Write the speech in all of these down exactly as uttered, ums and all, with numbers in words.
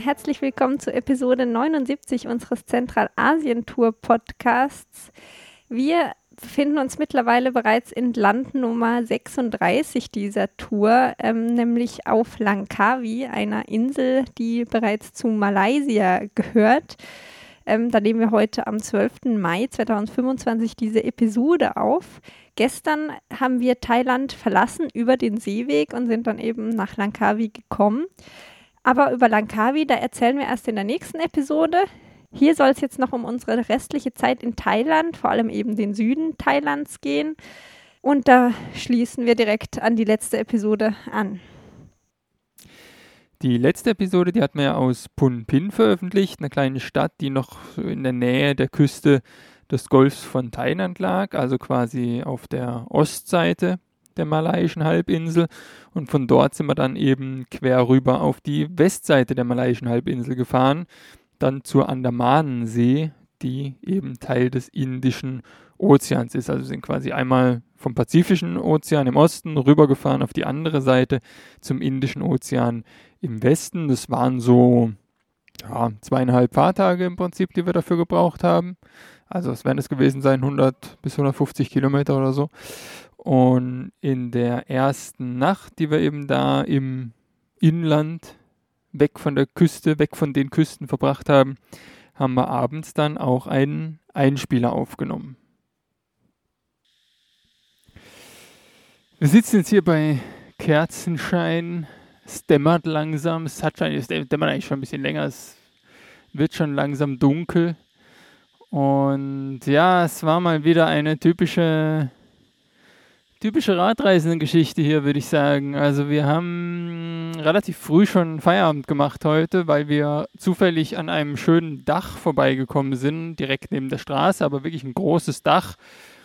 herzlich willkommen zu Episode neunundsiebzig unseres Zentralasien-Tour-Podcasts. Wir befinden uns mittlerweile bereits in Land Nummer sechsunddreißig dieser Tour, ähm, nämlich auf Langkawi, einer Insel, die bereits zu Malaysia gehört. Ähm, da nehmen wir heute am zwölften Mai zweitausendfünfundzwanzig diese Episode auf. Gestern haben wir Thailand verlassen über den Seeweg und sind dann eben nach Langkawi gekommen. Aber über Langkawi, da erzählen wir erst in der nächsten Episode. Hier soll es jetzt noch um unsere restliche Zeit in Thailand, vor allem eben den Süden Thailands gehen. Und da schließen wir direkt an die letzte Episode an. Die letzte Episode, die hat man ja aus Phnom Penh veröffentlicht, eine kleine Stadt, die noch in der Nähe der Küste des Golfs von Thailand lag, also quasi auf der Ostseite der malaiischen Halbinsel. Und von dort sind wir dann eben quer rüber auf die Westseite der malaiischen Halbinsel gefahren, dann zur Andamanensee, die eben Teil des Indischen Ozeans ist. Also sind quasi einmal vom Pazifischen Ozean im Osten rübergefahren auf die andere Seite zum Indischen Ozean im Westen. Das waren so ja, zweieinhalb Fahrtage im Prinzip, die wir dafür gebraucht haben. Also es werden es gewesen sein, hundert bis hundertfünfzig Kilometer oder so. Und in der ersten Nacht, die wir eben da im Inland, weg von der Küste, weg von den Küsten verbracht haben, haben wir abends dann auch einen Einspieler aufgenommen. Wir sitzen jetzt hier bei Kerzenschein. Es dämmert langsam. Es hat schon, es dämmert eigentlich schon ein bisschen länger. Es wird schon langsam dunkel. Und ja, es war mal wieder eine typische, typische Radreisendengeschichte hier, würde ich sagen. Also wir haben relativ früh schon Feierabend gemacht heute, weil wir zufällig an einem schönen Dach vorbeigekommen sind, direkt neben der Straße, aber wirklich ein großes Dach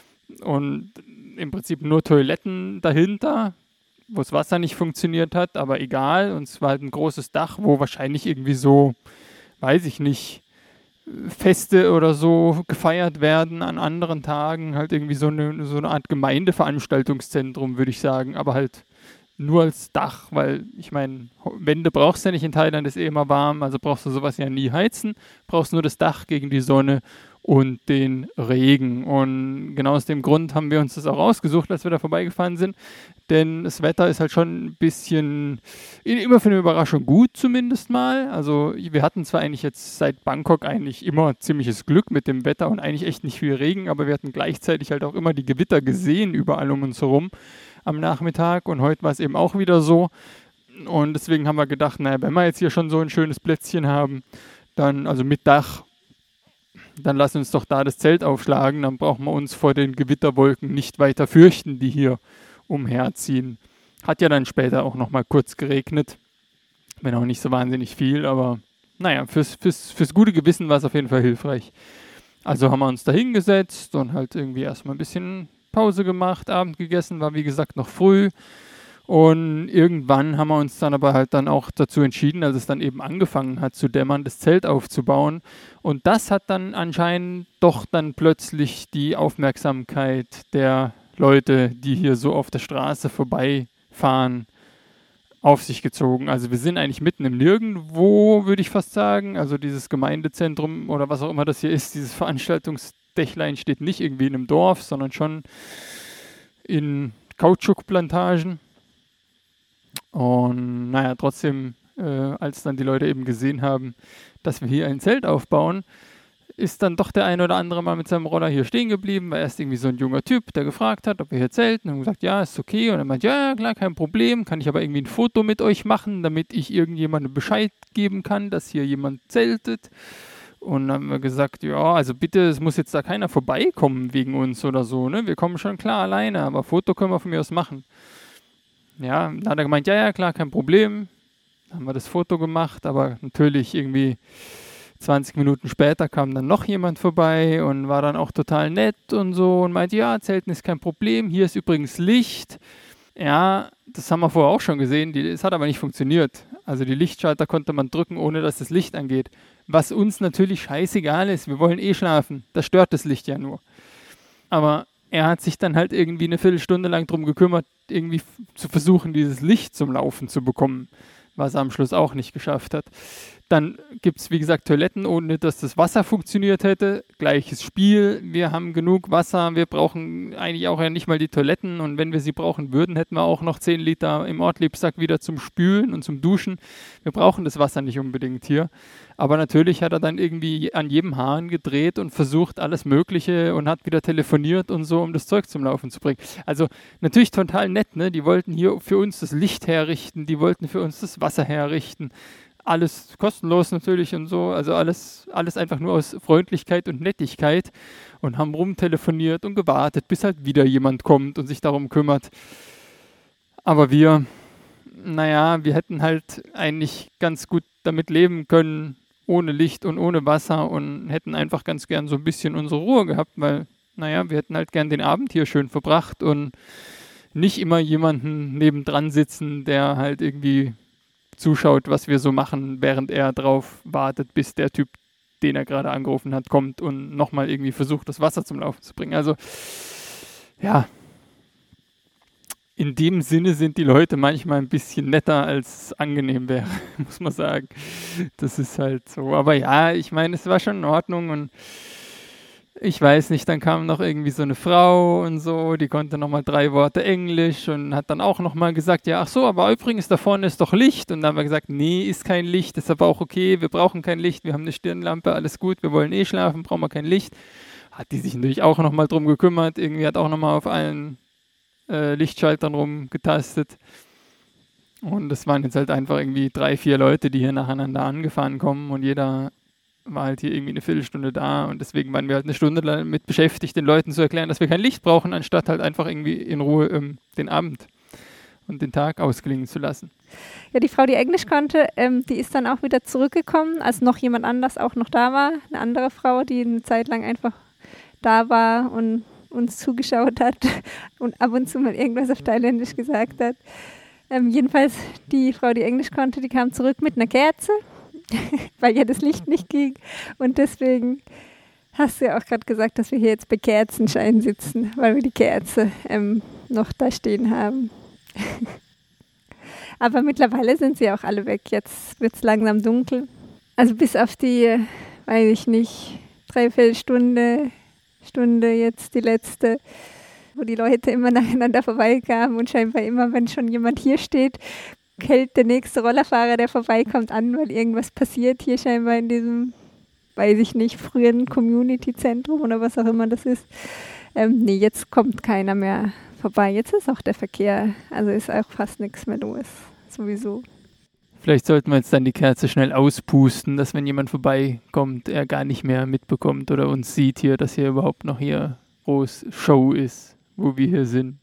und im Prinzip nur Toiletten dahinter, wo das Wasser nicht funktioniert hat, aber egal. Und es war halt ein großes Dach, wo wahrscheinlich irgendwie so, weiß ich nicht, Feste oder so gefeiert werden an anderen Tagen, halt irgendwie so eine, so eine Art Gemeindeveranstaltungszentrum, würde ich sagen, aber halt nur als Dach, weil ich meine, Wände brauchst du ja nicht in Thailand, ist eh immer warm, also brauchst du sowas ja nie heizen, brauchst nur das Dach gegen die Sonne und den Regen. Und genau aus dem Grund haben wir uns das auch ausgesucht, als wir da vorbeigefahren sind, denn das Wetter ist halt schon ein bisschen, immer für eine Überraschung gut zumindest mal. Also wir hatten zwar eigentlich jetzt seit Bangkok eigentlich immer ziemliches Glück mit dem Wetter und eigentlich echt nicht viel Regen, aber wir hatten gleichzeitig halt auch immer die Gewitter gesehen überall um uns herum am Nachmittag und heute war es eben auch wieder so. Und deswegen haben wir gedacht, naja, wenn wir jetzt hier schon so ein schönes Plätzchen haben, dann, also mit Dach, dann lass uns doch da das Zelt aufschlagen, dann brauchen wir uns vor den Gewitterwolken nicht weiter fürchten, die hier umherziehen. Hat ja dann später auch nochmal kurz geregnet, wenn auch nicht so wahnsinnig viel, aber naja, fürs, fürs, fürs gute Gewissen war es auf jeden Fall hilfreich. Also haben wir uns da hingesetzt und halt irgendwie erstmal ein bisschen Pause gemacht, Abend gegessen, war wie gesagt noch früh. Und irgendwann haben wir uns dann aber halt dann auch dazu entschieden, als es dann eben angefangen hat zu dämmern, das Zelt aufzubauen. Und das hat dann anscheinend doch dann plötzlich die Aufmerksamkeit der Leute, die hier so auf der Straße vorbeifahren, auf sich gezogen. Also wir sind eigentlich mitten im Nirgendwo, würde ich fast sagen. Also dieses Gemeindezentrum oder was auch immer das hier ist, dieses Veranstaltungsdächlein steht nicht irgendwie in einem Dorf, sondern schon in Kautschukplantagen. Und naja, trotzdem, äh, als dann die Leute eben gesehen haben, dass wir hier ein Zelt aufbauen, ist dann doch der ein oder andere mal mit seinem Roller hier stehen geblieben. War erst irgendwie so ein junger Typ, der gefragt hat, ob wir hier zelten. Und gesagt, ja, ist okay. Und er meint, ja, klar, kein Problem. Kann ich aber irgendwie ein Foto mit euch machen, damit ich irgendjemandem Bescheid geben kann, dass hier jemand zeltet. Und dann haben wir gesagt, ja, also bitte, es muss jetzt da keiner vorbeikommen wegen uns oder so, ne? Wir kommen schon klar alleine, aber Foto können wir von mir aus machen. Ja, dann hat er gemeint, ja, ja, klar, kein Problem. Dann haben wir das Foto gemacht, aber natürlich irgendwie zwanzig Minuten später kam dann noch jemand vorbei und war dann auch total nett und so und meinte, ja, Zelten ist kein Problem, hier ist übrigens Licht. Ja, das haben wir vorher auch schon gesehen, es hat aber nicht funktioniert. Also die Lichtschalter konnte man drücken, ohne dass das Licht angeht. Was uns natürlich scheißegal ist, wir wollen eh schlafen, das stört das Licht ja nur. Aber er hat sich dann halt irgendwie eine Viertelstunde lang drum gekümmert, irgendwie f- zu versuchen, dieses Licht zum Laufen zu bekommen, was er am Schluss auch nicht geschafft hat. Dann gibt es, wie gesagt, Toiletten, ohne dass das Wasser funktioniert hätte. Gleiches Spiel. Wir haben genug Wasser. Wir brauchen eigentlich auch ja nicht mal die Toiletten. Und wenn wir sie brauchen würden, hätten wir auch noch zehn Liter im Ortliebsack wieder zum Spülen und zum Duschen. Wir brauchen das Wasser nicht unbedingt hier. Aber natürlich hat er dann irgendwie an jedem Hahn gedreht und versucht alles Mögliche und hat wieder telefoniert und so, um das Zeug zum Laufen zu bringen. Also natürlich total nett, ne? Die wollten hier für uns das Licht herrichten. Die wollten für uns das Wasser herrichten. Alles kostenlos natürlich und so, also alles, alles einfach nur aus Freundlichkeit und Nettigkeit und haben rumtelefoniert und gewartet, bis halt wieder jemand kommt und sich darum kümmert. Aber wir, naja, wir hätten halt eigentlich ganz gut damit leben können, ohne Licht und ohne Wasser und hätten einfach ganz gern so ein bisschen unsere Ruhe gehabt, weil, naja, wir hätten halt gern den Abend hier schön verbracht und nicht immer jemanden nebendran sitzen, der halt irgendwie zuschaut, was wir so machen, während er drauf wartet, bis der Typ, den er gerade angerufen hat, kommt und nochmal irgendwie versucht, das Wasser zum Laufen zu bringen. Also, ja, in dem Sinne sind die Leute manchmal ein bisschen netter, als es angenehm wäre, muss man sagen. Das ist halt so. Aber ja, ich meine, es war schon in Ordnung und ich weiß nicht, dann kam noch irgendwie so eine Frau und so, die konnte nochmal drei Worte Englisch und hat dann auch nochmal gesagt, ja, ach so, aber übrigens, da vorne ist doch Licht. Und dann haben wir gesagt, nee, ist kein Licht, ist aber auch okay, wir brauchen kein Licht, wir haben eine Stirnlampe, alles gut, wir wollen eh schlafen, brauchen wir kein Licht. Hat die sich natürlich auch nochmal drum gekümmert, irgendwie hat auch nochmal auf allen äh, Lichtschaltern rumgetastet. Und es waren jetzt halt einfach irgendwie drei, vier Leute, die hier nacheinander angefahren kommen und jeder war halt hier irgendwie eine Viertelstunde da und deswegen waren wir halt eine Stunde damit beschäftigt, den Leuten zu erklären, dass wir kein Licht brauchen, anstatt halt einfach irgendwie in Ruhe ähm, den Abend und den Tag ausklingen zu lassen. Ja, die Frau, die Englisch konnte, ähm, die ist dann auch wieder zurückgekommen, als noch jemand anders auch noch da war. Eine andere Frau, die eine Zeit lang einfach da war und uns zugeschaut hat und ab und zu mal irgendwas auf Thailändisch gesagt hat. Ähm, jedenfalls die Frau, die Englisch konnte, die kam zurück mit einer Kerze, weil ja das Licht nicht ging. Und deswegen hast du ja auch gerade gesagt, dass wir hier jetzt bei Kerzenschein sitzen, weil wir die Kerze ähm, noch da stehen haben. Aber mittlerweile sind sie auch alle weg. Jetzt wird es langsam dunkel. Also bis auf die, weiß ich nicht, dreiviertel Stunde, Stunde jetzt die letzte, wo die Leute immer nacheinander vorbeikamen und scheinbar immer, wenn schon jemand hier steht, hält der nächste Rollerfahrer, der vorbeikommt, an, weil irgendwas passiert hier scheinbar in diesem, weiß ich nicht, früheren Community-Zentrum oder was auch immer das ist. Ähm, nee, jetzt kommt keiner mehr vorbei. Jetzt ist auch der Verkehr, also ist auch fast nichts mehr los, sowieso. Vielleicht sollten wir jetzt dann die Kerze schnell auspusten, dass wenn jemand vorbeikommt, er gar nicht mehr mitbekommt oder uns sieht hier, dass hier überhaupt noch hier groß Show ist, wo wir hier sind.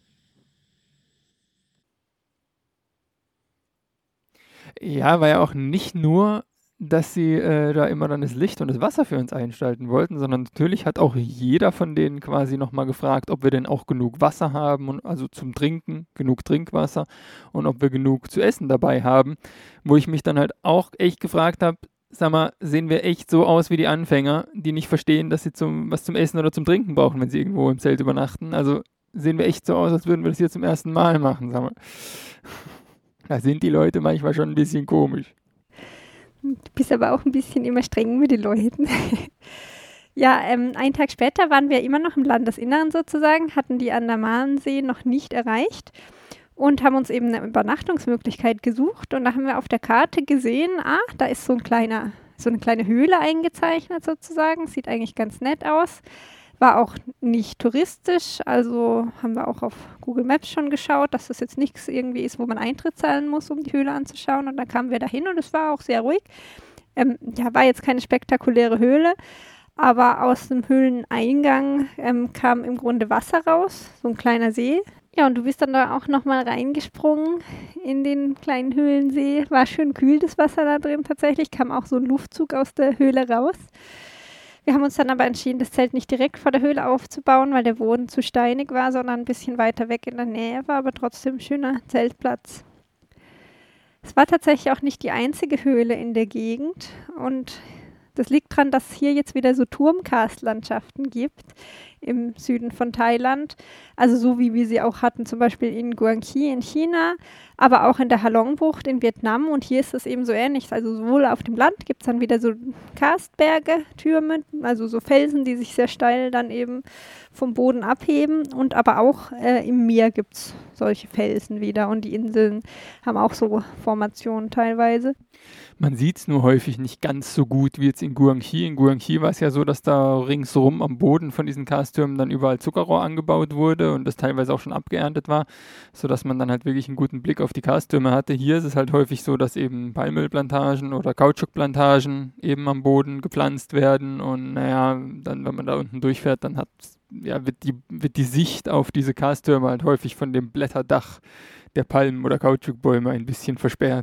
Ja, war ja auch nicht nur, dass sie äh, da immer dann das Licht und das Wasser für uns einschalten wollten, sondern natürlich hat auch jeder von denen quasi nochmal gefragt, ob wir denn auch genug Wasser haben, und also zum Trinken, genug Trinkwasser und ob wir genug zu essen dabei haben, wo ich mich dann halt auch echt gefragt habe, sag mal, sehen wir echt so aus wie die Anfänger, die nicht verstehen, dass sie zum, was zum Essen oder zum Trinken brauchen, wenn sie irgendwo im Zelt übernachten. Also sehen wir echt so aus, als würden wir das hier zum ersten Mal machen, sag mal. Da sind die Leute manchmal schon ein bisschen komisch. Du bist aber auch ein bisschen immer streng mit den Leuten. Ja, ähm, einen Tag später waren wir immer noch im Landesinneren sozusagen, hatten die Andamansee noch nicht erreicht und haben uns eben eine Übernachtungsmöglichkeit gesucht. Und da haben wir auf der Karte gesehen, ah, da ist so ein kleiner, so eine kleine Höhle eingezeichnet sozusagen. Sieht eigentlich ganz nett aus. War auch nicht touristisch, also haben wir auch auf Google Maps schon geschaut, dass das jetzt nichts irgendwie ist, wo man Eintritt zahlen muss, um die Höhle anzuschauen. Und dann kamen wir dahin und es war auch sehr ruhig. Ähm, ja, war jetzt keine spektakuläre Höhle, aber aus dem Höhleneingang ähm, kam im Grunde Wasser raus, so ein kleiner See. Ja, und du bist dann da auch nochmal reingesprungen in den kleinen Höhlensee. War schön kühl, das Wasser da drin tatsächlich, kam auch so ein Luftzug aus der Höhle raus. Wir haben uns dann aber entschieden, das Zelt nicht direkt vor der Höhle aufzubauen, weil der Boden zu steinig war, sondern ein bisschen weiter weg in der Nähe war, aber trotzdem ein schöner Zeltplatz. Es war tatsächlich auch nicht die einzige Höhle in der Gegend und das liegt daran, dass es hier jetzt wieder so Turmkarstlandschaften gibt, im Süden von Thailand. Also so wie wir sie auch hatten, zum Beispiel in Guangxi in China, aber auch in der Halong-Bucht in Vietnam. Und hier ist es eben so ähnlich. Also sowohl auf dem Land gibt es dann wieder so Karstberge, Türme, also so Felsen, die sich sehr steil dann eben vom Boden abheben. Und aber auch äh, im Meer gibt es solche Felsen wieder. Und die Inseln haben auch so Formationen teilweise. Man sieht es nur häufig nicht ganz so gut wie jetzt in Guangxi. In Guangxi war es ja so, dass da ringsherum am Boden von diesen Karstürmen dann überall Zuckerrohr angebaut wurde und das teilweise auch schon abgeerntet war, sodass man dann halt wirklich einen guten Blick auf die Karstürme hatte. Hier ist es halt häufig so, dass eben Palmölplantagen oder Kautschukplantagen eben am Boden gepflanzt werden und naja, dann, wenn man da unten durchfährt, dann hat, ja, wird, die, wird die Sicht auf diese Karstürme halt häufig von dem Blätterdach der Palmen- oder Kautschukbäume ein bisschen versperrt.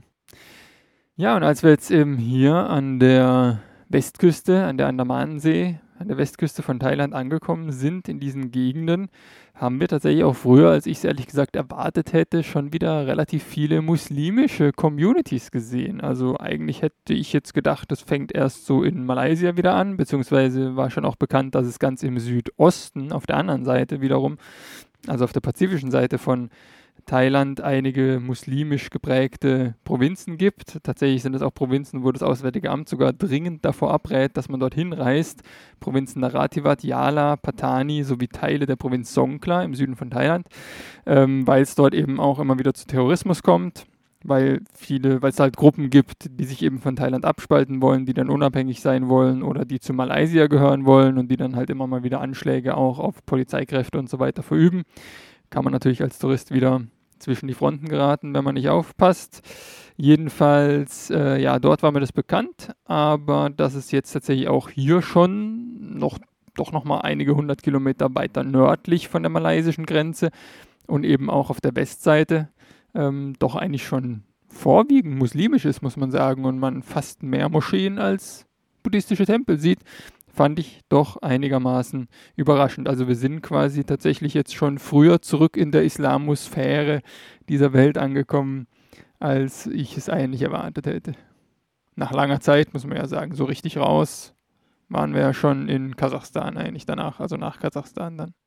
Ja, und als wir jetzt eben hier an der Westküste, an der Andamanensee, an der Westküste von Thailand angekommen sind, in diesen Gegenden, haben wir tatsächlich auch früher, als ich es ehrlich gesagt erwartet hätte, schon wieder relativ viele muslimische Communities gesehen. Also eigentlich hätte ich jetzt gedacht, das fängt erst so in Malaysia wieder an, beziehungsweise war schon auch bekannt, dass es ganz im Südosten, auf der anderen Seite wiederum, also auf der pazifischen Seite von Thailand einige muslimisch geprägte Provinzen gibt. Tatsächlich sind es auch Provinzen, wo das Auswärtige Amt sogar dringend davor abrät, dass man dorthin reist. Provinzen Narathiwat, Yala, Pattani sowie Teile der Provinz Songkhla im Süden von Thailand, ähm, weil es dort eben auch immer wieder zu Terrorismus kommt, weil viele, weil es halt Gruppen gibt, die sich eben von Thailand abspalten wollen, die dann unabhängig sein wollen oder die zu Malaysia gehören wollen und die dann halt immer mal wieder Anschläge auch auf Polizeikräfte und so weiter verüben. Kann man natürlich als Tourist wieder zwischen die Fronten geraten, wenn man nicht aufpasst. Jedenfalls, äh, ja, dort war mir das bekannt, aber dass es jetzt tatsächlich auch hier schon noch, doch nochmal einige hundert Kilometer weiter nördlich von der malaysischen Grenze und eben auch auf der Westseite ähm, doch eigentlich schon vorwiegend muslimisch ist, muss man sagen, und man fast mehr Moscheen als buddhistische Tempel sieht, fand ich doch einigermaßen überraschend. Also wir sind quasi tatsächlich jetzt schon früher zurück in der Islamosphäre dieser Welt angekommen, als ich es eigentlich erwartet hätte. Nach langer Zeit, muss man ja sagen, so richtig raus waren wir ja schon in Kasachstan eigentlich danach, also nach Kasachstan dann.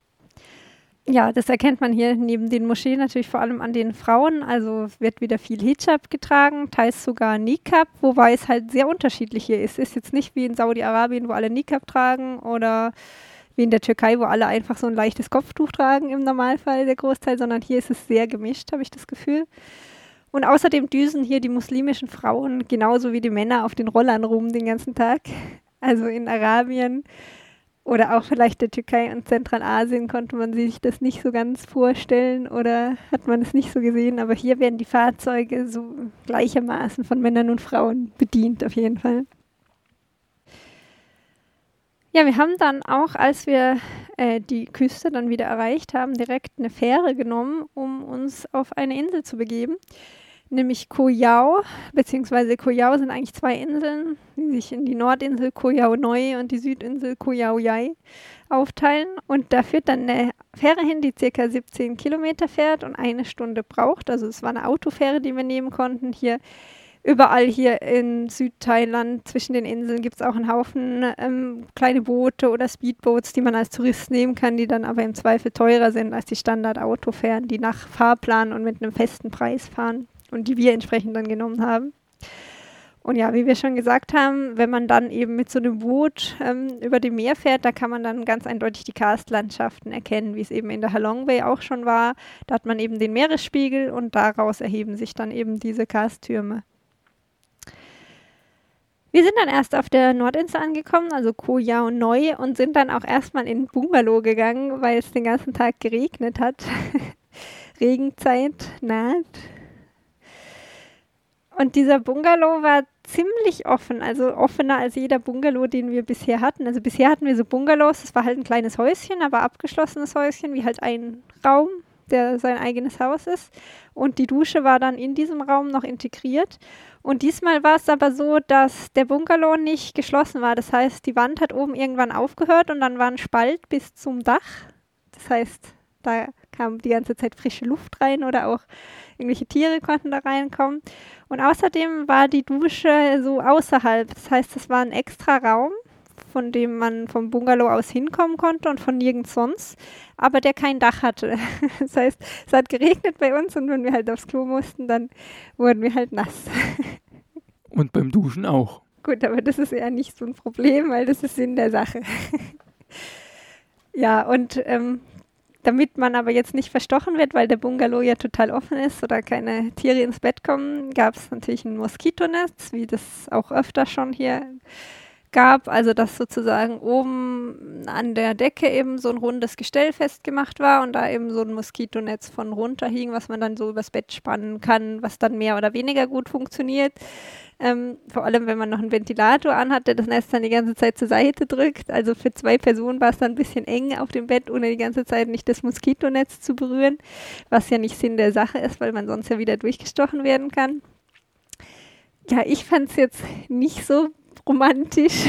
Ja, das erkennt man hier neben den Moscheen natürlich vor allem an den Frauen. Also wird wieder viel Hijab getragen, teils sogar Niqab, wobei es halt sehr unterschiedlich hier ist. Es ist jetzt nicht wie in Saudi-Arabien, wo alle Niqab tragen, oder wie in der Türkei, wo alle einfach so ein leichtes Kopftuch tragen im Normalfall, der Großteil, sondern hier ist es sehr gemischt, habe ich das Gefühl. Und außerdem düsen hier die muslimischen Frauen genauso wie die Männer auf den Rollern rum den ganzen Tag. Also in Arabien oder auch vielleicht der Türkei und Zentralasien konnte man sich das nicht so ganz vorstellen oder hat man es nicht so gesehen. Aber hier werden die Fahrzeuge so gleichermaßen von Männern und Frauen bedient, auf jeden Fall. Ja, wir haben dann auch, als wir äh, die Küste dann wieder erreicht haben, direkt eine Fähre genommen, um uns auf eine Insel zu begeben. Nämlich Koh Yao, beziehungsweise Koh Yao sind eigentlich zwei Inseln, die sich in die Nordinsel Koh Yao Noi und die Südinsel Koh Yao Yai aufteilen. Und da führt dann eine Fähre hin, die circa siebzehn Kilometer fährt und eine Stunde braucht. Also es war eine Autofähre, die wir nehmen konnten. Hier überall hier in Südthailand zwischen den Inseln gibt es auch einen Haufen ähm, kleine Boote oder Speedboats, die man als Tourist nehmen kann, die dann aber im Zweifel teurer sind als die Standard-Autofähren, die nach Fahrplan und mit einem festen Preis fahren. Und die wir entsprechend dann genommen haben. Und ja, wie wir schon gesagt haben, wenn man dann eben mit so einem Boot ähm, über dem Meer fährt, da kann man dann ganz eindeutig die Karstlandschaften erkennen, wie es eben in der Halong Bay auch schon war. Da hat man eben den Meeresspiegel und daraus erheben sich dann eben diese Karsttürme. Wir sind dann erst auf der Nordinsel angekommen, also Koh Yao Noi, und sind dann auch erstmal in Bungalow gegangen, weil es den ganzen Tag geregnet hat. Regenzeit naht. Und dieser Bungalow war ziemlich offen, also offener als jeder Bungalow, den wir bisher hatten. Also bisher hatten wir so Bungalows, das war halt ein kleines Häuschen, aber abgeschlossenes Häuschen, wie halt ein Raum, der sein eigenes Haus ist. Und die Dusche war dann in diesem Raum noch integriert. Und diesmal war es aber so, dass der Bungalow nicht geschlossen war. Das heißt, die Wand hat oben irgendwann aufgehört und dann war ein Spalt bis zum Dach. Das heißt, da kam die ganze Zeit frische Luft rein oder auch irgendwelche Tiere konnten da reinkommen. Und außerdem war die Dusche so außerhalb. Das heißt, es war ein extra Raum von dem man vom Bungalow aus hinkommen konnte und von nirgends sonst, aber der kein Dach hatte. Das heißt, es hat geregnet bei uns und wenn wir halt aufs Klo mussten, dann wurden wir halt nass. Und beim Duschen auch. Gut, aber das ist eher nicht so ein Problem, weil das ist Sinn der Sache. Ja, und ähm, damit man aber jetzt nicht verstochen wird, weil der Bungalow ja total offen ist oder keine Tiere ins Bett kommen, gab es natürlich ein Moskitonetz, wie das auch öfter schon hier gab. Also dass sozusagen oben an der Decke eben so ein rundes Gestell festgemacht war und da eben so ein Moskitonetz von runter hing, was man dann so übers Bett spannen kann, was dann mehr oder weniger gut funktioniert. Ähm, vor allem, wenn man noch einen Ventilator anhat, der das Netz dann die ganze Zeit zur Seite drückt. Also für zwei Personen war es dann ein bisschen eng auf dem Bett, ohne die ganze Zeit nicht das Moskitonetz zu berühren, was ja nicht Sinn der Sache ist, weil man sonst ja wieder durchgestochen werden kann. Ja, ich fand es jetzt nicht so romantisch,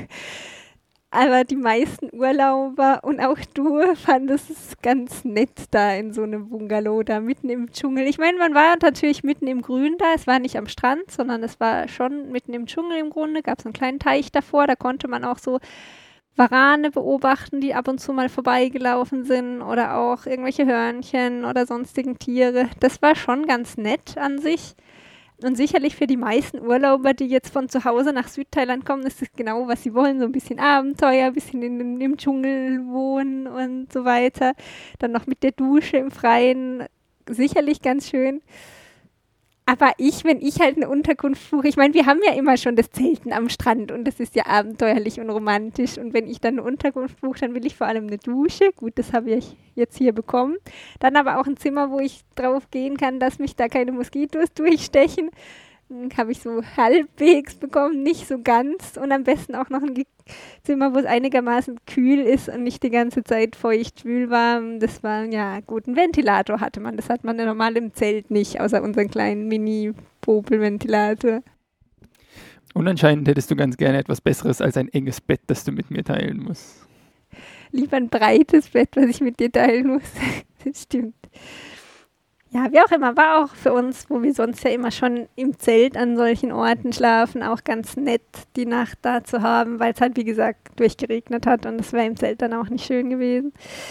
aber die meisten Urlauber und auch du fandest es ganz nett da in so einem Bungalow da mitten im Dschungel. Ich meine, man war natürlich mitten im Grün da, es war nicht am Strand, sondern es war schon mitten im Dschungel im Grunde, gab es einen kleinen Teich davor, da konnte man auch so Warane beobachten, die ab und zu mal vorbeigelaufen sind oder auch irgendwelche Hörnchen oder sonstigen Tiere. Das war schon ganz nett an sich. Und sicherlich für die meisten Urlauber, die jetzt von zu Hause nach Südthailand kommen, ist das genau, was sie wollen. So ein bisschen Abenteuer, ein bisschen in, im Dschungel wohnen und so weiter. Dann noch mit der Dusche im Freien. Sicherlich ganz schön. Aber ich, wenn ich halt eine Unterkunft buche, ich meine, wir haben ja immer schon das Zelten am Strand und das ist ja abenteuerlich und romantisch. Und wenn ich dann eine Unterkunft buche, dann will ich vor allem eine Dusche. Gut, das habe ich jetzt hier bekommen. Dann aber auch ein Zimmer, wo ich drauf gehen kann, dass mich da keine Moskitos durchstechen. Habe ich so halbwegs bekommen, nicht so ganz. Und am besten auch noch ein Ge- Zimmer, wo es einigermaßen kühl ist und nicht die ganze Zeit feucht, schwülwarm. Das war, ja gut, ein Ventilator hatte man. Das hat man ja normal im Zelt nicht, außer unseren kleinen Mini-Popel-Ventilator. Und anscheinend hättest du ganz gerne etwas Besseres als ein enges Bett, das du mit mir teilen musst. Lieber ein breites Bett, was ich mit dir teilen muss. Das stimmt. Ja, wie auch immer, war auch für uns, wo wir sonst ja immer schon im Zelt an solchen Orten schlafen, auch ganz nett, die Nacht da zu haben, weil es halt, wie gesagt, durchgeregnet hat und es wäre im Zelt dann auch nicht schön gewesen.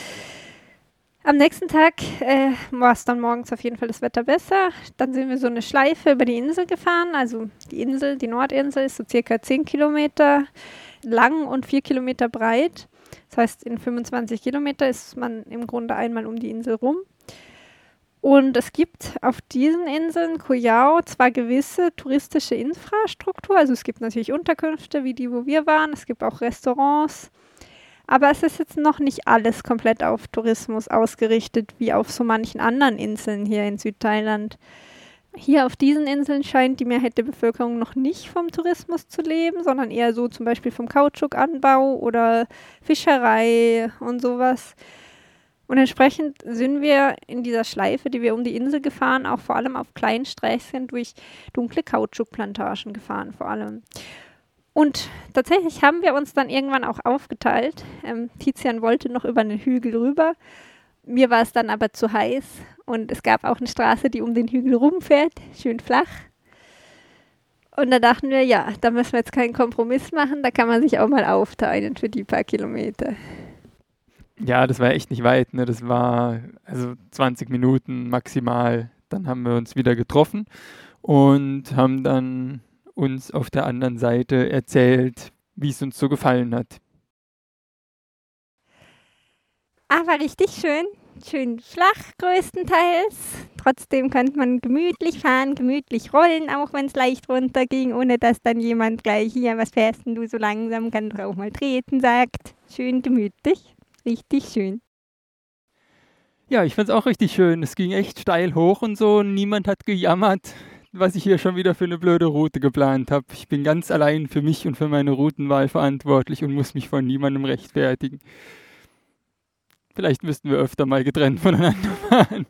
Am nächsten Tag äh, war es dann morgens auf jeden Fall das Wetter besser. Dann sind wir so eine Schleife über die Insel gefahren. Also die Insel, die Nordinsel ist so circa zehn Kilometer lang und vier Kilometer breit. Das heißt, in fünfundzwanzig Kilometer ist man im Grunde einmal um die Insel rum. Und es gibt auf diesen Inseln, Koh Yao, zwar gewisse touristische Infrastruktur, also es gibt natürlich Unterkünfte wie die, wo wir waren, es gibt auch Restaurants, aber es ist jetzt noch nicht alles komplett auf Tourismus ausgerichtet, wie auf so manchen anderen Inseln hier in Südthailand. Hier auf diesen Inseln scheint die Mehrheit der Bevölkerung noch nicht vom Tourismus zu leben, sondern eher so zum Beispiel vom Kautschukanbau oder Fischerei und sowas. Und entsprechend sind wir in dieser Schleife, die wir um die Insel gefahren, auch vor allem auf kleinen Sträßchen durch dunkle Kautschukplantagen gefahren, vor allem. Und tatsächlich haben wir uns dann irgendwann auch aufgeteilt. Ähm, Tizian wollte noch über einen Hügel rüber. Mir war es dann aber zu heiß und es gab auch eine Straße, die um den Hügel rumfährt, schön flach. Und da dachten wir, ja, da müssen wir jetzt keinen Kompromiss machen, da kann man sich auch mal aufteilen für die paar Kilometer. Ja, das war echt nicht weit, ne? Das war also zwanzig Minuten maximal. Dann haben wir uns wieder getroffen und haben dann uns auf der anderen Seite erzählt, wie es uns so gefallen hat. Aber richtig schön, schön flach größtenteils. Trotzdem konnte man gemütlich fahren, gemütlich rollen, auch wenn es leicht runterging, ohne dass dann jemand gleich, hier, was fährst denn du so langsam, kann doch auch mal treten, sagt. Schön gemütlich. Richtig schön. Ja, ich fand es auch richtig schön. Es ging echt steil hoch und so. Niemand hat gejammert, was ich hier schon wieder für eine blöde Route geplant habe. Ich bin ganz allein für mich und für meine Routenwahl verantwortlich und muss mich von niemandem rechtfertigen. Vielleicht müssten wir öfter mal getrennt voneinander fahren.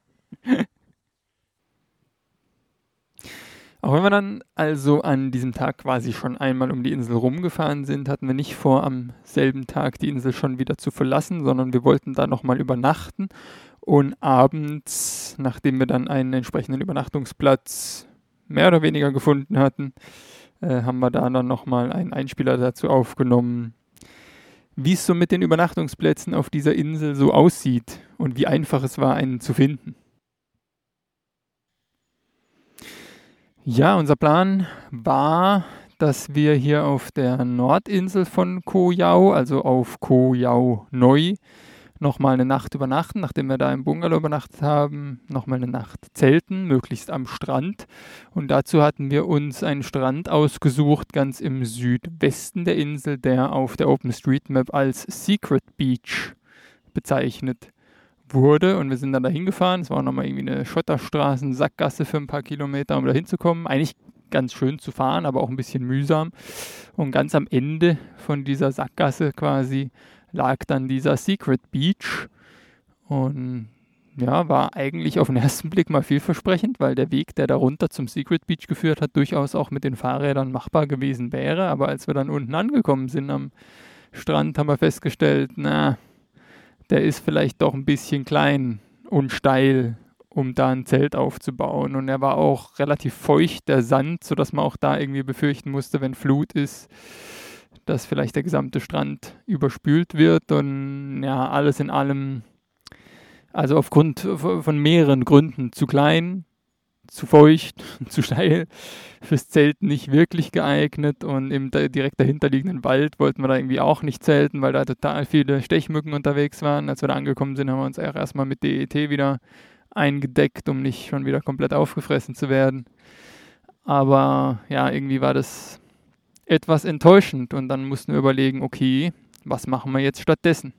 Auch wenn wir dann also an diesem Tag quasi schon einmal um die Insel rumgefahren sind, hatten wir nicht vor, am selben Tag die Insel schon wieder zu verlassen, sondern wir wollten da nochmal übernachten und abends, nachdem wir dann einen entsprechenden Übernachtungsplatz mehr oder weniger gefunden hatten, äh, haben wir da dann nochmal einen Einspieler dazu aufgenommen, wie es so mit den Übernachtungsplätzen auf dieser Insel so aussieht und wie einfach es war, einen zu finden. Ja, unser Plan war, dass wir hier auf der Nordinsel von Koh Yao, also auf Koh Yao Noi, nochmal eine Nacht übernachten, nachdem wir da im Bungalow übernachtet haben, nochmal eine Nacht zelten, möglichst am Strand. Und dazu hatten wir uns einen Strand ausgesucht, ganz im Südwesten der Insel, der auf der OpenStreetMap als Secret Beach bezeichnet wurde. Und wir sind dann da hingefahren. Es war auch nochmal irgendwie eine Schotterstraßen, Sackgasse für ein paar Kilometer, um da hinzukommen. Eigentlich ganz schön zu fahren, aber auch ein bisschen mühsam. Und ganz am Ende von dieser Sackgasse quasi lag dann dieser Secret Beach und ja, war eigentlich auf den ersten Blick mal vielversprechend, weil der Weg, der da runter zum Secret Beach geführt hat, durchaus auch mit den Fahrrädern machbar gewesen wäre. Aber als wir dann unten angekommen sind am Strand, haben wir festgestellt, na, der ist vielleicht doch ein bisschen klein und steil, um da ein Zelt aufzubauen. Und er war auch relativ feucht, der Sand, sodass man auch da irgendwie befürchten musste, wenn Flut ist, dass vielleicht der gesamte Strand überspült wird. Und ja, alles in allem, also aufgrund von mehreren Gründen, zu klein, zu feucht, zu steil, fürs Zelten nicht wirklich geeignet. Und im direkt dahinter liegenden Wald wollten wir da irgendwie auch nicht zelten, weil da total viele Stechmücken unterwegs waren. Als wir da angekommen sind, haben wir uns auch erstmal mit D E T wieder eingedeckt, um nicht schon wieder komplett aufgefressen zu werden. Aber ja, irgendwie war das etwas enttäuschend und dann mussten wir überlegen, okay, was machen wir jetzt stattdessen?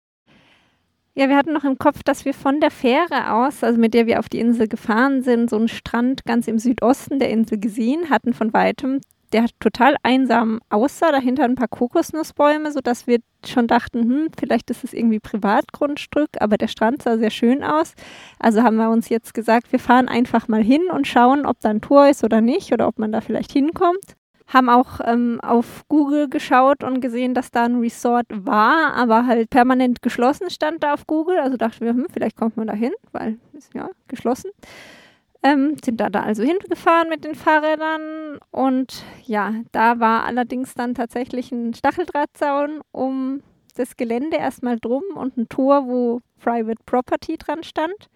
Ja, wir hatten noch im Kopf, dass wir von der Fähre aus, also mit der wir auf die Insel gefahren sind, so einen Strand ganz im Südosten der Insel gesehen hatten von Weitem, der total einsam aussah, dahinter ein paar Kokosnussbäume, sodass wir schon dachten, hm, vielleicht ist es irgendwie Privatgrundstück, aber der Strand sah sehr schön aus. Also haben wir uns jetzt gesagt, wir fahren einfach mal hin und schauen, ob da ein Tor ist oder nicht oder ob man da vielleicht hinkommt. Haben auch ähm, auf Google geschaut und gesehen, dass da ein Resort war, aber halt permanent geschlossen stand da auf Google. Also dachten wir, hm, vielleicht kommt man da hin, weil ist ja geschlossen. Ähm, sind da, da also hingefahren mit den Fahrrädern und ja, da war allerdings dann tatsächlich ein Stacheldrahtzaun um das Gelände erstmal drum und ein Tor, wo Private Property dran stand.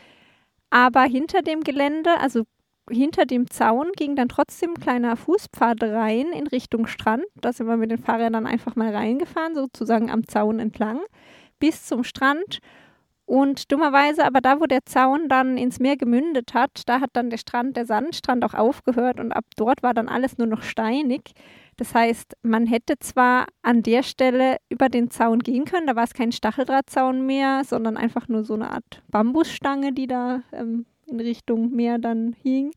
Aber hinter dem Gelände, also hinter dem Zaun, ging dann trotzdem ein kleiner Fußpfad rein in Richtung Strand. Da sind wir mit den Fahrrädern einfach mal reingefahren, sozusagen am Zaun entlang, bis zum Strand. Und dummerweise, aber da, wo der Zaun dann ins Meer gemündet hat, da hat dann der Strand, der Sandstrand auch aufgehört und ab dort war dann alles nur noch steinig. Das heißt, man hätte zwar an der Stelle über den Zaun gehen können, da war es kein Stacheldrahtzaun mehr, sondern einfach nur so eine Art Bambusstange, die da ähm, in Richtung Meer dann hing.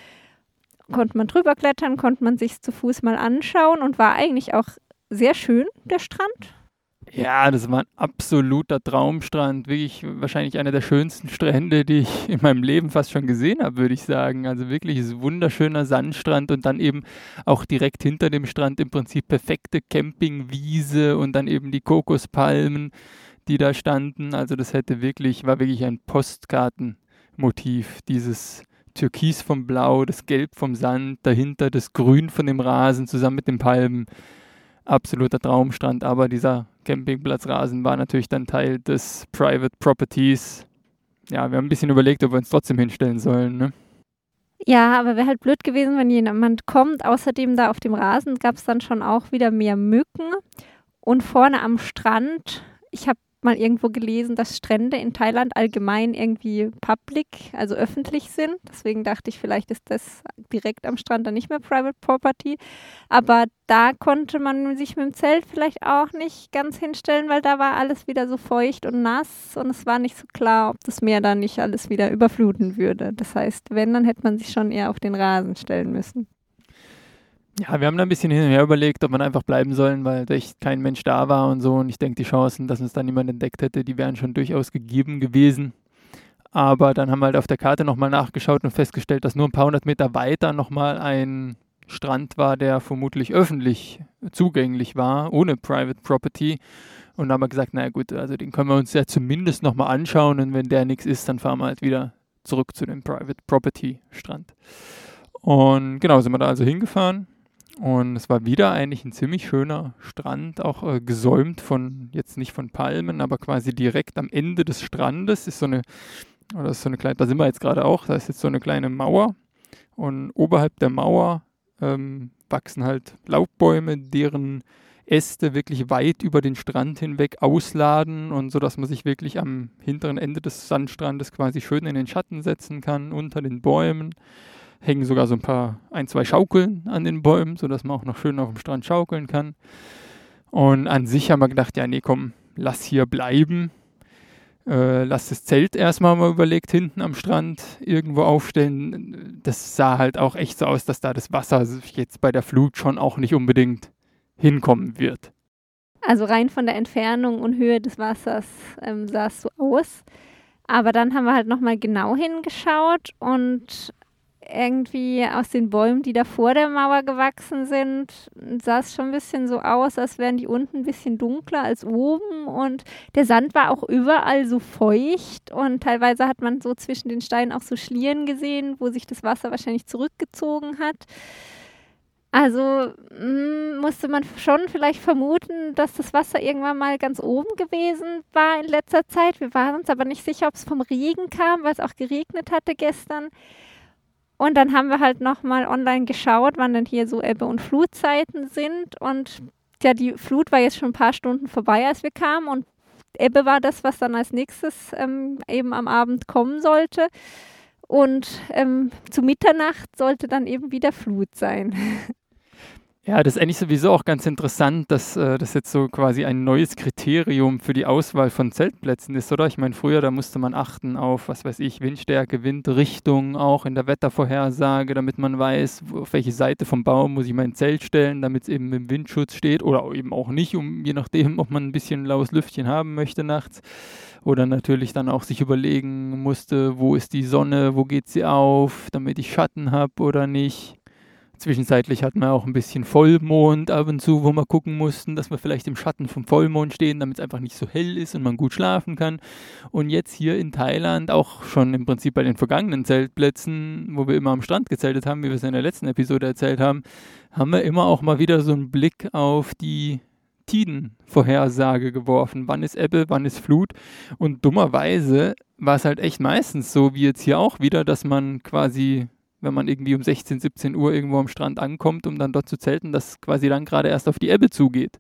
Konnte man drüber klettern, konnte man sich zu Fuß mal anschauen und war eigentlich auch sehr schön, der Strand. Ja, das war ein absoluter Traumstrand. Wirklich wahrscheinlich einer der schönsten Strände, die ich in meinem Leben fast schon gesehen habe, würde ich sagen. Also wirklich ist wunderschöner Sandstrand und dann eben auch direkt hinter dem Strand im Prinzip perfekte Campingwiese und dann eben die Kokospalmen, die da standen. Also das hätte wirklich, war wirklich ein Postkartenmotiv, dieses Türkis vom Blau, das Gelb vom Sand, dahinter das Grün von dem Rasen zusammen mit den Palmen. Absoluter Traumstrand, aber dieser Campingplatzrasen war natürlich dann Teil des Private Properties. Ja, wir haben ein bisschen überlegt, ob wir uns trotzdem hinstellen sollen, ne? Ja, aber wäre halt blöd gewesen, wenn jemand kommt. Außerdem da auf dem Rasen gab es dann schon auch wieder mehr Mücken. Und vorne am Strand, ich habe mal irgendwo gelesen, dass Strände in Thailand allgemein irgendwie public, also öffentlich sind. Deswegen dachte ich, vielleicht ist das direkt am Strand dann nicht mehr Private Property. Aber da konnte man sich mit dem Zelt vielleicht auch nicht ganz hinstellen, weil da war alles wieder so feucht und nass und es war nicht so klar, ob das Meer dann nicht alles wieder überfluten würde. Das heißt, wenn, dann hätte man sich schon eher auf den Rasen stellen müssen. Ja, wir haben da ein bisschen hin und her überlegt, ob wir einfach bleiben sollen, weil echt kein Mensch da war und so. Und ich denke, die Chancen, dass uns dann niemand entdeckt hätte, die wären schon durchaus gegeben gewesen. Aber dann haben wir halt auf der Karte nochmal nachgeschaut und festgestellt, dass nur ein paar hundert Meter weiter nochmal ein Strand war, der vermutlich öffentlich zugänglich war, ohne Private Property. Und da haben wir gesagt, naja gut, also den können wir uns ja zumindest nochmal anschauen. Und wenn der nichts ist, dann fahren wir halt wieder zurück zu dem Private Property Strand. Und genau, sind wir da also hingefahren. Und es war wieder eigentlich ein ziemlich schöner Strand, auch äh, gesäumt von, jetzt nicht von Palmen, aber quasi direkt am Ende des Strandes ist so eine, oder ist so eine kleine, da sind wir jetzt gerade auch, da ist jetzt so eine kleine Mauer und oberhalb der Mauer ähm, wachsen halt Laubbäume, deren Äste wirklich weit über den Strand hinweg ausladen und so, dass man sich wirklich am hinteren Ende des Sandstrandes quasi schön in den Schatten setzen kann, unter den Bäumen. Hängen sogar so ein paar, ein, zwei Schaukeln an den Bäumen, sodass man auch noch schön auf dem Strand schaukeln kann. Und an sich haben wir gedacht, ja, nee, komm, lass hier bleiben. Äh, lass das Zelt erstmal mal überlegt, hinten am Strand irgendwo aufstellen. Das sah halt auch echt so aus, dass da das Wasser jetzt bei der Flut schon auch nicht unbedingt hinkommen wird. Also rein von der Entfernung und Höhe des Wassers ähm, sah es so aus. Aber dann haben wir halt nochmal genau hingeschaut und irgendwie aus den Bäumen, die da vor der Mauer gewachsen sind, sah es schon ein bisschen so aus, als wären die unten ein bisschen dunkler als oben und der Sand war auch überall so feucht und teilweise hat man so zwischen den Steinen auch so Schlieren gesehen, wo sich das Wasser wahrscheinlich zurückgezogen hat. Also mh, musste man schon vielleicht vermuten, dass das Wasser irgendwann mal ganz oben gewesen war in letzter Zeit. Wir waren uns aber nicht sicher, ob es vom Regen kam, weil es auch geregnet hatte gestern. Und dann haben wir halt nochmal online geschaut, wann denn hier so Ebbe- und Flutzeiten sind. Und ja, die Flut war jetzt schon ein paar Stunden vorbei, als wir kamen. Und Ebbe war das, was dann als nächstes ähm, eben am Abend kommen sollte. Und ähm, zu Mitternacht sollte dann eben wieder Flut sein. Ja, das ist eigentlich sowieso auch ganz interessant, dass äh, das jetzt so quasi ein neues Kriterium für die Auswahl von Zeltplätzen ist, oder? Ich meine, früher, da musste man achten auf, was weiß ich, Windstärke, Windrichtung, auch in der Wettervorhersage, damit man weiß, wo, auf welche Seite vom Baum muss ich mein Zelt stellen, damit es eben im Windschutz steht oder eben auch nicht, um je nachdem, ob man ein bisschen laues Lüftchen haben möchte nachts. Oder natürlich dann auch sich überlegen musste, wo ist die Sonne, wo geht sie auf, damit ich Schatten habe oder nicht. Zwischenzeitlich hatten wir auch ein bisschen Vollmond ab und zu, wo wir gucken mussten, dass wir vielleicht im Schatten vom Vollmond stehen, damit es einfach nicht so hell ist und man gut schlafen kann. Und jetzt hier in Thailand, auch schon im Prinzip bei den vergangenen Zeltplätzen, wo wir immer am Strand gezeltet haben, wie wir es in der letzten Episode erzählt haben, haben wir immer auch mal wieder so einen Blick auf die Tidenvorhersage geworfen. Wann ist Ebbe, wann ist Flut? Und dummerweise war es halt echt meistens so, wie jetzt hier auch wieder, dass man quasi, wenn man irgendwie um sechzehn, siebzehn Uhr irgendwo am Strand ankommt, um dann dort zu zelten, dass quasi dann gerade erst auf die Ebbe zugeht.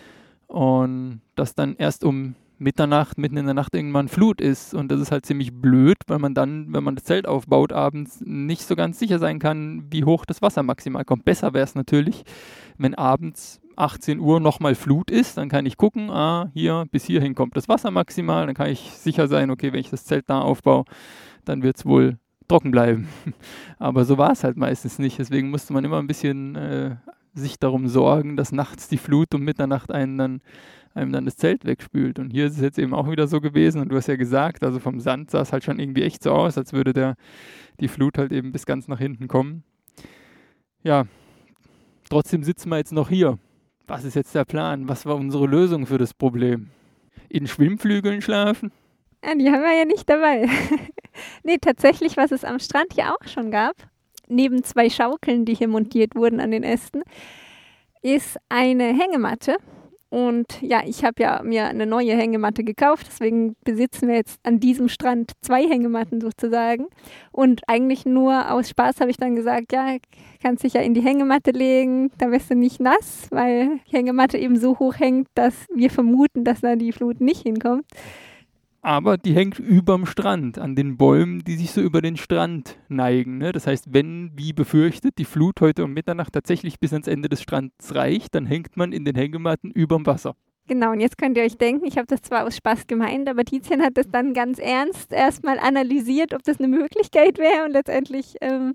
Und dass dann erst um Mitternacht, mitten in der Nacht irgendwann Flut ist. Und das ist halt ziemlich blöd, weil man dann, wenn man das Zelt aufbaut abends, nicht so ganz sicher sein kann, wie hoch das Wasser maximal kommt. Besser wäre es natürlich, wenn abends achtzehn Uhr nochmal Flut ist, dann kann ich gucken, ah, hier, bis hierhin kommt das Wasser maximal, dann kann ich sicher sein, okay, wenn ich das Zelt da aufbaue, dann wird es wohl trocken bleiben. Aber so war es halt meistens nicht, deswegen musste man immer ein bisschen äh, sich darum sorgen, dass nachts die Flut um Mitternacht einen dann, einem dann das Zelt wegspült. Und hier ist es jetzt eben auch wieder so gewesen und du hast ja gesagt, also vom Sand sah es halt schon irgendwie echt so aus, als würde der, die Flut halt eben bis ganz nach hinten kommen. Ja, trotzdem sitzen wir jetzt noch hier. Was ist jetzt der Plan? Was war unsere Lösung für das Problem? In Schwimmflügeln schlafen? Ja, die haben wir ja nicht dabei. Nee, tatsächlich, was es am Strand hier auch schon gab, neben zwei Schaukeln, die hier montiert wurden an den Ästen, ist eine Hängematte. Und ja, ich habe ja mir eine neue Hängematte gekauft, deswegen besitzen wir jetzt an diesem Strand zwei Hängematten sozusagen. Und eigentlich nur aus Spaß habe ich dann gesagt, ja, kannst dich ja in die Hängematte legen, da wirst du nicht nass, weil die Hängematte eben so hoch hängt, dass wir vermuten, dass da die Flut nicht hinkommt. Aber die hängt überm Strand, an den Bäumen, die sich so über den Strand neigen. Ne? Das heißt, wenn, wie befürchtet, die Flut heute um Mitternacht tatsächlich bis ans Ende des Strands reicht, dann hängt man in den Hängematten überm Wasser. Genau, und jetzt könnt ihr euch denken, ich habe das zwar aus Spaß gemeint, aber Tizian hat das dann ganz ernst erstmal analysiert, ob das eine Möglichkeit wäre. Und letztendlich ähm,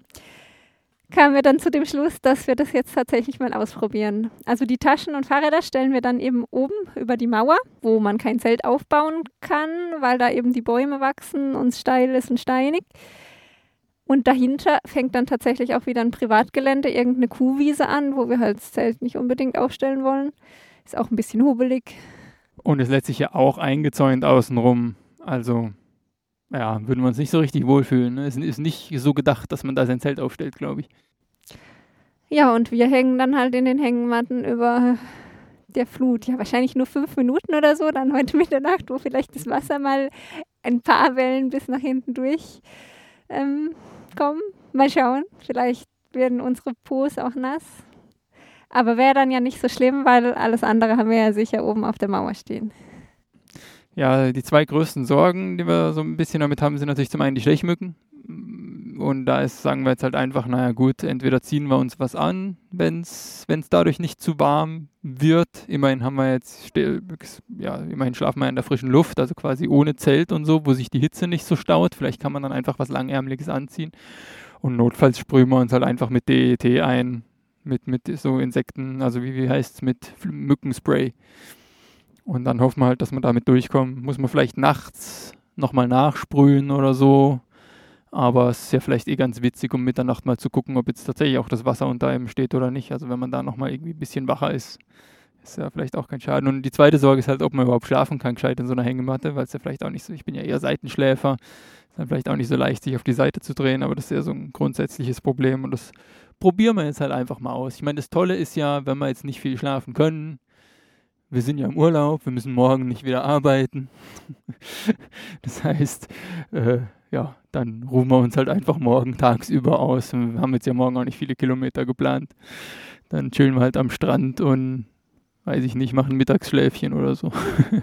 kamen wir dann zu dem Schluss, dass wir das jetzt tatsächlich mal ausprobieren. Also die Taschen und Fahrräder stellen wir dann eben oben über die Mauer, wo man kein Zelt aufbauen kann, weil da eben die Bäume wachsen und es steil ist und steinig. Und dahinter fängt dann tatsächlich auch wieder ein Privatgelände, irgendeine Kuhwiese an, wo wir halt das Zelt nicht unbedingt aufstellen wollen. Ist auch ein bisschen hubelig. Und es lässt sich ja auch eingezäunt außenrum. Also, ja, würden wir uns nicht so richtig wohlfühlen. Ne? Es ist nicht so gedacht, dass man da sein Zelt aufstellt, glaube ich. Ja, und wir hängen dann halt in den Hängematten über der Flut. Ja, wahrscheinlich nur fünf Minuten oder so, dann heute Mitternacht, wo vielleicht das Wasser mal ein paar Wellen bis nach hinten durch ähm, kommen. Mal schauen, vielleicht werden unsere Pos auch nass. Aber wäre dann ja nicht so schlimm, weil alles andere haben wir ja sicher oben auf der Mauer stehen. Ja, die zwei größten Sorgen, die wir so ein bisschen damit haben, sind natürlich zum einen die Stechmücken. Und da ist, sagen wir jetzt halt einfach, naja gut, entweder ziehen wir uns was an, wenn es dadurch nicht zu warm wird. Immerhin haben wir jetzt, ja, immerhin schlafen wir in der frischen Luft, also quasi ohne Zelt und so, wo sich die Hitze nicht so staut. Vielleicht kann man dann einfach was Langärmeliges anziehen. Und notfalls sprühen wir uns halt einfach mit D E T ein, mit, mit so Insekten, also wie, wie heißt es, mit Mückenspray. Und dann hoffen wir halt, dass wir damit durchkommen. Muss man vielleicht nachts nochmal nachsprühen oder so. Aber es ist ja vielleicht eh ganz witzig, um Mitternacht mal zu gucken, ob jetzt tatsächlich auch das Wasser unter einem steht oder nicht. Also wenn man da nochmal irgendwie ein bisschen wacher ist, ist ja vielleicht auch kein Schaden. Und die zweite Sorge ist halt, ob man überhaupt schlafen kann, gescheit in so einer Hängematte, weil es ja vielleicht auch nicht so, ich bin ja eher Seitenschläfer, ist dann vielleicht auch nicht so leicht, sich auf die Seite zu drehen, aber das ist ja so ein grundsätzliches Problem und das probieren wir jetzt halt einfach mal aus. Ich meine, das Tolle ist ja, wenn wir jetzt nicht viel schlafen können, wir sind ja im Urlaub, wir müssen morgen nicht wieder arbeiten. Das heißt, äh, ja, dann ruhen wir uns halt einfach morgen tagsüber aus. Wir haben jetzt ja morgen auch nicht viele Kilometer geplant. Dann chillen wir halt am Strand und, weiß ich nicht, machen Mittagsschläfchen oder so.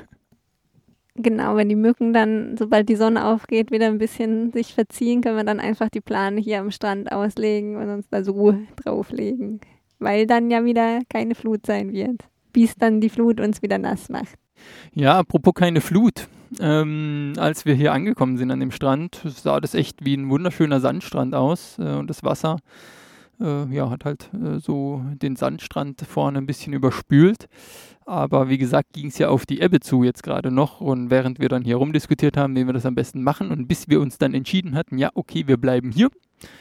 Genau, wenn die Mücken dann, sobald die Sonne aufgeht, wieder ein bisschen sich verziehen, können wir dann einfach die Plane hier am Strand auslegen und uns da so drauflegen. Weil dann ja wieder keine Flut sein wird, bis dann die Flut uns wieder nass macht. Ja, apropos keine Flut. Ähm, als wir hier angekommen sind an dem Strand, sah das echt wie ein wunderschöner Sandstrand aus. Äh, und das Wasser äh, ja, hat halt äh, so den Sandstrand vorne ein bisschen überspült. Aber wie gesagt, ging es ja auf die Ebbe zu jetzt gerade noch. Und während wir dann hier rumdiskutiert haben, wie wir das am besten machen und bis wir uns dann entschieden hatten, ja, okay, wir bleiben hier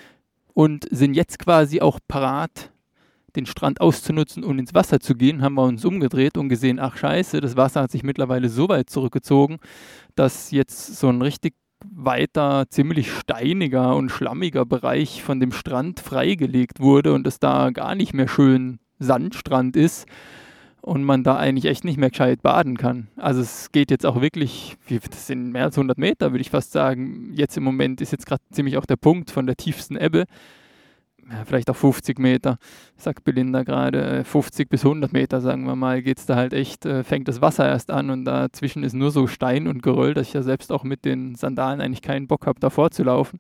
und sind jetzt quasi auch parat, den Strand auszunutzen und ins Wasser zu gehen, haben wir uns umgedreht und gesehen, ach scheiße, das Wasser hat sich mittlerweile so weit zurückgezogen, dass jetzt so ein richtig weiter, ziemlich steiniger und schlammiger Bereich von dem Strand freigelegt wurde und es da gar nicht mehr schön Sandstrand ist und man da eigentlich echt nicht mehr gescheit baden kann. Also es geht jetzt auch wirklich, das sind mehr als hundert Meter, würde ich fast sagen. Jetzt im Moment ist jetzt gerade ziemlich auch der Punkt von der tiefsten Ebbe. Ja, vielleicht auch fünfzig Meter, sagt Belinda gerade, fünfzig bis hundert Meter, sagen wir mal, geht es da halt echt, äh, fängt das Wasser erst an und dazwischen ist nur so Stein und Geröll, dass ich ja selbst auch mit den Sandalen eigentlich keinen Bock habe, davor zu laufen.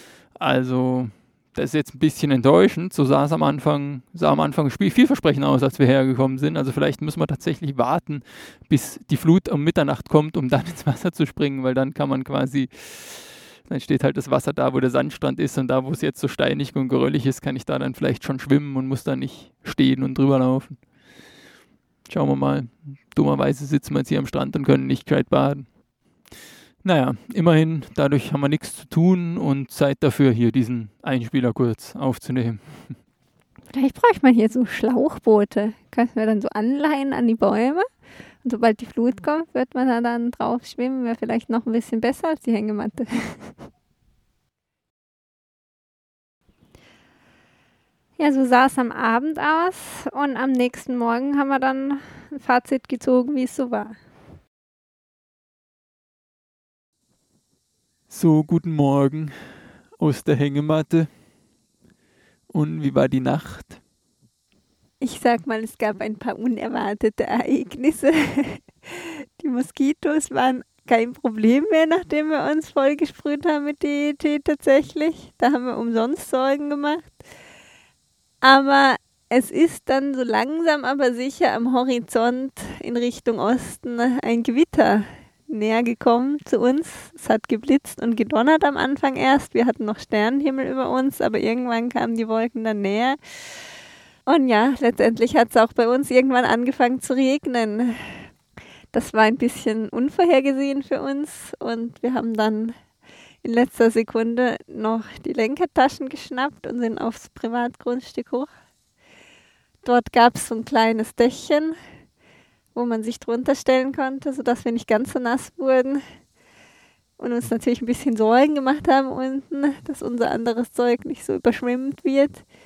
Also, das ist jetzt ein bisschen enttäuschend, so sah es am Anfang, sah am Anfang vielversprechend aus, als wir hergekommen sind. Also vielleicht müssen wir tatsächlich warten, bis die Flut um Mitternacht kommt, um dann ins Wasser zu springen, weil dann kann man quasi... Dann steht halt das Wasser da, wo der Sandstrand ist und da, wo es jetzt so steinig und geröllig ist, kann ich da dann vielleicht schon schwimmen und muss da nicht stehen und drüber laufen. Schauen wir mal. Dummerweise sitzen wir jetzt hier am Strand und können nicht gescheit baden. Naja, immerhin, dadurch haben wir nichts zu tun und Zeit dafür, hier diesen Einspieler kurz aufzunehmen. Vielleicht bräuchte man hier so Schlauchboote. Könnten wir dann so anleihen an die Bäume. Und sobald die Flut kommt, wird man da dann drauf schwimmen. Wäre vielleicht noch ein bisschen besser als die Hängematte. Ja, so sah es am Abend aus. Und am nächsten Morgen haben wir dann ein Fazit gezogen, wie es so war. So, guten Morgen aus der Hängematte. Und wie war die Nacht? Ich sag mal, es gab ein paar unerwartete Ereignisse. Die Moskitos waren kein Problem mehr, nachdem wir uns vollgesprüht haben mit D E T tatsächlich. Da haben wir umsonst Sorgen gemacht. Aber es ist dann so langsam, aber sicher am Horizont in Richtung Osten ein Gewitter näher gekommen zu uns. Es hat geblitzt und gedonnert am Anfang erst. Wir hatten noch Sternenhimmel über uns, aber irgendwann kamen die Wolken dann näher. Und ja, letztendlich hat es auch bei uns irgendwann angefangen zu regnen. Das war ein bisschen unvorhergesehen für uns und wir haben dann in letzter Sekunde noch die Lenkertaschen geschnappt und sind aufs Privatgrundstück hoch. Dort gab es so ein kleines Dächchen, wo man sich drunter stellen konnte, sodass wir nicht ganz so nass wurden und uns natürlich ein bisschen Sorgen gemacht haben unten, dass unser anderes Zeug nicht so überschwemmt wird.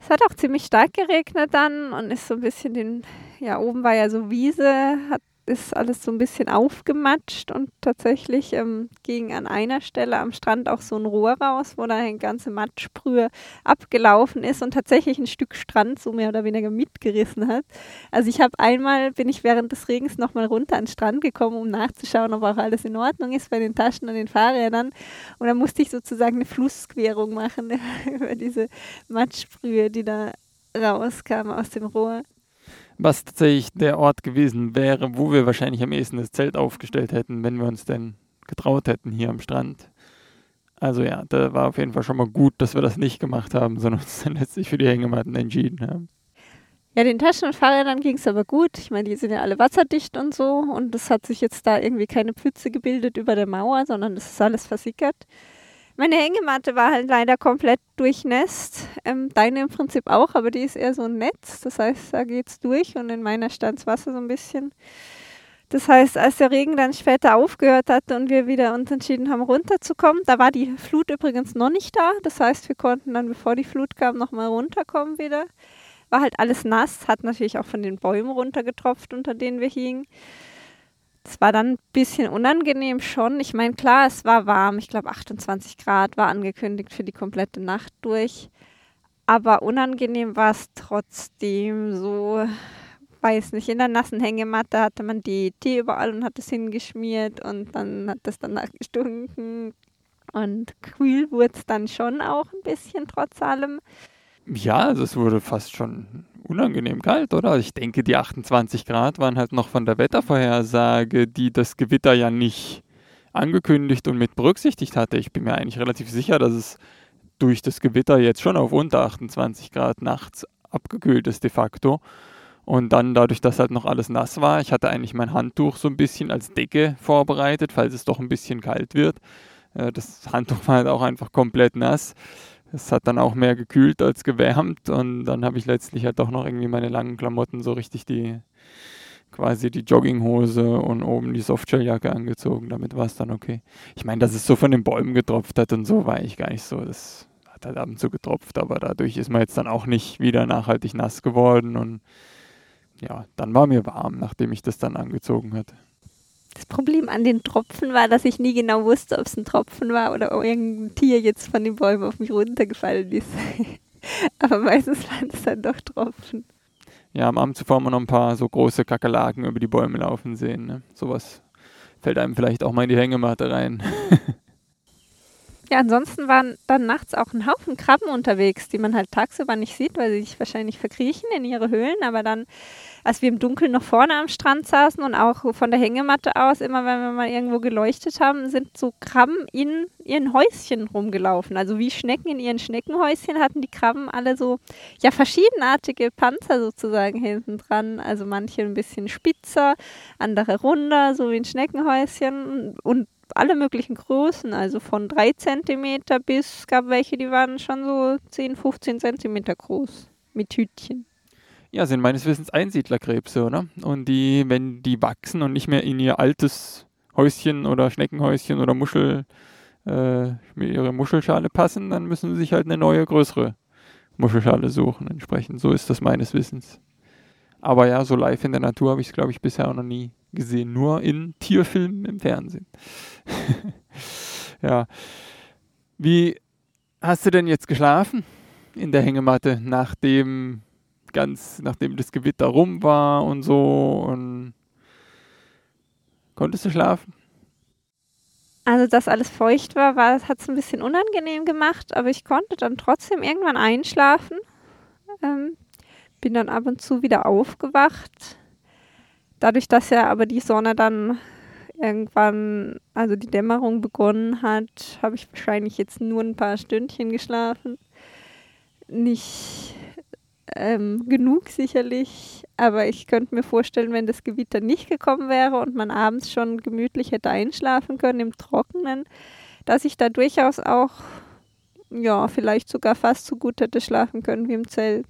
Es hat auch ziemlich stark geregnet dann und ist so ein bisschen den, ja, oben war ja so Wiese, hat, ist alles so ein bisschen aufgematscht und tatsächlich ähm, ging an einer Stelle am Strand auch so ein Rohr raus, wo da eine ganze Matschbrühe abgelaufen ist und tatsächlich ein Stück Strand so mehr oder weniger mitgerissen hat. Also ich habe einmal, bin ich während des Regens nochmal runter an den Strand gekommen, um nachzuschauen, ob auch alles in Ordnung ist bei den Taschen und den Fahrrädern. Und dann musste ich sozusagen eine Flussquerung machen über diese Matschbrühe, die da rauskam aus dem Rohr. Was tatsächlich der Ort gewesen wäre, wo wir wahrscheinlich am ehesten das Zelt aufgestellt hätten, wenn wir uns denn getraut hätten hier am Strand. Also ja, da war auf jeden Fall schon mal gut, dass wir das nicht gemacht haben, sondern uns dann letztlich für die Hängematten entschieden haben. Ja, den Taschen und Fahrrädern ging es aber gut. Ich meine, die sind ja alle wasserdicht und so und es hat sich jetzt da irgendwie keine Pfütze gebildet über der Mauer, sondern es ist alles versickert. Meine Hängematte war halt leider komplett durchnässt. Ähm, deine im Prinzip auch, aber die ist eher so ein Netz. Das heißt, da geht's durch und in meiner stand's Wasser so ein bisschen. Das heißt, als der Regen dann später aufgehört hatte und wir wieder uns entschieden haben, runterzukommen, da war die Flut übrigens noch nicht da. Das heißt, wir konnten dann, bevor die Flut kam, nochmal runterkommen wieder. War halt alles nass, hat natürlich auch von den Bäumen runtergetropft, unter denen wir hingen. Es war dann ein bisschen unangenehm schon. Ich meine, klar, es war warm. Ich glaube, achtundzwanzig Grad war angekündigt für die komplette Nacht durch. Aber unangenehm war es trotzdem so, weiß nicht, in der nassen Hängematte hatte man D E T überall und hat es hingeschmiert und dann hat es danach gestunken. Und kühl wurde es dann schon auch ein bisschen trotz allem. Ja, also es wurde fast schon unangenehm kalt, oder? Ich denke, die achtundzwanzig Grad waren halt noch von der Wettervorhersage, die das Gewitter ja nicht angekündigt und mit berücksichtigt hatte. Ich bin mir eigentlich relativ sicher, dass es durch das Gewitter jetzt schon auf unter achtundzwanzig Grad nachts abgekühlt ist de facto. Und dann dadurch, dass halt noch alles nass war, ich hatte eigentlich mein Handtuch so ein bisschen als Decke vorbereitet, falls es doch ein bisschen kalt wird. Das Handtuch war halt auch einfach komplett nass. Es hat dann auch mehr gekühlt als gewärmt und dann habe ich letztlich halt doch noch irgendwie meine langen Klamotten, so richtig die, quasi die Jogginghose und oben die Softshelljacke angezogen. Damit war es dann okay. Ich meine, dass es so von den Bäumen getropft hat und so, war eigentlich gar nicht so. Das hat halt ab und zu getropft, aber dadurch ist man jetzt dann auch nicht wieder nachhaltig nass geworden und ja, dann war mir warm, nachdem ich das dann angezogen hatte. Das Problem an den Tropfen war, dass ich nie genau wusste, ob es ein Tropfen war oder ob irgendein Tier jetzt von den Bäumen auf mich runtergefallen ist. Aber meistens waren es dann doch Tropfen. Ja, am Abend zuvor haben wir noch ein paar so große Kakerlaken über die Bäume laufen sehen. Ne? Sowas fällt einem vielleicht auch mal in die Hängematte rein. Ja, ansonsten waren dann nachts auch ein Haufen Krabben unterwegs, die man halt tagsüber nicht sieht, weil sie sich wahrscheinlich verkriechen in ihre Höhlen. Aber dann, als wir im Dunkeln noch vorne am Strand saßen und auch von der Hängematte aus, immer wenn wir mal irgendwo geleuchtet haben, sind so Krabben in ihren Häuschen rumgelaufen. Also wie Schnecken in ihren Schneckenhäuschen hatten die Krabben alle so, ja, verschiedenartige Panzer sozusagen hinten dran. Also manche ein bisschen spitzer, andere runder, so wie ein Schneckenhäuschen und alle möglichen Größen, also von drei Zentimeter bis, gab welche, die waren schon so zehn, fünfzehn Zentimeter groß, mit Hütchen. Ja, sind meines Wissens Einsiedlerkrebse, oder? Und die, wenn die wachsen und nicht mehr in ihr altes Häuschen oder Schneckenhäuschen oder Muschel, äh, mit ihrer Muschelschale passen, dann müssen sie sich halt eine neue, größere Muschelschale suchen entsprechend. So ist das meines Wissens. Aber ja, so live in der Natur habe ich es, glaube ich, bisher auch noch nie gesehen. Nur in Tierfilmen im Fernsehen. Ja. Wie hast du denn jetzt geschlafen in der Hängematte, nachdem ganz, nachdem das Gewitter rum war und so? Und konntest du schlafen? Also, dass alles feucht war, war hat es ein bisschen unangenehm gemacht, aber ich konnte dann trotzdem irgendwann einschlafen. Ähm, bin dann ab und zu wieder aufgewacht. Dadurch, dass ja aber die Sonne dann irgendwann, also die Dämmerung begonnen hat, habe ich wahrscheinlich jetzt nur ein paar Stündchen geschlafen. Nicht ähm, genug sicherlich, aber ich könnte mir vorstellen, wenn das Gewitter nicht gekommen wäre und man abends schon gemütlich hätte einschlafen können im Trockenen, dass ich da durchaus auch, ja, vielleicht sogar fast so gut hätte schlafen können wie im Zelt.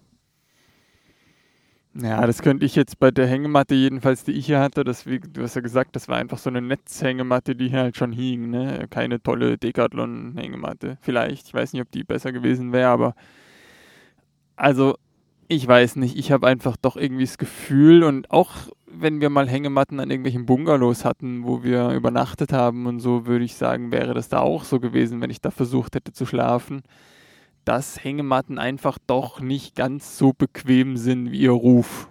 Ja, das könnte ich jetzt bei der Hängematte jedenfalls, die ich hier hatte, das, wie du hast ja gesagt, das war einfach so eine Netzhängematte, die hier halt schon hing, ne? Keine tolle Decathlon-Hängematte. Vielleicht, ich weiß nicht, ob die besser gewesen wäre, aber Also, ich weiß nicht, ich habe einfach doch irgendwie das Gefühl, und auch wenn wir mal Hängematten an irgendwelchen Bungalows hatten, wo wir übernachtet haben und so, würde ich sagen, wäre das da auch so gewesen, wenn ich da versucht hätte zu schlafen, dass Hängematten einfach doch nicht ganz so bequem sind wie ihr Ruf.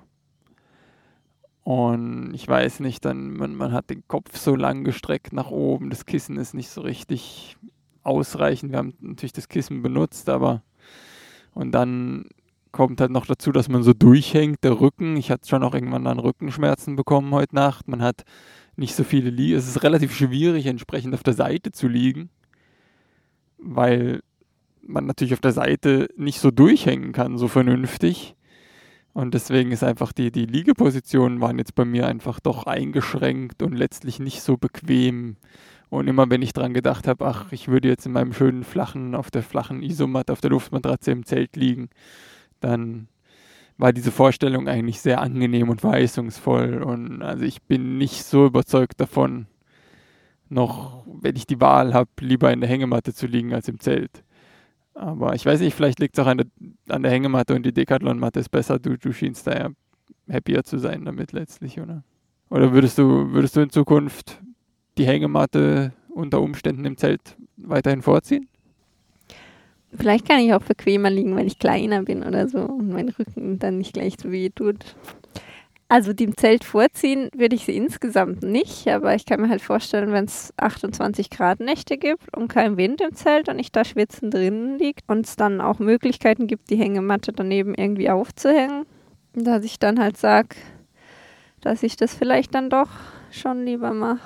Und ich weiß nicht, dann man, man hat den Kopf so lang gestreckt nach oben, das Kissen ist nicht so richtig ausreichend. Wir haben natürlich das Kissen benutzt, aber und dann kommt halt noch dazu, dass man so durchhängt, der Rücken. Ich hatte schon auch irgendwann dann Rückenschmerzen bekommen heute Nacht. Man hat nicht so viele Liegen. Es ist relativ schwierig, entsprechend auf der Seite zu liegen, weil man natürlich auf der Seite nicht so durchhängen kann, so vernünftig. Und deswegen ist einfach die, die Liegepositionen waren jetzt bei mir einfach doch eingeschränkt und letztlich nicht so bequem. Und immer wenn ich dran gedacht habe, ach, ich würde jetzt in meinem schönen flachen, auf der flachen Isomatte, auf der Luftmatratze im Zelt liegen, dann war diese Vorstellung eigentlich sehr angenehm und verheißungsvoll. Und also ich bin nicht so überzeugt davon, noch, wenn ich die Wahl habe, lieber in der Hängematte zu liegen als im Zelt. Aber ich weiß nicht, vielleicht liegt es auch an der, an der Hängematte und die Decathlon-Matte ist besser. Du, du schienst da ja happier zu sein damit letztlich, oder? Oder würdest du, würdest du in Zukunft die Hängematte unter Umständen im Zelt weiterhin vorziehen? Vielleicht kann ich auch bequemer liegen, wenn ich kleiner bin oder so und mein Rücken dann nicht gleich so weh tut. Also dem Zelt vorziehen würde ich sie insgesamt nicht, aber ich kann mir halt vorstellen, wenn es achtundzwanzig Grad Nächte gibt und kein Wind im Zelt und ich da schwitzend drinnen liegt und es dann auch Möglichkeiten gibt, die Hängematte daneben irgendwie aufzuhängen, dass ich dann halt sage, dass ich das vielleicht dann doch schon lieber mache.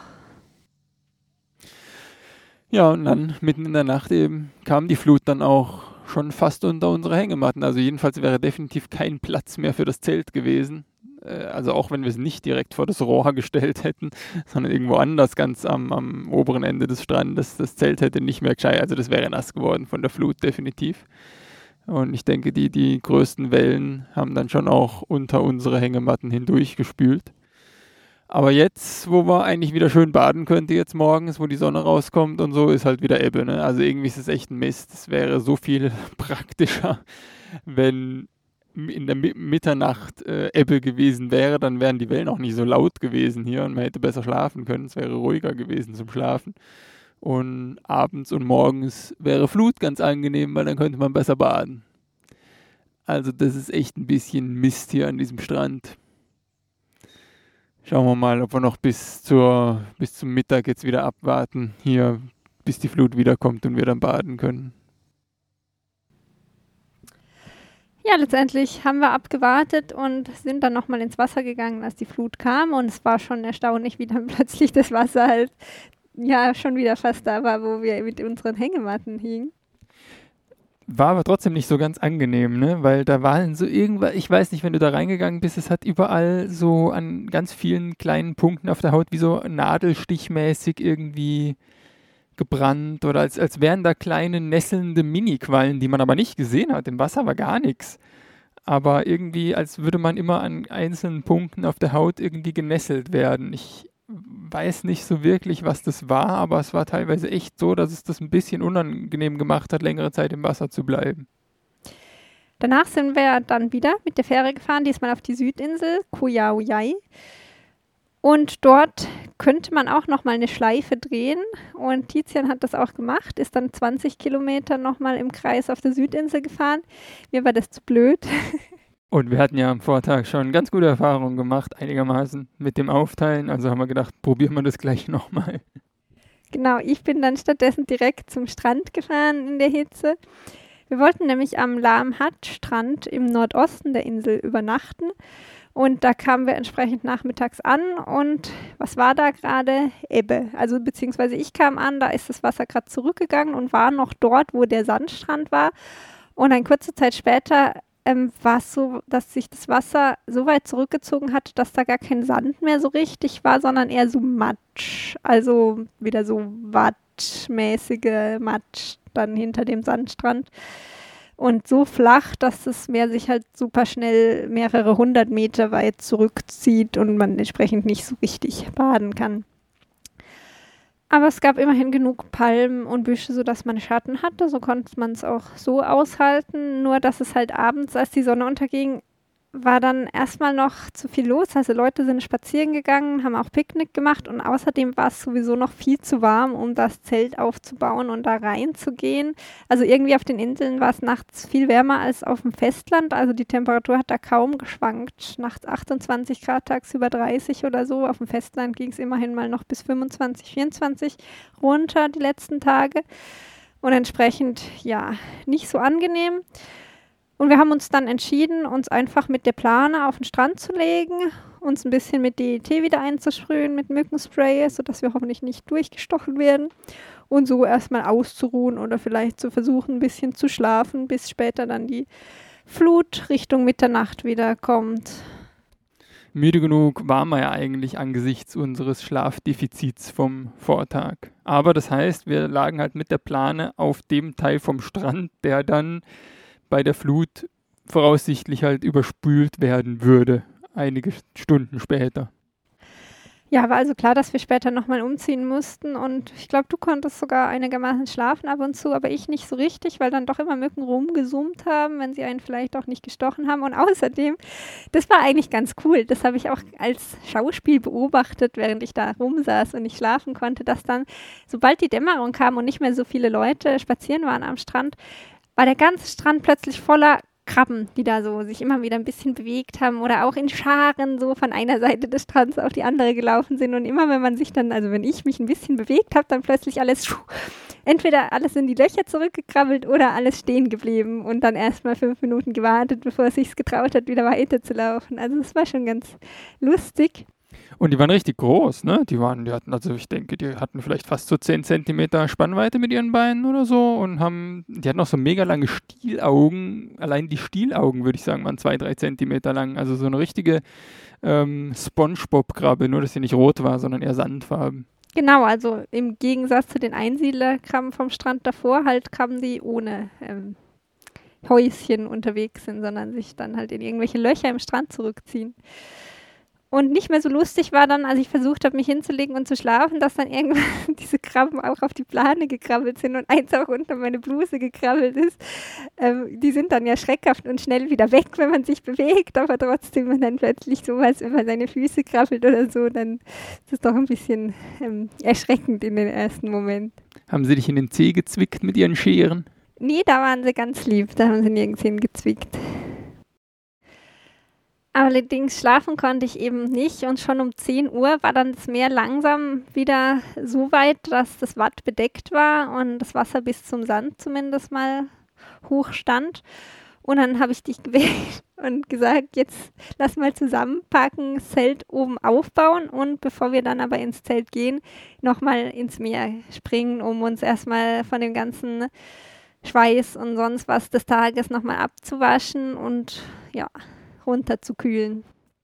Ja, und dann mitten in der Nacht eben kam die Flut dann auch schon fast unter unsere Hängematten. Also jedenfalls wäre definitiv kein Platz mehr für das Zelt gewesen. Also auch wenn wir es nicht direkt vor das Rohr gestellt hätten, sondern irgendwo anders, ganz am, am oberen Ende des Strandes. Das Zelt hätte nicht mehr gescheit, also das wäre nass geworden von der Flut, definitiv. Und ich denke, die, die größten Wellen haben dann schon auch unter unsere Hängematten hindurch gespült. Aber jetzt, wo man eigentlich wieder schön baden könnte, jetzt morgens, wo die Sonne rauskommt und so, ist halt wieder Ebbe. Ne? Also irgendwie ist es echt ein Mist. Es wäre so viel praktischer, wenn in der Mitternacht äh, Ebbe gewesen wäre, dann wären die Wellen auch nicht so laut gewesen hier und man hätte besser schlafen können. Es wäre ruhiger gewesen zum Schlafen. Und abends und morgens wäre Flut ganz angenehm, weil dann könnte man besser baden. Also das ist echt ein bisschen Mist hier an diesem Strand. Schauen wir mal, ob wir noch bis, zur, bis zum Mittag jetzt wieder abwarten, hier, bis die Flut wiederkommt und wir dann baden können. Ja, letztendlich haben wir abgewartet und sind dann nochmal ins Wasser gegangen, als die Flut kam. Und es war schon erstaunlich, wie dann plötzlich das Wasser halt ja schon wieder fast da war, wo wir mit unseren Hängematten hingen. War aber trotzdem nicht so ganz angenehm, ne? Weil da waren so irgendwas, ich weiß nicht, wenn du da reingegangen bist, es hat überall so an ganz vielen kleinen Punkten auf der Haut wie so nadelstichmäßig irgendwie gebrannt oder als, als wären da kleine nesselnde Mini-Quallen, die man aber nicht gesehen hat. Im Wasser war gar nichts. Aber irgendwie, als würde man immer an einzelnen Punkten auf der Haut irgendwie genesselt werden. Ich weiß nicht so wirklich, was das war, aber es war teilweise echt so, dass es das ein bisschen unangenehm gemacht hat, längere Zeit im Wasser zu bleiben. Danach sind wir dann wieder mit der Fähre gefahren, diesmal auf die Südinsel, Koh Yai. Und dort könnte man auch nochmal eine Schleife drehen. Und Tizian hat das auch gemacht, ist dann zwanzig Kilometer nochmal im Kreis auf der Südinsel gefahren. Mir war das zu blöd. Und wir hatten ja am Vortag schon ganz gute Erfahrungen gemacht, einigermaßen mit dem Aufteilen. Also haben wir gedacht, probieren wir das gleich nochmal. Genau, ich bin dann stattdessen direkt zum Strand gefahren in der Hitze. Wir wollten nämlich am Lam Hat-Strand im Nordosten der Insel übernachten. Und da kamen wir entsprechend nachmittags an und was war da gerade? Ebbe. Also beziehungsweise ich kam an, da ist das Wasser gerade zurückgegangen und war noch dort, wo der Sandstrand war. Und eine kurze Zeit später ähm, war es so, dass sich das Wasser so weit zurückgezogen hat, dass da gar kein Sand mehr so richtig war, sondern eher so Matsch. Also wieder so wattmäßige Matsch dann hinter dem Sandstrand. Und so flach, dass das Meer sich halt super schnell mehrere hundert Meter weit zurückzieht und man entsprechend nicht so richtig baden kann. Aber es gab immerhin genug Palmen und Büsche, sodass man Schatten hatte. So konnte man es auch so aushalten. Nur, dass es halt abends, als die Sonne unterging, war dann erstmal noch zu viel los. Also Leute sind spazieren gegangen, haben auch Picknick gemacht und außerdem war es sowieso noch viel zu warm, um das Zelt aufzubauen und da reinzugehen. Also irgendwie auf den Inseln war es nachts viel wärmer als auf dem Festland. Also die Temperatur hat da kaum geschwankt. Nachts achtundzwanzig Grad, tagsüber dreißig oder so. Auf dem Festland ging es immerhin mal noch bis fünfundzwanzig, vierundzwanzig runter die letzten Tage. Und entsprechend, ja, nicht so angenehm. Und wir haben uns dann entschieden, uns einfach mit der Plane auf den Strand zu legen, uns ein bisschen mit D E T wieder einzusprühen, mit Mückenspray, sodass wir hoffentlich nicht durchgestochen werden und so erstmal auszuruhen oder vielleicht zu versuchen, ein bisschen zu schlafen, bis später dann die Flut Richtung Mitternacht wieder kommt. Müde genug waren wir ja eigentlich angesichts unseres Schlafdefizits vom Vortag. Aber das heißt, wir lagen halt mit der Plane auf dem Teil vom Strand, der dann bei der Flut voraussichtlich halt überspült werden würde, einige Stunden später. Ja, war also klar, dass wir später nochmal umziehen mussten und ich glaube, du konntest sogar einigermaßen schlafen ab und zu, aber ich nicht so richtig, weil dann doch immer Mücken rumgesummt haben, wenn sie einen vielleicht auch nicht gestochen haben und außerdem, das war eigentlich ganz cool, das habe ich auch als Schauspiel beobachtet, während ich da rumsaß und nicht schlafen konnte, dass dann, sobald die Dämmerung kam und nicht mehr so viele Leute spazieren waren am Strand, war der ganze Strand plötzlich voller Krabben, die da so sich immer wieder ein bisschen bewegt haben oder auch in Scharen so von einer Seite des Strands auf die andere gelaufen sind. Und immer wenn man sich dann, also wenn ich mich ein bisschen bewegt habe, dann plötzlich alles, schuh, entweder alles in die Löcher zurückgekrabbelt oder alles stehen geblieben und dann erstmal fünf Minuten gewartet, bevor es sich getraut hat, wieder weiterzulaufen. Also es war schon ganz lustig. Und die waren richtig groß, ne? Die waren, die hatten, also ich denke, die hatten vielleicht fast so zehn Zentimeter Spannweite mit ihren Beinen oder so und haben, die hatten auch so mega lange Stielaugen. Allein die Stielaugen, würde ich sagen, waren zwei, drei Zentimeter lang. Also so eine richtige ähm, Spongebob-Krabbe, nur dass sie nicht rot war, sondern eher sandfarben. Genau, also im Gegensatz zu den Einsiedlerkrabben vom Strand davor, halt Krabben, die ohne ähm, Häuschen unterwegs sind, sondern sich dann halt in irgendwelche Löcher im Strand zurückziehen. Und nicht mehr so lustig war dann, als ich versucht habe, mich hinzulegen und zu schlafen, dass dann irgendwann diese Krabben auch auf die Plane gekrabbelt sind und eins auch unter meine Bluse gekrabbelt ist. Ähm, die sind dann ja schreckhaft und schnell wieder weg, wenn man sich bewegt, aber trotzdem, wenn dann plötzlich sowas über seine Füße krabbelt oder so, dann ist es doch ein bisschen ähm, erschreckend in den ersten Moment. Haben sie dich in den Zeh gezwickt mit ihren Scheren? Nee, da waren sie ganz lieb, da haben sie nirgends hingezwickt. Allerdings schlafen konnte ich eben nicht und schon um zehn Uhr war dann das Meer langsam wieder so weit, dass das Watt bedeckt war und das Wasser bis zum Sand zumindest mal hoch stand. Und dann habe ich dich geweckt und gesagt, jetzt lass mal zusammenpacken, das Zelt oben aufbauen und bevor wir dann aber ins Zelt gehen, nochmal ins Meer springen, um uns erstmal von dem ganzen Schweiß und sonst was des Tages nochmal abzuwaschen und ja, runterzukühlen.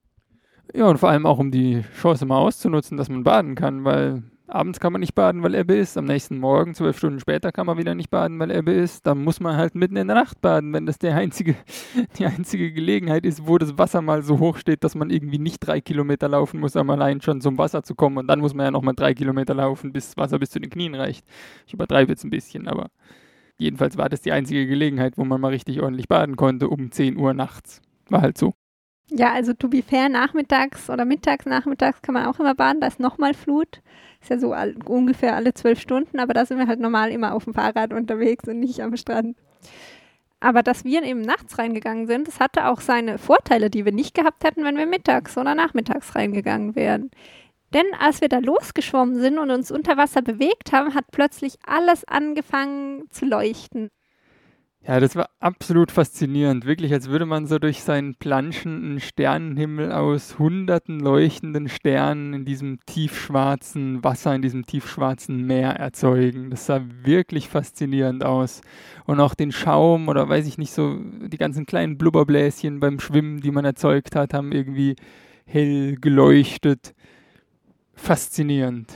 Ja, und vor allem auch, um die Chance mal auszunutzen, dass man baden kann, weil abends kann man nicht baden, weil Ebbe ist. Am nächsten Morgen, zwölf Stunden später, kann man wieder nicht baden, weil Ebbe ist. Dann muss man halt mitten in der Nacht baden, wenn das der einzige, die einzige Gelegenheit ist, wo das Wasser mal so hoch steht, dass man irgendwie nicht drei Kilometer laufen muss, um allein schon zum Wasser zu kommen. Und dann muss man ja nochmal drei Kilometer laufen, bis das Wasser bis zu den Knien reicht. Ich übertreibe jetzt ein bisschen, aber jedenfalls war das die einzige Gelegenheit, wo man mal richtig ordentlich baden konnte, um zehn Uhr nachts. War halt so. Ja, also to be fair, nachmittags oder mittags, nachmittags kann man auch immer baden, da ist nochmal Flut. Ist ja so all, ungefähr alle zwölf Stunden, aber da sind wir halt normal immer auf dem Fahrrad unterwegs und nicht am Strand. Aber dass wir eben nachts reingegangen sind, das hatte auch seine Vorteile, die wir nicht gehabt hätten, wenn wir mittags oder nachmittags reingegangen wären. Denn als wir da losgeschwommen sind und uns unter Wasser bewegt haben, hat plötzlich alles angefangen zu leuchten. Ja, das war absolut faszinierend. Wirklich, als würde man so durch seinen planschenden Sternenhimmel aus hunderten leuchtenden Sternen in diesem tiefschwarzen Wasser, in diesem tiefschwarzen Meer erzeugen. Das sah wirklich faszinierend aus. Und auch den Schaum oder weiß ich nicht, so die ganzen kleinen Blubberbläschen beim Schwimmen, die man erzeugt hat, haben irgendwie hell geleuchtet. Faszinierend.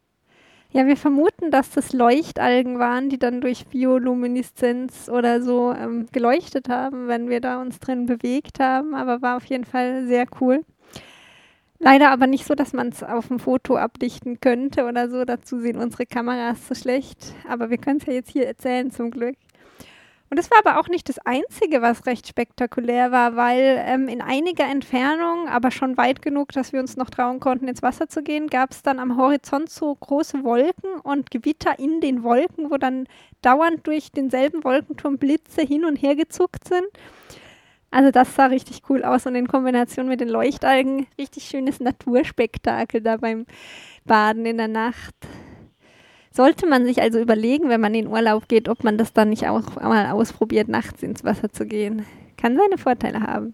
Ja, wir vermuten, dass das Leuchtalgen waren, die dann durch Biolumineszenz oder so ähm, geleuchtet haben, wenn wir da uns drin bewegt haben, aber war auf jeden Fall sehr cool. Leider aber nicht so, dass man es auf dem Foto abdichten könnte oder so. Dazu sehen unsere Kameras so schlecht. Aber wir können es ja jetzt hier erzählen, zum Glück. Und es war aber auch nicht das Einzige, was recht spektakulär war, weil ähm, in einiger Entfernung, aber schon weit genug, dass wir uns noch trauen konnten, ins Wasser zu gehen, gab es dann am Horizont so große Wolken und Gewitter in den Wolken, wo dann dauernd durch denselben Wolkenturm Blitze hin und her gezuckt sind. Also das sah richtig cool aus und in Kombination mit den Leuchtalgen richtig schönes Naturspektakel da beim Baden in der Nacht. Sollte man sich also überlegen, wenn man in Urlaub geht, ob man das dann nicht auch mal ausprobiert, nachts ins Wasser zu gehen. Kann seine Vorteile haben.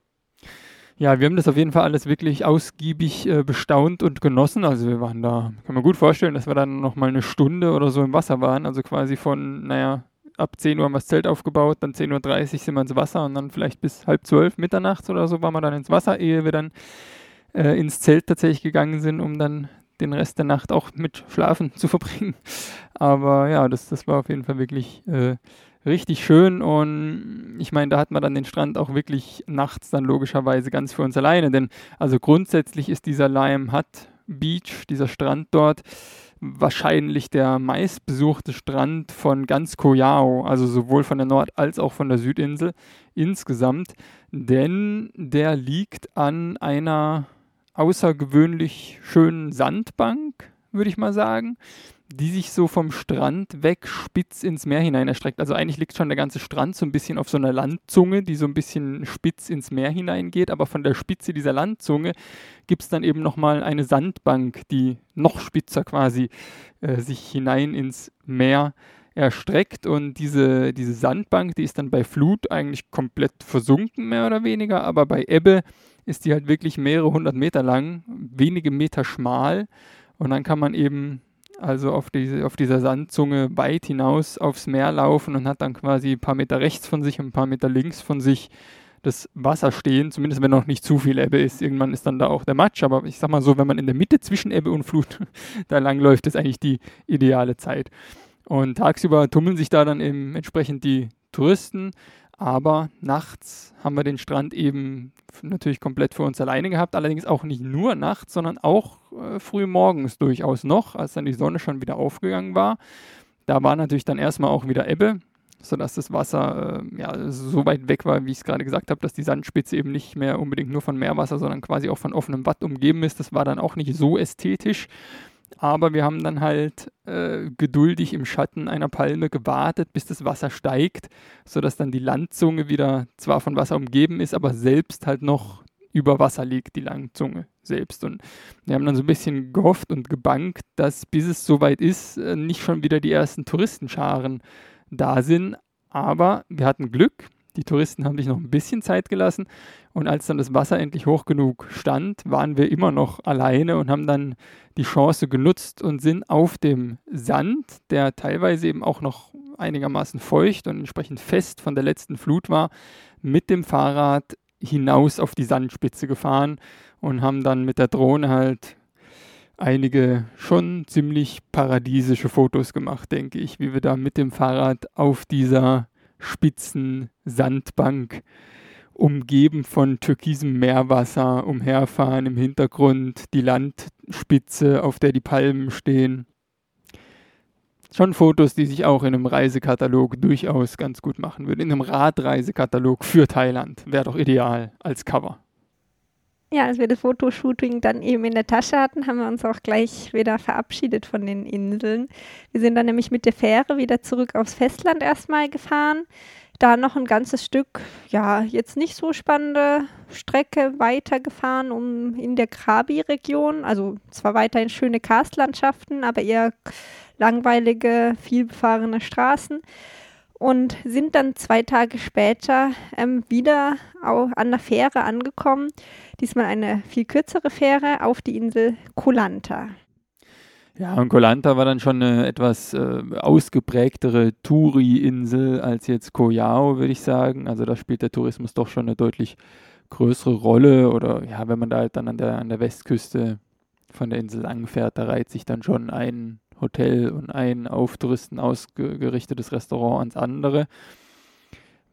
Ja, wir haben das auf jeden Fall alles wirklich ausgiebig äh, bestaunt und genossen. Also wir waren da, kann man gut vorstellen, dass wir dann noch mal eine Stunde oder so im Wasser waren. Also quasi von, naja, ab zehn Uhr haben wir das Zelt aufgebaut, dann zehn Uhr dreißig sind wir ins Wasser und dann vielleicht bis halb zwölf, mitternachts oder so waren wir dann ins Wasser, ehe wir dann äh, ins Zelt tatsächlich gegangen sind, um dann den Rest der Nacht auch mit Schlafen zu verbringen. Aber ja, das, das war auf jeden Fall wirklich äh, richtig schön und ich meine, da hat man dann den Strand auch wirklich nachts dann logischerweise ganz für uns alleine, denn also grundsätzlich ist dieser Lime Hut Beach, dieser Strand dort, wahrscheinlich der meistbesuchte Strand von ganz Koh Yao, also sowohl von der Nord- als auch von der Südinsel insgesamt, denn der liegt an einer außergewöhnlich schönen Sandbank, würde ich mal sagen, die sich so vom Strand weg spitz ins Meer hinein erstreckt. Also eigentlich liegt schon der ganze Strand so ein bisschen auf so einer Landzunge, die so ein bisschen spitz ins Meer hineingeht, aber von der Spitze dieser Landzunge gibt es dann eben nochmal eine Sandbank, die noch spitzer quasi äh, sich hinein ins Meer erstreckt und diese, diese Sandbank, die ist dann bei Flut eigentlich komplett versunken, mehr oder weniger, aber bei Ebbe ist die halt wirklich mehrere hundert Meter lang, wenige Meter schmal und dann kann man eben also auf, diese, auf dieser Sandzunge weit hinaus aufs Meer laufen und hat dann quasi ein paar Meter rechts von sich und ein paar Meter links von sich das Wasser stehen, zumindest wenn noch nicht zu viel Ebbe ist. Irgendwann ist dann da auch der Matsch, aber ich sag mal so, wenn man in der Mitte zwischen Ebbe und Flut da langläuft, ist eigentlich die ideale Zeit. Und tagsüber tummeln sich da dann eben entsprechend die Touristen, aber nachts haben wir den Strand eben natürlich komplett für uns alleine gehabt, allerdings auch nicht nur nachts, sondern auch äh, früh morgens durchaus noch, als dann die Sonne schon wieder aufgegangen war. Da war natürlich dann erstmal auch wieder Ebbe, sodass das Wasser äh, ja, so weit weg war, wie ich es gerade gesagt habe, dass die Sandspitze eben nicht mehr unbedingt nur von Meerwasser, sondern quasi auch von offenem Watt umgeben ist. Das war dann auch nicht so ästhetisch. Aber wir haben dann halt äh, geduldig im Schatten einer Palme gewartet, bis das Wasser steigt, sodass dann die Landzunge wieder zwar von Wasser umgeben ist, aber selbst halt noch über Wasser liegt, die Landzunge selbst. Und wir haben dann so ein bisschen gehofft und gebangt, dass bis es soweit ist, äh, nicht schon wieder die ersten Touristenscharen da sind. Aber wir hatten Glück. Die Touristen haben sich noch ein bisschen Zeit gelassen und als dann das Wasser endlich hoch genug stand, waren wir immer noch alleine und haben dann die Chance genutzt und sind auf dem Sand, der teilweise eben auch noch einigermaßen feucht und entsprechend fest von der letzten Flut war, mit dem Fahrrad hinaus auf die Sandspitze gefahren und haben dann mit der Drohne halt einige schon ziemlich paradiesische Fotos gemacht, denke ich, wie wir da mit dem Fahrrad auf dieser spitzen Sandbank, umgeben von türkisem Meerwasser, umherfahren, im Hintergrund die Landspitze, auf der die Palmen stehen. Schon Fotos, die sich auch in einem Reisekatalog durchaus ganz gut machen würden. In einem Radreisekatalog für Thailand wäre doch ideal als Cover. Ja, als wir das Fotoshooting dann eben in der Tasche hatten, haben wir uns auch gleich wieder verabschiedet von den Inseln. Wir sind dann nämlich mit der Fähre wieder zurück aufs Festland erstmal gefahren. Da noch ein ganzes Stück, ja, jetzt nicht so spannende Strecke weitergefahren, um in der Krabi-Region, also zwar weiterhin schöne Karstlandschaften, aber eher langweilige, vielbefahrene Straßen. Und sind dann zwei Tage später ähm, wieder au- an der Fähre angekommen. Diesmal eine viel kürzere Fähre auf die Insel Koh Lanta. Ja, und Koh Lanta war dann schon eine etwas äh, ausgeprägtere Touri-Insel als jetzt Koh Yao, würde ich sagen. Also da spielt der Tourismus doch schon eine deutlich größere Rolle. Oder ja, wenn man da halt dann an der, an der Westküste von der Insel langfährt, da reiht sich dann schon ein Hotel und ein auf Touristen ausgerichtetes Restaurant ans andere.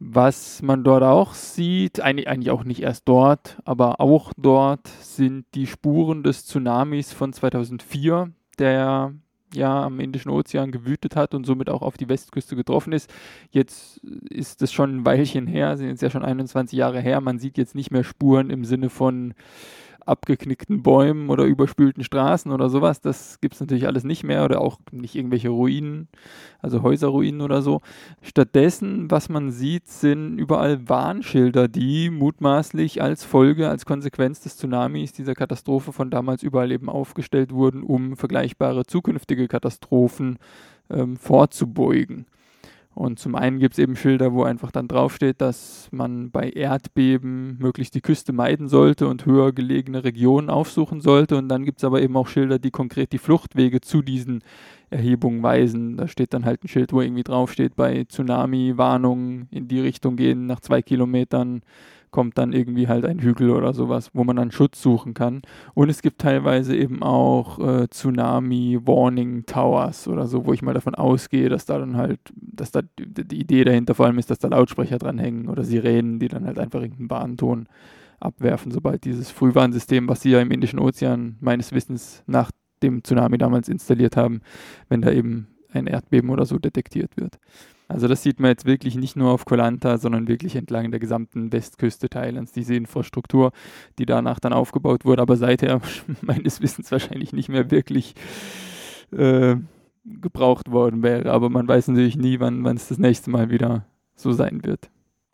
Was man dort auch sieht, eigentlich, eigentlich auch nicht erst dort, aber auch dort sind die Spuren des Tsunamis von zweitausendvier, der ja am Indischen Ozean gewütet hat und somit auch auf die Westküste getroffen ist. Jetzt ist es schon ein Weilchen her, sind jetzt ja schon einundzwanzig Jahre her. Man sieht jetzt nicht mehr Spuren im Sinne von abgeknickten Bäumen oder überspülten Straßen oder sowas. Das gibt es natürlich alles nicht mehr oder auch nicht irgendwelche Ruinen, also Häuserruinen oder so. Stattdessen, was man sieht, sind überall Warnschilder, die mutmaßlich als Folge, als Konsequenz des Tsunamis, dieser Katastrophe von damals überall eben aufgestellt wurden, um vergleichbare zukünftige Katastrophen ähm, vorzubeugen. Und zum einen gibt es eben Schilder, wo einfach dann draufsteht, dass man bei Erdbeben möglichst die Küste meiden sollte und höher gelegene Regionen aufsuchen sollte. Und dann gibt es aber eben auch Schilder, die konkret die Fluchtwege zu diesen Erhebungen weisen. Da steht dann halt ein Schild, wo irgendwie draufsteht, bei Tsunami-Warnungen in die Richtung gehen, nach zwei Kilometern kommt dann irgendwie halt ein Hügel oder sowas, wo man dann Schutz suchen kann. Und es gibt teilweise eben auch äh, Tsunami-Warning-Towers oder so, wo ich mal davon ausgehe, dass da dann halt, dass da die, die Idee dahinter vor allem ist, dass da Lautsprecher dranhängen oder Sirenen, die dann halt einfach irgendeinen Warnton abwerfen, sobald dieses Frühwarnsystem, was sie ja im Indischen Ozean meines Wissens nach dem Tsunami damals installiert haben, wenn da eben ein Erdbeben oder so detektiert wird. Also das sieht man jetzt wirklich nicht nur auf Koh Lanta, sondern wirklich entlang der gesamten Westküste Thailands, diese Infrastruktur, die danach dann aufgebaut wurde, aber seither meines Wissens wahrscheinlich nicht mehr wirklich äh, gebraucht worden wäre. Aber man weiß natürlich nie, wann es das nächste Mal wieder so sein wird.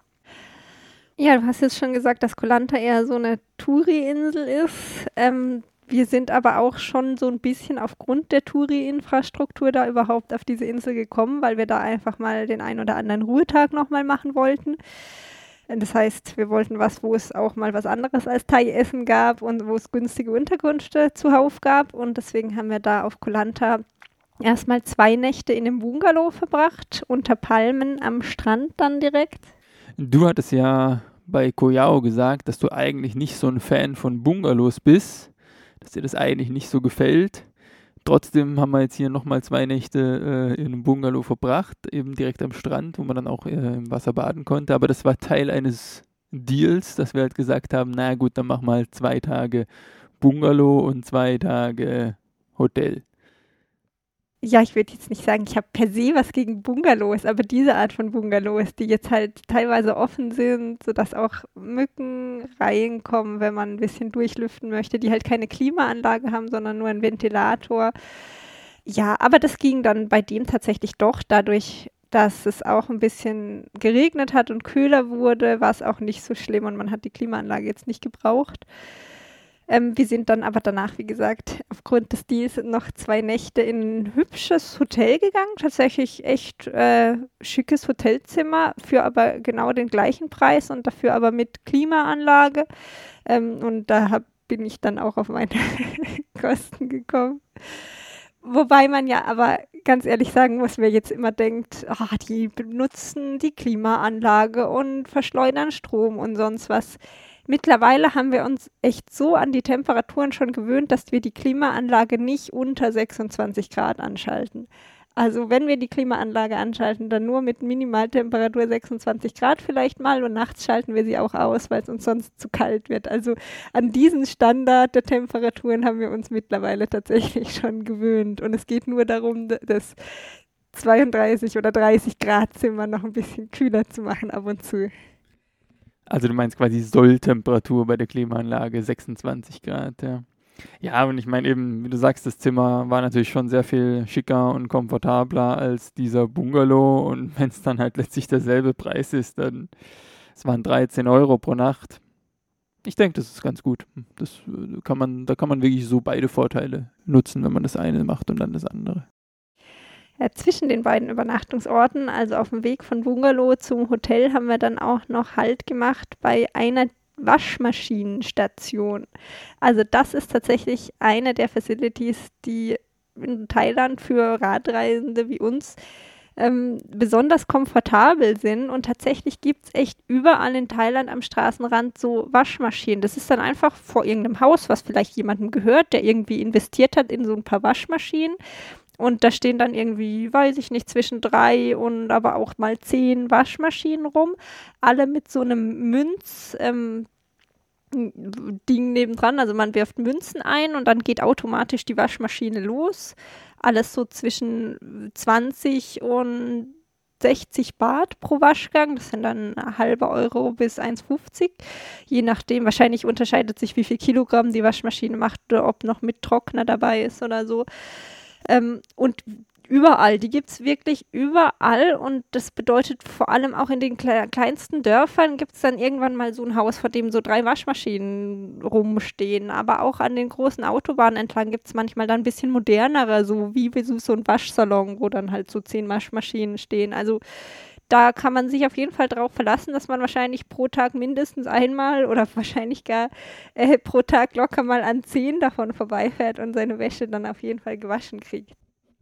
Ja, du hast jetzt schon gesagt, dass Koh Lanta eher so eine Touri-Insel ist. Ähm, Wir sind aber auch schon so ein bisschen aufgrund der Touri-Infrastruktur da überhaupt auf diese Insel gekommen, weil wir da einfach mal den einen oder anderen Ruhetag nochmal machen wollten. Das heißt, wir wollten was, wo es auch mal was anderes als Thai-Essen gab und wo es günstige Unterkünfte zuhauf gab. Und deswegen haben wir da auf Koh Lanta erstmal zwei Nächte in einem Bungalow verbracht, unter Palmen am Strand dann direkt. Du hattest ja bei Koh Yao gesagt, dass du eigentlich nicht so ein Fan von Bungalows bist, dass dir das eigentlich nicht so gefällt. Trotzdem haben wir jetzt hier nochmal zwei Nächte äh, in einem Bungalow verbracht, eben direkt am Strand, wo man dann auch äh, im Wasser baden konnte. Aber das war Teil eines Deals, dass wir halt gesagt haben, na gut, dann machen wir halt zwei Tage Bungalow und zwei Tage Hotel. Ja, ich würde jetzt nicht sagen, ich habe per se was gegen Bungalows, aber diese Art von Bungalows, die jetzt halt teilweise offen sind, sodass auch Mücken reinkommen, wenn man ein bisschen durchlüften möchte, die halt keine Klimaanlage haben, sondern nur einen Ventilator. Ja, aber das ging dann bei dem tatsächlich doch, dadurch, dass es auch ein bisschen geregnet hat und kühler wurde, war es auch nicht so schlimm und man hat die Klimaanlage jetzt nicht gebraucht. Ähm, wir sind dann aber danach, wie gesagt, aufgrund des Deals noch zwei Nächte in ein hübsches Hotel gegangen. Tatsächlich echt äh, schickes Hotelzimmer für aber genau den gleichen Preis und dafür aber mit Klimaanlage. Ähm, und da hab, bin ich dann auch auf meine Kosten gekommen. Wobei man ja aber ganz ehrlich sagen muss, wer jetzt immer denkt, oh, die benutzen die Klimaanlage und verschleudern Strom und sonst was. Mittlerweile haben wir uns echt so an die Temperaturen schon gewöhnt, dass wir die Klimaanlage nicht unter sechsundzwanzig Grad anschalten. Also wenn wir die Klimaanlage anschalten, dann nur mit Minimaltemperatur sechsundzwanzig Grad vielleicht mal und nachts schalten wir sie auch aus, weil es uns sonst zu kalt wird. Also an diesen Standard der Temperaturen haben wir uns mittlerweile tatsächlich schon gewöhnt. Und es geht nur darum, das zweiunddreißig oder dreißig Grad Zimmer noch ein bisschen kühler zu machen ab und zu. Also du meinst quasi Solltemperatur bei der Klimaanlage sechsundzwanzig Grad, ja. Ja, und ich meine eben, wie du sagst, das Zimmer war natürlich schon sehr viel schicker und komfortabler als dieser Bungalow. Und wenn es dann halt letztlich derselbe Preis ist, dann, es waren dreizehn Euro pro Nacht. Ich denke, das ist ganz gut. Das kann man, da kann man wirklich so beide Vorteile nutzen, wenn man das eine macht und dann das andere. Ja, zwischen den beiden Übernachtungsorten, also auf dem Weg von Bungalow zum Hotel, haben wir dann auch noch Halt gemacht bei einer Waschmaschinenstation. Also das ist tatsächlich eine der Facilities, die in Thailand für Radreisende wie uns ähm, besonders komfortabel sind. Und tatsächlich gibt es echt überall in Thailand am Straßenrand so Waschmaschinen. Das ist dann einfach vor irgendeinem Haus, was vielleicht jemandem gehört, der irgendwie investiert hat in so ein paar Waschmaschinen. und da stehen dann irgendwie, weiß ich nicht, zwischen drei und aber auch mal zehn Waschmaschinen rum, alle mit so einem Münz, ähm, Ding nebendran, also man wirft Münzen ein und dann geht automatisch die Waschmaschine los. Alles so zwischen zwanzig und sechzig Baht pro Waschgang. Das sind dann ein halber Euro bis eins fünfzig. Je nachdem, wahrscheinlich unterscheidet sich, wie viel Kilogramm die Waschmaschine macht oder ob noch mit Trockner dabei ist oder so. Ähm, und überall, die gibt es wirklich überall und das bedeutet vor allem auch in den kle- kleinsten Dörfern gibt es dann irgendwann mal so ein Haus, vor dem so drei Waschmaschinen rumstehen, aber auch an den großen Autobahnen entlang gibt es manchmal dann ein bisschen modernere, so wie so ein Waschsalon, wo dann halt so zehn Waschmaschinen stehen, also da kann man sich auf jeden Fall drauf verlassen, dass man wahrscheinlich pro Tag mindestens einmal oder wahrscheinlich gar äh, pro Tag locker mal an zehn davon vorbeifährt und seine Wäsche dann auf jeden Fall gewaschen kriegt.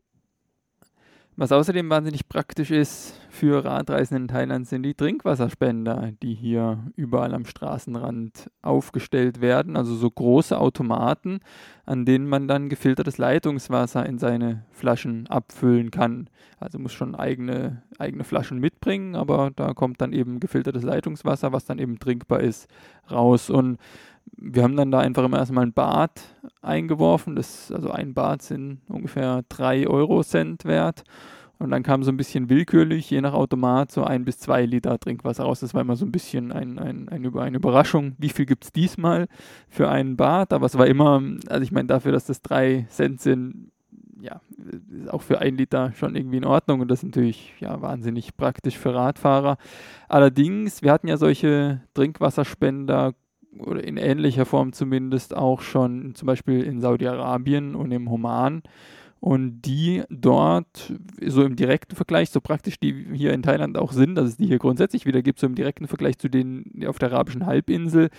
Was außerdem wahnsinnig praktisch ist für Radreisende in Thailand, sind die Trinkwasserspender, die hier überall am Straßenrand aufgestellt werden. Also so große Automaten, an denen man dann gefiltertes Leitungswasser in seine Flaschen abfüllen kann. Also muss schon eigene, eigene Flaschen mitbringen, aber da kommt dann eben gefiltertes Leitungswasser, was dann eben trinkbar ist, raus. Und wir haben dann da einfach immer erstmal ein Bad eingeworfen. Das, also ein Bad sind ungefähr drei Euro Cent wert. Und dann kam so ein bisschen willkürlich, je nach Automat, so ein bis zwei Liter Trinkwasser raus. Das war immer so ein bisschen ein, ein, ein, eine Überraschung. Wie viel gibt es diesmal für einen Bad? Aber es war immer, also ich meine, dafür, dass das drei Cent sind, ja, ist auch für ein Liter schon irgendwie in Ordnung. Und das ist natürlich ja, wahnsinnig praktisch für Radfahrer. Allerdings, wir hatten ja solche Trinkwasserspender, oder in ähnlicher Form zumindest auch schon zum Beispiel in Saudi-Arabien und im Oman. Und die dort, so im direkten Vergleich, so praktisch die hier in Thailand auch sind, dass es die hier grundsätzlich wieder gibt, so im direkten Vergleich zu denen auf der arabischen Halbinsel,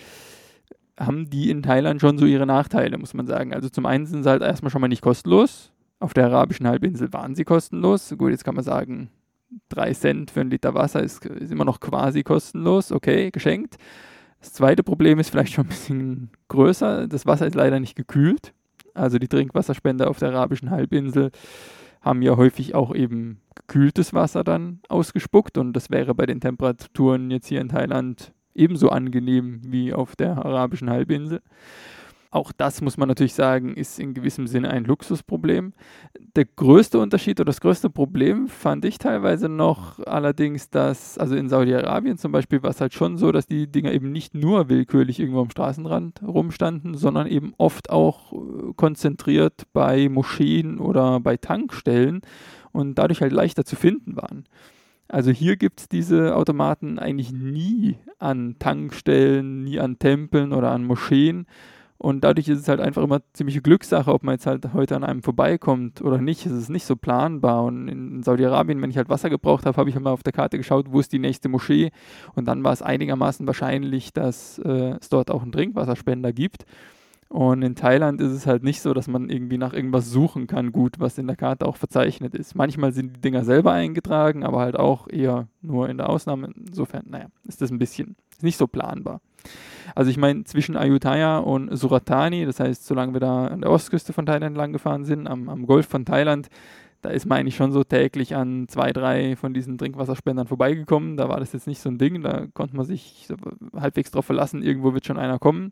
haben die in Thailand schon so ihre Nachteile, muss man sagen. Also zum einen sind sie halt erstmal schon mal nicht kostenlos. Auf der arabischen Halbinsel waren sie kostenlos. Gut, jetzt kann man sagen, drei Cent für einen Liter Wasser ist, ist immer noch quasi kostenlos. Okay, geschenkt. Das zweite Problem ist vielleicht schon ein bisschen größer. Das Wasser ist leider nicht gekühlt. Also die Trinkwasserspender auf der arabischen Halbinsel haben ja häufig auch eben gekühltes Wasser dann ausgespuckt. Und das wäre bei den Temperaturen jetzt hier in Thailand ebenso angenehm wie auf der arabischen Halbinsel. Auch das muss man natürlich sagen, ist in gewissem Sinne ein Luxusproblem. Der größte Unterschied oder das größte Problem fand ich teilweise noch allerdings, dass, also in Saudi-Arabien zum Beispiel war es halt schon so, dass die Dinger eben nicht nur willkürlich irgendwo am Straßenrand rumstanden, sondern eben oft auch äh, konzentriert bei Moscheen oder bei Tankstellen und dadurch halt leichter zu finden waren. Also hier gibt es diese Automaten eigentlich nie an Tankstellen, nie an Tempeln oder an Moscheen. Und dadurch ist es halt einfach immer ziemliche Glückssache, ob man jetzt halt heute an einem vorbeikommt oder nicht. Es ist nicht so planbar. Und in Saudi-Arabien, wenn ich halt Wasser gebraucht habe, habe ich immer auf der Karte geschaut, wo ist die nächste Moschee. Und dann war es einigermaßen wahrscheinlich, dass äh, es dort auch einen Trinkwasserspender gibt. Und in Thailand ist es halt nicht so, dass man irgendwie nach irgendwas suchen kann, gut, was in der Karte auch verzeichnet ist. Manchmal sind die Dinger selber eingetragen, aber halt auch eher nur in der Ausnahme. Insofern, naja, ist das ein bisschen, ist nicht so planbar. Also ich meine, zwischen Ayutthaya und Suratani, das heißt, solange wir da an der Ostküste von Thailand lang gefahren sind, am, am Golf von Thailand, da ist man eigentlich schon so täglich an zwei, drei von diesen Trinkwasserspendern vorbeigekommen. Da war das jetzt nicht so ein Ding, da konnte man sich so halbwegs drauf verlassen, irgendwo wird schon einer kommen.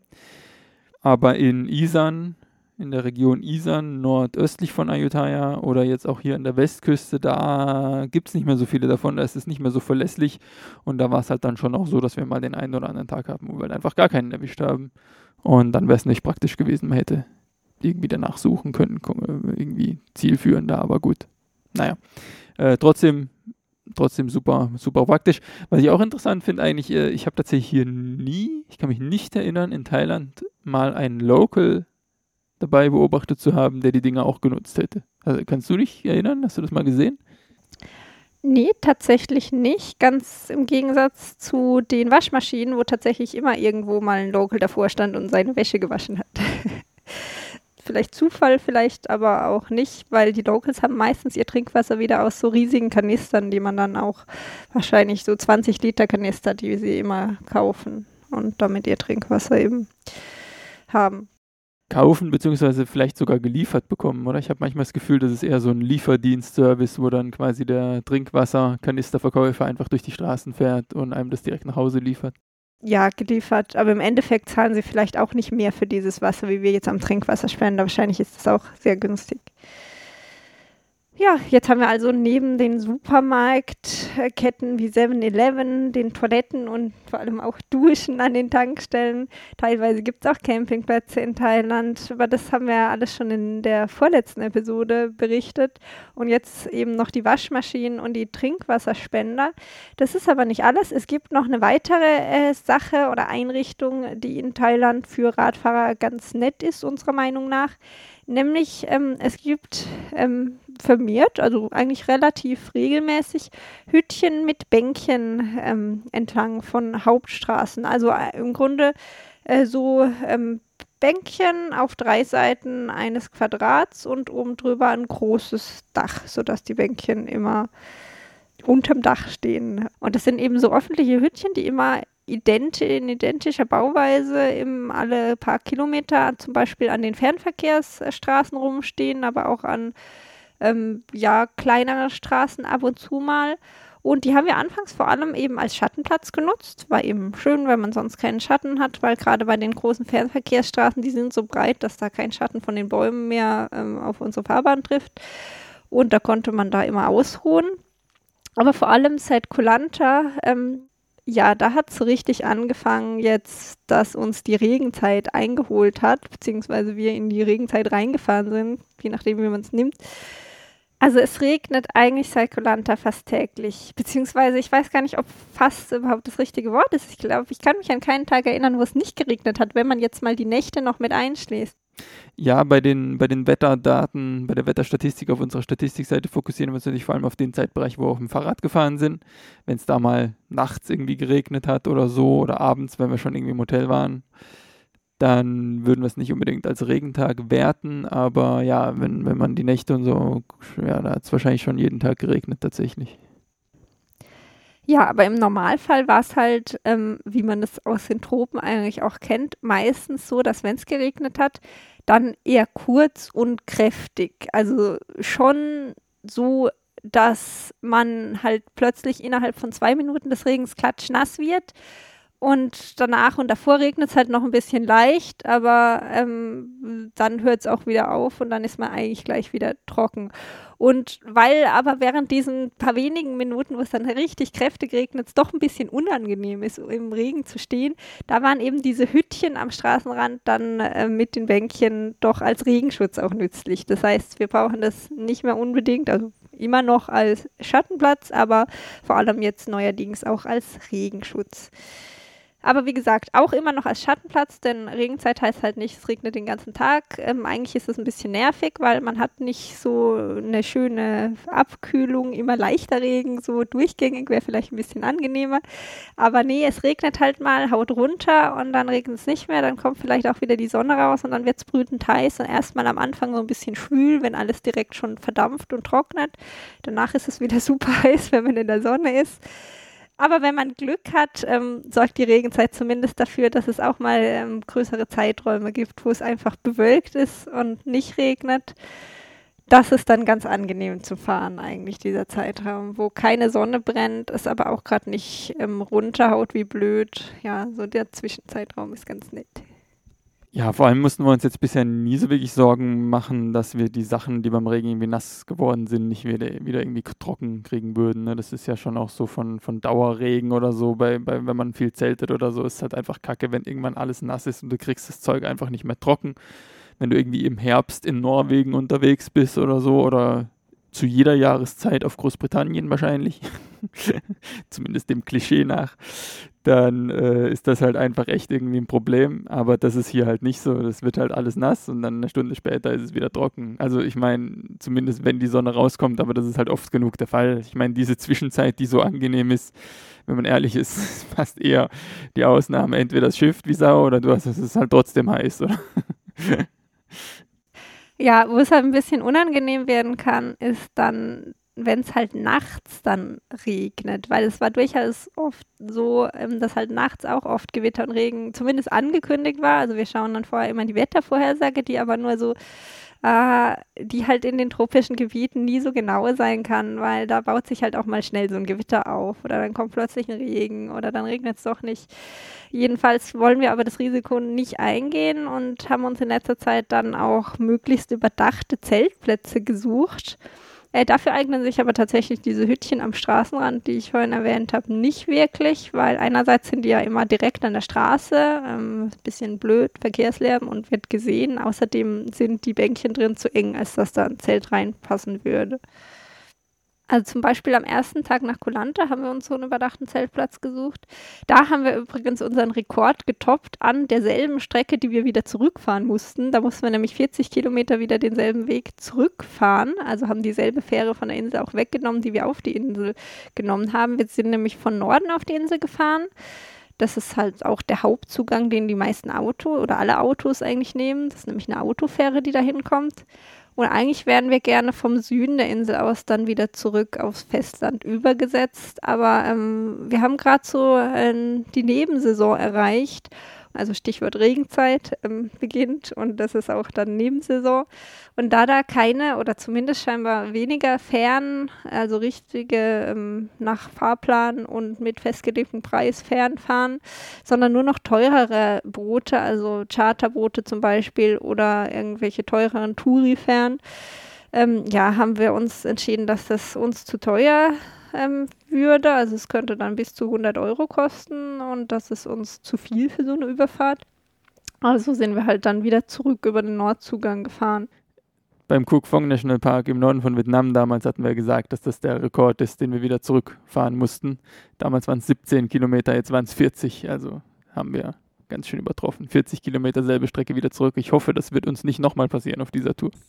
Aber in Isan, in der Region Isan, nordöstlich von Ayutthaya oder jetzt auch hier an der Westküste, da gibt es nicht mehr so viele davon, da ist es nicht mehr so verlässlich und da war es halt dann schon auch so, dass wir mal den einen oder anderen Tag haben, wo wir halt einfach gar keinen erwischt haben und dann wäre es nicht praktisch gewesen, man hätte irgendwie danach suchen können, irgendwie zielführender, aber gut, naja, äh, trotzdem Trotzdem super, super praktisch. Was ich auch interessant finde eigentlich, äh, ich habe tatsächlich hier nie, ich kann mich nicht erinnern, in Thailand mal einen Local dabei beobachtet zu haben, der die Dinger auch genutzt hätte. Also, kannst du dich erinnern? Hast du das mal gesehen? Nee, tatsächlich nicht. Ganz im Gegensatz zu den Waschmaschinen, wo tatsächlich immer irgendwo mal ein Local davor stand und seine Wäsche gewaschen hat. Vielleicht Zufall, vielleicht aber auch nicht, weil die Locals haben meistens ihr Trinkwasser wieder aus so riesigen Kanistern, die man dann auch wahrscheinlich so zwanzig Liter Kanister, die sie immer kaufen und damit ihr Trinkwasser eben haben. kaufen, beziehungsweise vielleicht sogar geliefert bekommen, oder? Ich habe manchmal das Gefühl, das ist eher so ein Lieferdienstservice, wo dann quasi der Trinkwasserkanisterverkäufer einfach durch die Straßen fährt und einem das direkt nach Hause liefert. Ja, geliefert. Aber im Endeffekt zahlen sie vielleicht auch nicht mehr für dieses Wasser, wie wir jetzt am Trinkwasserspender. Wahrscheinlich ist das auch sehr günstig. Ja, jetzt haben wir also neben den Supermarktketten wie seven eleven, den Toiletten und vor allem auch Duschen an den Tankstellen. Teilweise gibt es auch Campingplätze in Thailand. Über das haben wir alles schon in der vorletzten Episode berichtet. Und jetzt eben noch die Waschmaschinen und die Trinkwasserspender. Das ist aber nicht alles. Es gibt noch eine weitere äh, Sache oder Einrichtung, die in Thailand für Radfahrer ganz nett ist, unserer Meinung nach. Nämlich, ähm, es gibt ähm, vermehrt, also eigentlich relativ regelmäßig, Hütchen mit Bänkchen ähm, entlang von Hauptstraßen. Also äh, im Grunde äh, so ähm, Bänkchen auf drei Seiten eines Quadrats und oben drüber ein großes Dach, sodass die Bänkchen immer unterm Dach stehen. Und das sind eben so öffentliche Hütchen, die immer ident- in identischer Bauweise im alle paar Kilometer zum Beispiel an den Fernverkehrsstraßen rumstehen, aber auch an ähm, ja, kleineren Straßen ab und zu mal. Und die haben wir anfangs vor allem eben als Schattenplatz genutzt. War eben schön, weil man sonst keinen Schatten hat, weil gerade bei den großen Fernverkehrsstraßen, die sind so breit, dass da kein Schatten von den Bäumen mehr ähm, auf unsere Fahrbahn trifft. Und da konnte man da immer ausruhen. Aber vor allem seit Koh Lanta, ähm, ja, da hat es so richtig angefangen jetzt, dass uns die Regenzeit eingeholt hat, beziehungsweise wir in die Regenzeit reingefahren sind, je nachdem, wie man es nimmt. Also es regnet eigentlich seit Koh Lanta fast täglich, beziehungsweise ich weiß gar nicht, ob fast überhaupt das richtige Wort ist. Ich glaube, ich kann mich an keinen Tag erinnern, wo es nicht geregnet hat, wenn man jetzt mal die Nächte noch mit einschließt. Ja, bei den, bei den Wetterdaten, bei der Wetterstatistik auf unserer Statistikseite fokussieren wir uns natürlich vor allem auf den Zeitbereich, wo wir auf dem Fahrrad gefahren sind. Wenn es da mal nachts irgendwie geregnet hat oder so oder abends, wenn wir schon irgendwie im Hotel waren, dann würden wir es nicht unbedingt als Regentag werten. Aber ja, wenn, wenn man die Nächte und so, ja, da hat es wahrscheinlich schon jeden Tag geregnet tatsächlich. Ja, aber im Normalfall war es halt, ähm, wie man es aus den Tropen eigentlich auch kennt, meistens so, dass wenn es geregnet hat, dann eher kurz und kräftig. Also schon so, dass man halt plötzlich innerhalb von zwei Minuten des Regens klatschnass wird. Und danach und davor regnet es halt noch ein bisschen leicht, aber ähm, dann hört es auch wieder auf und dann ist man eigentlich gleich wieder trocken. Und weil aber während diesen paar wenigen Minuten, wo es dann richtig kräftig regnet, es doch ein bisschen unangenehm ist, im Regen zu stehen, da waren eben diese Hütchen am Straßenrand dann äh, mit den Bänkchen doch als Regenschutz auch nützlich. Das heißt, wir brauchen das nicht mehr unbedingt, also immer noch als Schattenplatz, aber vor allem jetzt neuerdings auch als Regenschutz. Aber wie gesagt, auch immer noch als Schattenplatz, denn Regenzeit heißt halt nicht, es regnet den ganzen Tag. Ähm, eigentlich ist es ein bisschen nervig, weil man hat nicht so eine schöne Abkühlung, immer leichter Regen, so durchgängig wäre vielleicht ein bisschen angenehmer. Aber nee, es regnet halt mal, haut runter und dann regnet es nicht mehr, dann kommt vielleicht auch wieder die Sonne raus und dann wird es brütend heiß und erstmal am Anfang so ein bisschen schwül, wenn alles direkt schon verdampft und trocknet. Danach ist es wieder super heiß, wenn man in der Sonne ist. Aber wenn man Glück hat, ähm, sorgt die Regenzeit zumindest dafür, dass es auch mal ähm, größere Zeiträume gibt, wo es einfach bewölkt ist und nicht regnet. Das ist dann ganz angenehm zu fahren eigentlich, dieser Zeitraum, wo keine Sonne brennt, es aber auch gerade nicht ähm, runterhaut wie blöd. Ja, so der Zwischenzeitraum ist ganz nett. Ja, vor allem mussten wir uns jetzt bisher nie so wirklich Sorgen machen, dass wir die Sachen, die beim Regen irgendwie nass geworden sind, nicht wieder, wieder irgendwie trocken kriegen würden. Ne? Das ist ja schon auch so von, von Dauerregen oder so, bei, bei, wenn man viel zeltet oder so, ist halt einfach kacke, wenn irgendwann alles nass ist und du kriegst das Zeug einfach nicht mehr trocken. Wenn du irgendwie im Herbst in Norwegen unterwegs bist oder so oder zu jeder Jahreszeit auf Großbritannien wahrscheinlich, zumindest dem Klischee nach, dann äh, ist das halt einfach echt irgendwie ein Problem. Aber das ist hier halt nicht so. Das wird halt alles nass und dann eine Stunde später ist es wieder trocken. Also ich meine, zumindest wenn die Sonne rauskommt, aber das ist halt oft genug der Fall. Ich meine, diese Zwischenzeit, die so angenehm ist, wenn man ehrlich ist, ist fast eher die Ausnahme. Entweder es schifft wie Sau oder du hast, es ist halt trotzdem heiß, oder? Ja, wo es halt ein bisschen unangenehm werden kann, ist dann wenn es halt nachts dann regnet, weil es war durchaus oft so, ähm, dass halt nachts auch oft Gewitter und Regen zumindest angekündigt war. Also wir schauen dann vorher immer die Wettervorhersage, die aber nur so, äh, die halt in den tropischen Gebieten nie so genau sein kann, weil da baut sich halt auch mal schnell so ein Gewitter auf oder dann kommt plötzlich ein Regen oder dann regnet es doch nicht. Jedenfalls wollen wir aber das Risiko nicht eingehen und haben uns in letzter Zeit dann auch möglichst überdachte Zeltplätze gesucht. Äh, dafür eignen sich aber tatsächlich diese Hütchen am Straßenrand, die ich vorhin erwähnt habe, nicht wirklich, weil einerseits sind die ja immer direkt an der Straße, ähm, bisschen blöd, Verkehrslärm und wird gesehen. Außerdem sind die Bänkchen drin zu eng, als dass da ein Zelt reinpassen würde. Also zum Beispiel am ersten Tag nach Koh Lanta haben wir uns so einen überdachten Zeltplatz gesucht. Da haben wir übrigens unseren Rekord getoppt an derselben Strecke, die wir wieder zurückfahren mussten. Da mussten wir nämlich vierzig Kilometer wieder denselben Weg zurückfahren. Also haben dieselbe Fähre von der Insel auch weggenommen, die wir auf die Insel genommen haben. Wir sind nämlich von Norden auf die Insel gefahren. Das ist halt auch der Hauptzugang, den die meisten Autos oder alle Autos eigentlich nehmen. Das ist nämlich eine Autofähre, die da hinkommt. Und eigentlich wären wir gerne vom Süden der Insel aus dann wieder zurück aufs Festland übergesetzt. Aber ähm, wir haben gerade so äh, die Nebensaison erreicht. Also Stichwort Regenzeit ähm, beginnt und das ist auch dann Nebensaison. Und da da keine oder zumindest scheinbar weniger Fähren, also richtige ähm, nach Fahrplan und mit festgelegtem Preis Fähren fahren, sondern nur noch teurere Boote, also Charterboote zum Beispiel oder irgendwelche teureren Touri-Fähren, ähm, ja, haben wir uns entschieden, dass das uns zu teuer ähm, würde. Also es könnte dann bis zu hundert Euro kosten und das ist uns zu viel für so eine Überfahrt. Also sind wir halt dann wieder zurück über den Nordzugang gefahren. Beim Cuc Phong National Park im Norden von Vietnam damals hatten wir gesagt, dass das der Rekord ist, den wir wieder zurückfahren mussten. Damals waren es siebzehn Kilometer, jetzt waren es vierzig, also haben wir ganz schön übertroffen. vierzig Kilometer selbe Strecke wieder zurück. Ich hoffe, das wird uns nicht nochmal passieren auf dieser Tour.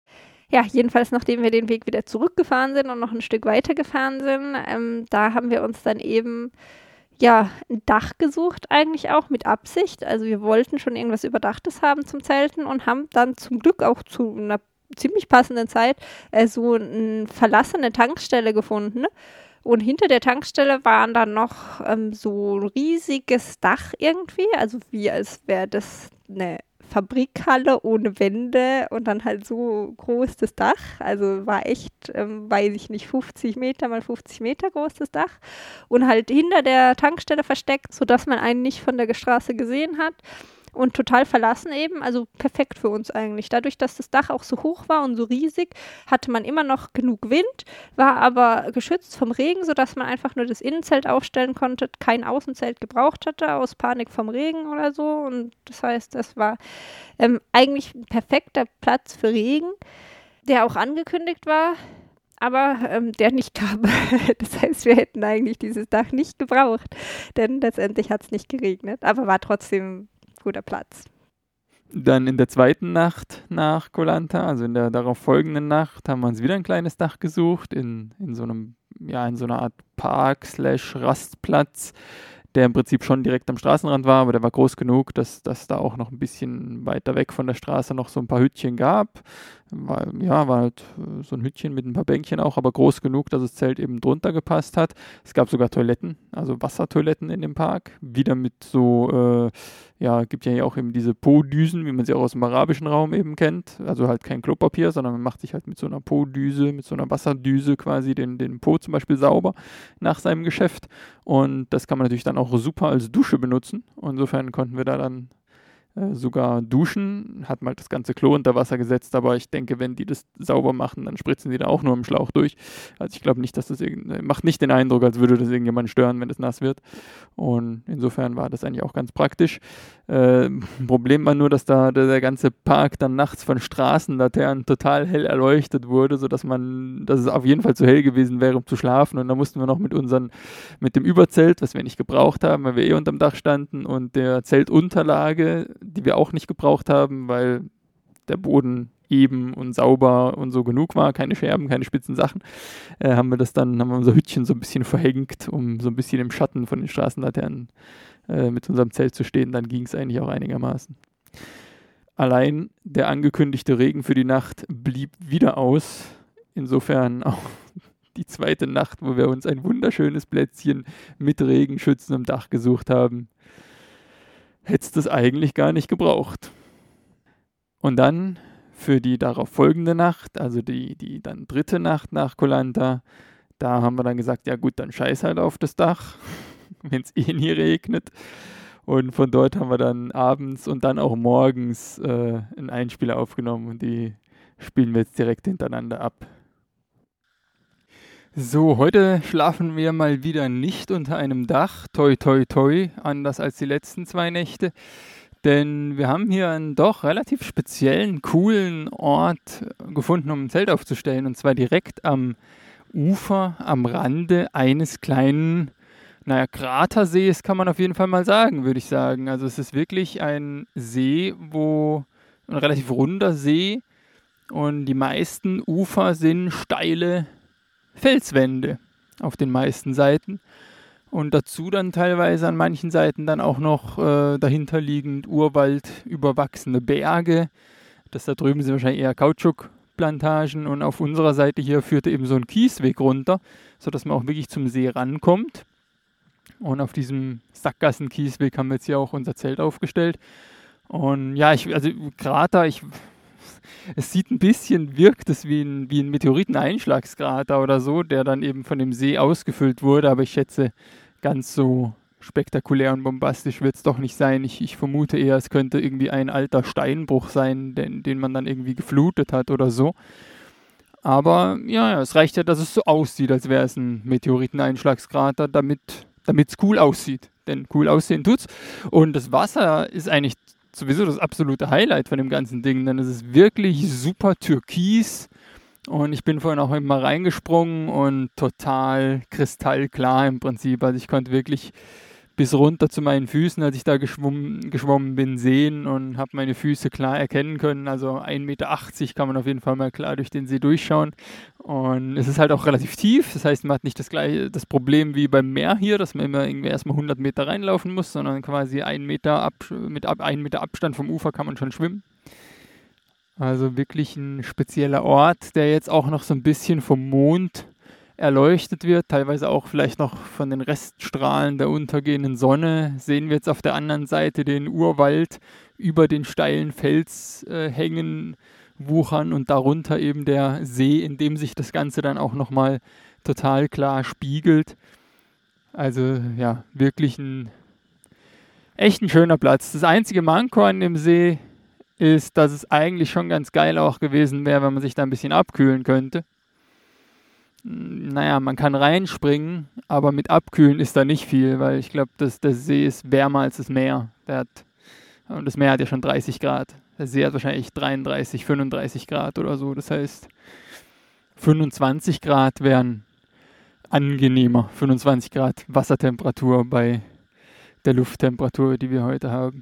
Ja, jedenfalls nachdem wir den Weg wieder zurückgefahren sind und noch ein Stück weiter gefahren sind, ähm, da haben wir uns dann eben ja ein Dach gesucht, eigentlich auch mit Absicht. Also wir wollten schon irgendwas Überdachtes haben zum Zelten und haben dann zum Glück auch zu einer ziemlich passenden Zeit äh, so eine verlassene Tankstelle gefunden. Und hinter der Tankstelle waren dann noch ähm, so ein riesiges Dach irgendwie, also wie als wäre das eine Fabrikhalle ohne Wände und dann halt so groß das Dach. Also war echt, ähm, weiß ich nicht, fünfzig Meter mal fünfzig Meter groß das Dach und halt hinter der Tankstelle versteckt, sodass man einen nicht von der Straße gesehen hat. Und total verlassen eben, also perfekt für uns eigentlich. Dadurch, dass das Dach auch so hoch war und so riesig, hatte man immer noch genug Wind, war aber geschützt vom Regen, sodass man einfach nur das Innenzelt aufstellen konnte, kein Außenzelt gebraucht hatte, aus Panik vom Regen oder so. Und das heißt, das war ähm, eigentlich ein perfekter Platz für Regen, der auch angekündigt war, aber ähm, der nicht kam. Das heißt, wir hätten eigentlich dieses Dach nicht gebraucht, denn letztendlich hat es nicht geregnet, aber war trotzdem guter Platz. Dann in der zweiten Nacht nach Koh Lanta, also in der darauf folgenden Nacht, haben wir uns wieder ein kleines Dach gesucht, in, in so einem, ja, in so einer Art Park slash Rastplatz, der im Prinzip schon direkt am Straßenrand war, aber der war groß genug, dass dass da auch noch ein bisschen weiter weg von der Straße noch so ein paar Hütchen gab. War, ja, war halt so ein Hütchen mit ein paar Bänkchen auch, aber groß genug, dass das Zelt eben drunter gepasst hat. Es gab sogar Toiletten, also Wassertoiletten in dem Park. Wieder mit so, äh, ja, gibt ja hier auch eben diese Po-Düsen, wie man sie auch aus dem arabischen Raum eben kennt. Also halt kein Klopapier, sondern man macht sich halt mit so einer Po-Düse, mit so einer Wasserdüse quasi den, den Po zum Beispiel sauber nach seinem Geschäft. Und das kann man natürlich dann auch super als Dusche benutzen. Und insofern konnten wir da dann äh, sogar duschen, hat mal das ganze Klo unter Wasser gesetzt, aber ich denke, wenn die das sauber machen, dann spritzen die da auch nur im Schlauch durch. Also ich glaube nicht, dass das irgend, macht nicht den Eindruck, als würde das irgendjemand stören, wenn es nass wird. Und insofern war das eigentlich auch ganz praktisch. Äh, Problem war nur, dass da der, der ganze Park dann nachts von Straßenlaternen total hell erleuchtet wurde, sodass man, dass es auf jeden Fall zu hell gewesen wäre, um zu schlafen. Und da mussten wir noch mit unseren, mit dem Überzelt, was wir nicht gebraucht haben, weil wir eh unterm Dach standen, und der Zeltunterlage, die wir auch nicht gebraucht haben, weil der Boden eben und sauber und so genug war, keine Scherben, keine spitzen Sachen, äh, haben wir das dann, haben wir unser Hütchen so ein bisschen verhängt, um so ein bisschen im Schatten von den Straßenlaternen äh, mit unserem Zelt zu stehen. Dann ging es eigentlich auch einigermaßen. Allein der angekündigte Regen für die Nacht blieb wieder aus. Insofern auch die zweite Nacht, wo wir uns ein wunderschönes Plätzchen mit Regenschützen am Dach gesucht haben, hätte es das eigentlich gar nicht gebraucht. Und dann für die darauf folgende Nacht, also die, die dann dritte Nacht nach Koh Lanta, da haben wir dann gesagt, ja gut, dann scheiß halt auf das Dach, wenn es eh nie regnet. Und von dort haben wir dann abends und dann auch morgens äh, einen Einspieler aufgenommen und die spielen wir jetzt direkt hintereinander ab. So, heute schlafen wir mal wieder nicht unter einem Dach, toi toi toi, anders als die letzten zwei Nächte. Denn wir haben hier einen doch relativ speziellen, coolen Ort gefunden, um ein Zelt aufzustellen. Und zwar direkt am Ufer, am Rande eines kleinen, naja, Kratersees kann man auf jeden Fall mal sagen, würde ich sagen. Also es ist wirklich ein See, wo ein relativ runder See und die meisten Ufer sind steile Felswände auf den meisten Seiten. Und dazu dann teilweise an manchen Seiten dann auch noch äh, dahinterliegend Urwald, überwachsene Berge. Das da drüben sind wahrscheinlich eher Kautschukplantagen und auf unserer Seite hier führte eben so ein Kiesweg runter, sodass man auch wirklich zum See rankommt. Und auf diesem Sackgassen-Kiesweg haben wir jetzt hier auch unser Zelt aufgestellt. Und ja, ich, also Krater, ich, es sieht ein bisschen, wirkt es wie ein, wie ein Meteoriteneinschlagskrater oder so, der dann eben von dem See ausgefüllt wurde, aber ich schätze, ganz so spektakulär und bombastisch wird es doch nicht sein. Ich, ich vermute eher, es könnte irgendwie ein alter Steinbruch sein, den, den man dann irgendwie geflutet hat oder so. Aber ja, ja, es reicht ja, dass es so aussieht, als wäre es ein Meteoriteneinschlagskrater, damit damit es cool aussieht. Denn cool aussehen tut's. Und das Wasser ist eigentlich sowieso das absolute Highlight von dem ganzen Ding, denn es ist wirklich super türkis. Und ich bin vorhin auch mal reingesprungen und total kristallklar im Prinzip. Also ich konnte wirklich bis runter zu meinen Füßen, als ich da geschwommen, geschwommen bin, sehen und habe meine Füße klar erkennen können. Also ein Meter achtzig kann man auf jeden Fall mal klar durch den See durchschauen. Und es ist halt auch relativ tief. Das heißt, man hat nicht das gleiche das Problem wie beim Meer hier, dass man immer irgendwie erstmal hundert Meter reinlaufen muss, sondern quasi einen Meter ab, mit ab, einen Meter Abstand vom Ufer kann man schon schwimmen. Also wirklich ein spezieller Ort, der jetzt auch noch so ein bisschen vom Mond erleuchtet wird, teilweise auch vielleicht noch von den Reststrahlen der untergehenden Sonne. Sehen wir jetzt auf der anderen Seite den Urwald über den steilen Felshängen äh, wuchern und darunter eben der See, in dem sich das Ganze dann auch nochmal total klar spiegelt. Also ja, wirklich ein echt ein schöner Platz. Das einzige Manko an dem See ist, dass es eigentlich schon ganz geil auch gewesen wäre, wenn man sich da ein bisschen abkühlen könnte. Naja, man kann reinspringen, aber mit abkühlen ist da nicht viel, weil ich glaube, der See ist wärmer als das Meer. Der hat, und das Meer hat ja schon dreißig Grad. Der See hat wahrscheinlich dreiunddreißig, fünfunddreißig Grad oder so. Das heißt, fünfundzwanzig Grad wären angenehmer. fünfundzwanzig Grad Wassertemperatur bei der Lufttemperatur, die wir heute haben.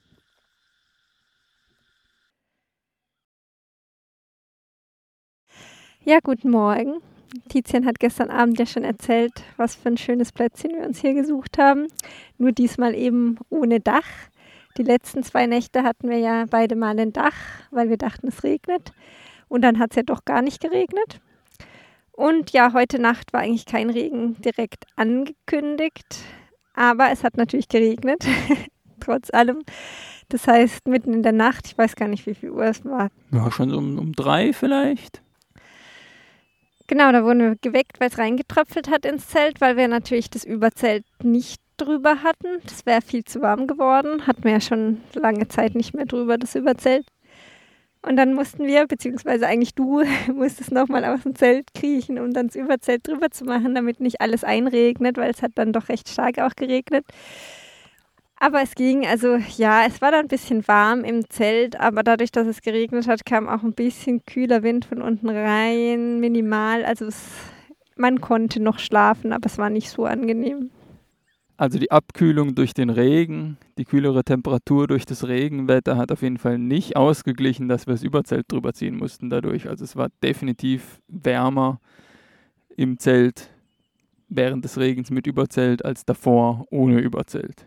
Ja, guten Morgen. Tizian hat gestern Abend ja schon erzählt, was für ein schönes Plätzchen wir uns hier gesucht haben. Nur diesmal eben ohne Dach. Die letzten zwei Nächte hatten wir ja beide mal ein Dach, weil wir dachten, es regnet. Und dann hat es ja doch gar nicht geregnet. Und ja, heute Nacht war eigentlich kein Regen direkt angekündigt. Aber es hat natürlich geregnet, trotz allem. Das heißt, mitten in der Nacht, ich weiß gar nicht, wie viel Uhr es war. Ja, schon so um, um drei vielleicht. Genau, da wurden wir geweckt, weil es reingetröpfelt hat ins Zelt, weil wir natürlich das Überzelt nicht drüber hatten. Das wäre viel zu warm geworden. Hatten wir ja schon lange Zeit nicht mehr drüber, das Überzelt. Und dann mussten wir, beziehungsweise eigentlich du, musstest nochmal aus dem Zelt kriechen, um dann das Überzelt drüber zu machen, damit nicht alles einregnet, weil es hat dann doch recht stark auch geregnet. Aber es ging, also ja, es war dann ein bisschen warm im Zelt, aber dadurch, dass es geregnet hat, kam auch ein bisschen kühler Wind von unten rein, minimal. Also es, man konnte noch schlafen, aber es war nicht so angenehm. Also die Abkühlung durch den Regen, die kühlere Temperatur durch das Regenwetter hat auf jeden Fall nicht ausgeglichen, dass wir das Überzelt drüber ziehen mussten dadurch. Also es war definitiv wärmer im Zelt während des Regens mit Überzelt als davor ohne Überzelt.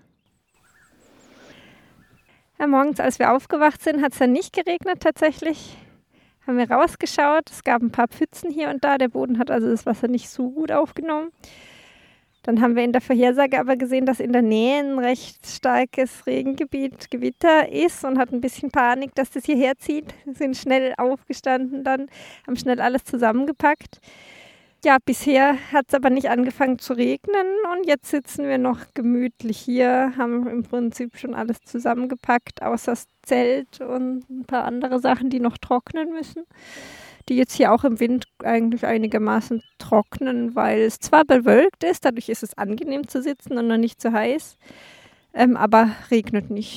Ja, morgens, als wir aufgewacht sind, hat es dann nicht geregnet tatsächlich. haben wir rausgeschaut. Es gab ein paar Pfützen hier und da. Der Boden hat also das Wasser nicht so gut aufgenommen. Dann haben wir in der Vorhersage aber gesehen, dass in der Nähe ein recht starkes Regengebiet, Gewitter ist und hatten ein bisschen Panik, dass das hierher zieht. Wir sind schnell aufgestanden dann, haben schnell alles zusammengepackt. Ja, bisher hat es aber nicht angefangen zu regnen und jetzt sitzen wir noch gemütlich hier, haben im Prinzip schon alles zusammengepackt, außer das Zelt und ein paar andere Sachen, die noch trocknen müssen, die jetzt hier auch im Wind eigentlich einigermaßen trocknen, weil es zwar bewölkt ist, dadurch ist es angenehm zu sitzen und noch nicht zu heiß, ähm, aber regnet nicht.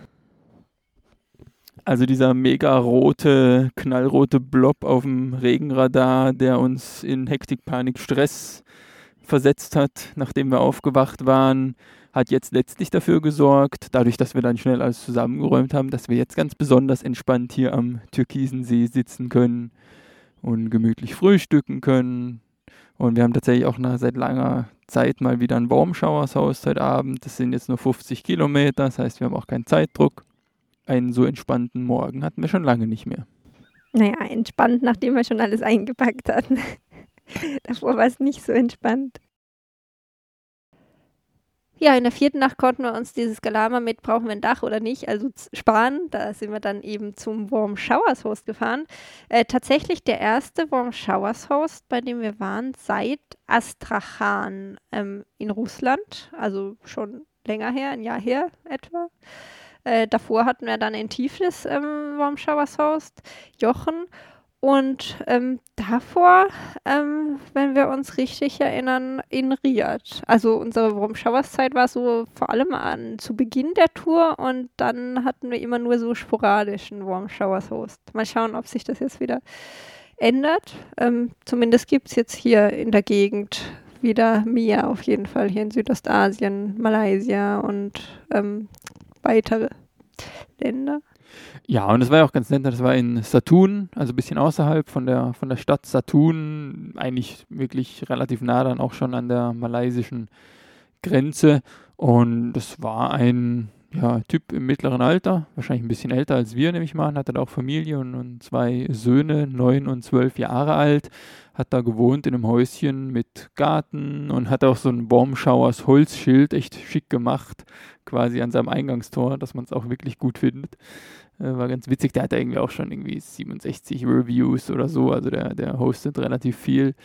Also dieser mega rote, knallrote Blob auf dem Regenradar, der uns in Hektik, Panik, Stress versetzt hat, nachdem wir aufgewacht waren, hat jetzt letztlich dafür gesorgt, dadurch, dass wir dann schnell alles zusammengeräumt haben, dass wir jetzt ganz besonders entspannt hier am türkisen See sitzen können und gemütlich frühstücken können. Und wir haben tatsächlich auch nach seit langer Zeit mal wieder ein Warm Showers Haus heute Abend. Das sind jetzt nur fünfzig Kilometer, das heißt, wir haben auch keinen Zeitdruck. Einen so entspannten Morgen hatten wir schon lange nicht mehr. Naja, entspannt, nachdem wir schon alles eingepackt hatten. Davor war es nicht so entspannt. Ja, in der vierten Nacht konnten wir uns dieses Galama mit, brauchen wir ein Dach oder nicht, also sparen. Da sind wir dann eben zum Warm Showers Host gefahren. Äh, tatsächlich der erste Warm Showers Host, bei dem wir waren, seit Astrachan ähm, in Russland. Also schon länger her, ein Jahr her etwa. Äh, davor hatten wir dann in Tiflis ähm, Warm Showers Host, Jochen. Und ähm, davor, ähm, wenn wir uns richtig erinnern, in Riyadh. Also unsere Warm Showers Zeit war so vor allem an, zu Beginn der Tour und dann hatten wir immer nur so sporadischen Warm Showers Host. Mal schauen, ob sich das jetzt wieder ändert. Ähm, zumindest gibt es jetzt hier in der Gegend wieder mehr auf jeden Fall, hier in Südostasien, Malaysia und ähm, weitere Länder. Ja, und das war ja auch ganz nett, das war in Satun, also ein bisschen außerhalb von der, von der Stadt Satun, eigentlich wirklich relativ nah dann auch schon an der malaysischen Grenze. Und das war ein ja, Typ im mittleren Alter, wahrscheinlich ein bisschen älter als wir, nehme ich mal an, hatte auch Familie und, und zwei Söhne, neun und zwölf Jahre alt, hat da gewohnt in einem Häuschen mit Garten und hat auch so ein Warm Showers Holzschild, echt schick gemacht, quasi an seinem Eingangstor, dass man es auch wirklich gut findet. Äh, war ganz witzig, der hat da irgendwie auch schon irgendwie siebenundsechzig Reviews oder so, also der, der hostet relativ viel.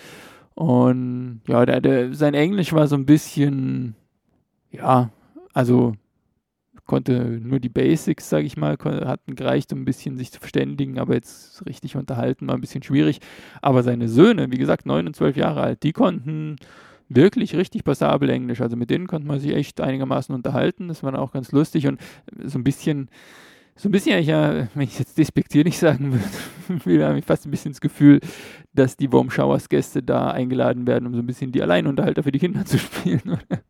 Und ja, der, der, sein Englisch war so ein bisschen, ja, also konnte nur die Basics, sage ich mal, hat gereicht, um ein bisschen sich zu verständigen, aber jetzt richtig unterhalten war ein bisschen schwierig. Aber seine Söhne, wie gesagt, neun und zwölf Jahre alt, die konnten wirklich richtig passabel Englisch. Also mit denen konnte man sich echt einigermaßen unterhalten. Das war dann auch ganz lustig und so ein bisschen, so ein bisschen, ja, wenn ich jetzt despektierlich sagen würde, habe ich fast ein bisschen das Gefühl, dass die Warm Showers Gäste da eingeladen werden, um so ein bisschen die Alleinunterhalter für die Kinder zu spielen, oder?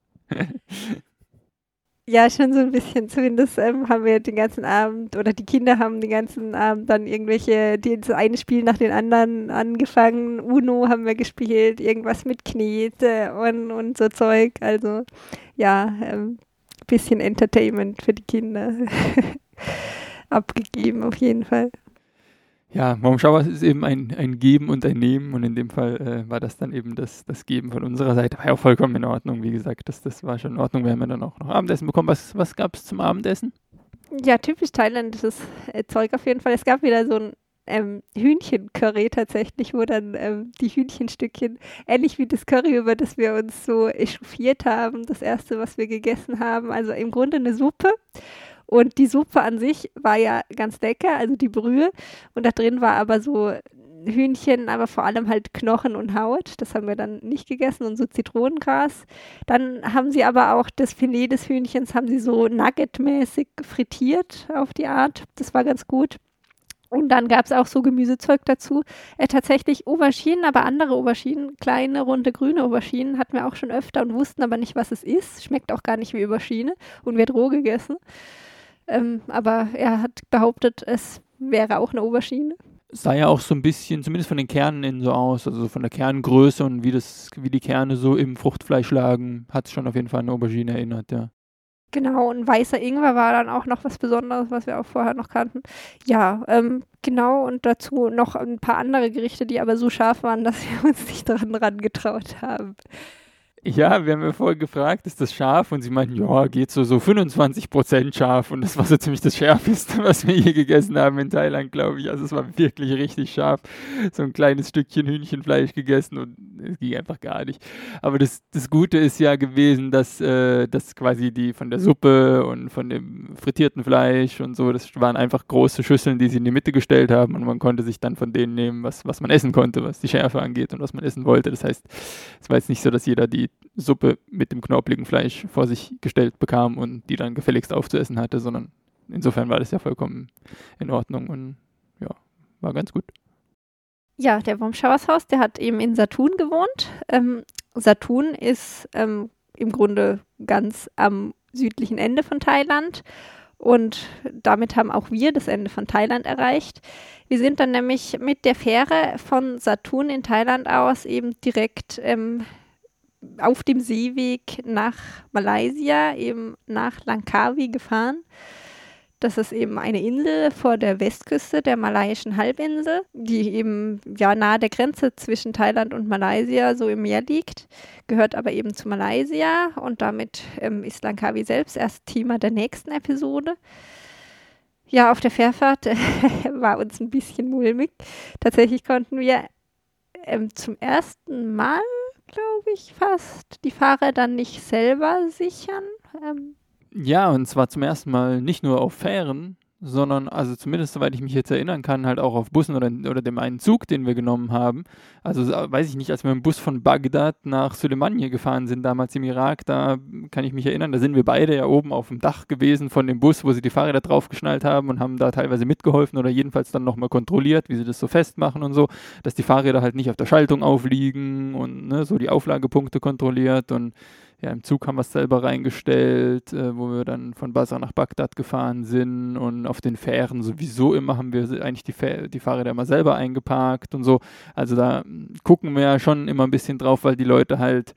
Ja, schon so ein bisschen. Zumindest ähm, haben wir den ganzen Abend, oder die Kinder haben den ganzen Abend dann irgendwelche, die das eine Spiel nach den anderen angefangen. Uno haben wir gespielt, irgendwas mit Knete und, und so Zeug. Also ja, ähm, bisschen Entertainment für die Kinder abgegeben auf jeden Fall. Ja, Warm Showers ist eben ein, ein Geben und ein Nehmen und in dem Fall äh, war das dann eben das, das Geben von unserer Seite. War ja auch vollkommen in Ordnung, wie gesagt, das, das war schon in Ordnung. Wir haben ja dann auch noch Abendessen bekommen. Was, was gab es zum Abendessen? Ja, typisch thailändisches äh, Zeug auf jeden Fall. Es gab wieder so ein ähm, Hühnchen-Curry tatsächlich, wo dann ähm, die Hühnchenstückchen, ähnlich wie das Curry, über das wir uns so echauffiert haben, das erste, was wir gegessen haben, also im Grunde eine Suppe. Und die Suppe an sich war ja ganz lecker, also die Brühe. Und da drin war aber so Hühnchen, aber vor allem halt Knochen und Haut. Das haben wir dann nicht gegessen und so Zitronengras. Dann haben sie aber auch das Filet des Hühnchens, haben sie so nuggetmäßig frittiert auf die Art. Das war ganz gut. Und dann gab es auch so Gemüsezeug dazu. Äh, tatsächlich Auberginen, aber andere Auberginen, kleine, runde, grüne Auberginen hatten wir auch schon öfter und wussten aber nicht, was es ist. Schmeckt auch gar nicht wie Aubergine und wird roh gegessen. Ähm, aber er hat behauptet, es wäre auch eine Aubergine. Sah ja auch so ein bisschen, zumindest von den Kernen innen so aus, also von der Kerngröße und wie das, wie die Kerne so im Fruchtfleisch lagen, hat es schon auf jeden Fall an eine Aubergine erinnert, ja. Genau, und weißer Ingwer war dann auch noch was Besonderes, was wir auch vorher noch kannten. Ja, ähm, genau, und dazu noch ein paar andere Gerichte, die aber so scharf waren, dass wir uns nicht dran rangetraut haben. Ja, wir haben ja vorher gefragt, ist das scharf? Und sie meinten, ja, geht so, so fünfundzwanzig Prozent scharf. Und das war so ziemlich das Schärfste, was wir je gegessen haben in Thailand, glaube ich. Also es war wirklich richtig scharf. So ein kleines Stückchen Hühnchenfleisch gegessen und es ging einfach gar nicht. Aber das, das Gute ist ja gewesen, dass, äh, dass quasi die von der Suppe und von dem frittierten Fleisch und so, das waren einfach große Schüsseln, die sie in die Mitte gestellt haben. Und man konnte sich dann von denen nehmen, was, was man essen konnte, was die Schärfe angeht und was man essen wollte. Das heißt, es war jetzt nicht so, dass jeder die Suppe mit dem knorpeligen Fleisch vor sich gestellt bekam und die dann gefälligst aufzuessen hatte, sondern insofern war das ja vollkommen in Ordnung und ja, war ganz gut. Ja, der Womschauershaus, der hat eben in Satun gewohnt. Ähm, Satun ist ähm, im Grunde ganz am südlichen Ende von Thailand und damit haben auch wir das Ende von Thailand erreicht. Wir sind dann nämlich mit der Fähre von Satun in Thailand aus eben direkt ähm, auf dem Seeweg nach Malaysia, eben nach Langkawi gefahren. Das ist eben eine Insel vor der Westküste der malaiischen Halbinsel, die eben ja nahe der Grenze zwischen Thailand und Malaysia so im Meer liegt, gehört aber eben zu Malaysia und damit ähm, ist Langkawi selbst erst Thema der nächsten Episode. Ja, auf der Fährfahrt äh, war uns ein bisschen mulmig. Tatsächlich konnten wir ähm, zum ersten Mal, glaube ich, fast die Fahrer dann nicht selber sichern. Ähm, Ja, und zwar zum ersten Mal nicht nur auf Fähren, sondern, also zumindest soweit ich mich jetzt erinnern kann, halt auch auf Bussen oder, oder dem einen Zug, den wir genommen haben. Also weiß ich nicht, als wir mit dem Bus von Bagdad nach Suleimanie gefahren sind, damals im Irak, da kann ich mich erinnern, da sind wir beide ja oben auf dem Dach gewesen von dem Bus, wo sie die Fahrräder draufgeschnallt haben und haben da teilweise mitgeholfen oder jedenfalls dann nochmal kontrolliert, wie sie das so festmachen und so, dass die Fahrräder halt nicht auf der Schaltung aufliegen und ne, so die Auflagepunkte kontrolliert und ja, im Zug haben wir es selber reingestellt, äh, wo wir dann von Basra nach Bagdad gefahren sind und auf den Fähren sowieso immer haben wir eigentlich die, Fäh- die Fahrräder immer selber eingeparkt und so. Also da gucken wir ja schon immer ein bisschen drauf, weil die Leute halt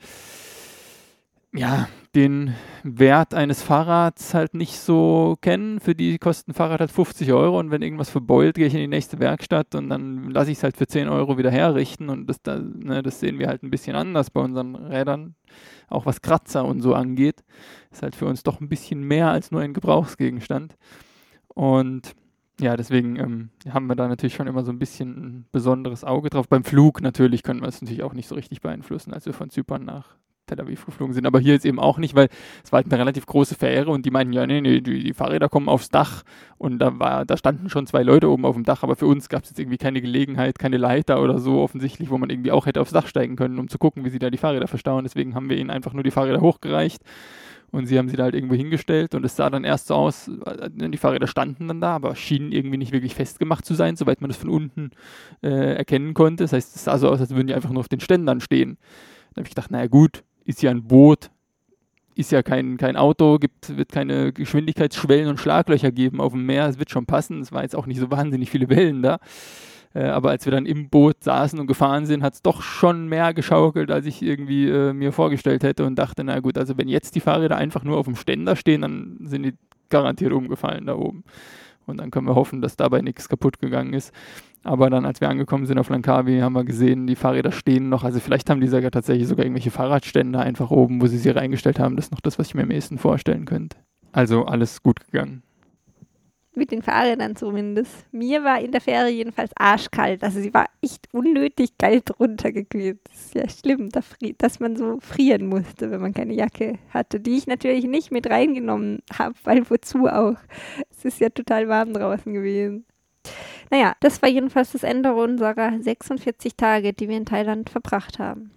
ja, den Wert eines Fahrrads halt nicht so kennen. Für die kostet ein Fahrrad halt fünfzig Euro und wenn irgendwas verbeult, gehe ich in die nächste Werkstatt und dann lasse ich es halt für zehn Euro wieder herrichten und das, da, ne, das sehen wir halt ein bisschen anders bei unseren Rädern, auch was Kratzer und so angeht. Ist halt für uns doch ein bisschen mehr als nur ein Gebrauchsgegenstand und ja, deswegen ähm, haben wir da natürlich schon immer so ein bisschen ein besonderes Auge drauf. Beim Flug natürlich können wir es natürlich auch nicht so richtig beeinflussen, als wir von Zypern nach Tel Aviv geflogen sind, aber hier jetzt eben auch nicht, weil es war halt eine relativ große Fähre und die meinten, ja, nee, nee, die, die Fahrräder kommen aufs Dach und da war, da standen schon zwei Leute oben auf dem Dach, aber für uns gab es jetzt irgendwie keine Gelegenheit, keine Leiter oder so offensichtlich, wo man irgendwie auch hätte aufs Dach steigen können, um zu gucken, wie sie da die Fahrräder verstauen, deswegen haben wir ihnen einfach nur die Fahrräder hochgereicht und sie haben sie da halt irgendwo hingestellt und es sah dann erst so aus, die Fahrräder standen dann da, aber schienen irgendwie nicht wirklich festgemacht zu sein, soweit man das von unten äh, erkennen konnte, das heißt, es sah so aus, als würden die einfach nur auf den Ständern stehen. Da habe ich gedacht, naja gut, ist ja ein Boot, ist ja kein, kein Auto, gibt, wird keine Geschwindigkeitsschwellen und Schlaglöcher geben auf dem Meer, es wird schon passen, es war jetzt auch nicht so wahnsinnig viele Wellen da, äh, aber als wir dann im Boot saßen und gefahren sind, hat es doch schon mehr geschaukelt, als ich irgendwie äh, mir vorgestellt hätte und dachte, na gut, also wenn jetzt die Fahrräder einfach nur auf dem Ständer stehen, dann sind die garantiert umgefallen da oben und dann können wir hoffen, dass dabei nichts kaputt gegangen ist. Aber dann, als wir angekommen sind auf Langkawi, haben wir gesehen, die Fahrräder stehen noch. Also vielleicht haben die sogar tatsächlich sogar irgendwelche Fahrradständer einfach oben, wo sie sie reingestellt haben. Das ist noch das, was ich mir am ehesten vorstellen könnte. Also alles gut gegangen. Mit den Fahrrädern zumindest. Mir war in der Fähre jedenfalls arschkalt. Also sie war echt unnötig kalt runtergekühlt. Das ist ja schlimm, dass man so frieren musste, wenn man keine Jacke hatte, die ich natürlich nicht mit reingenommen habe, weil wozu auch. Es ist ja total warm draußen gewesen. Naja, das war jedenfalls das Ende unserer sechsundvierzig Tage, die wir in Thailand verbracht haben.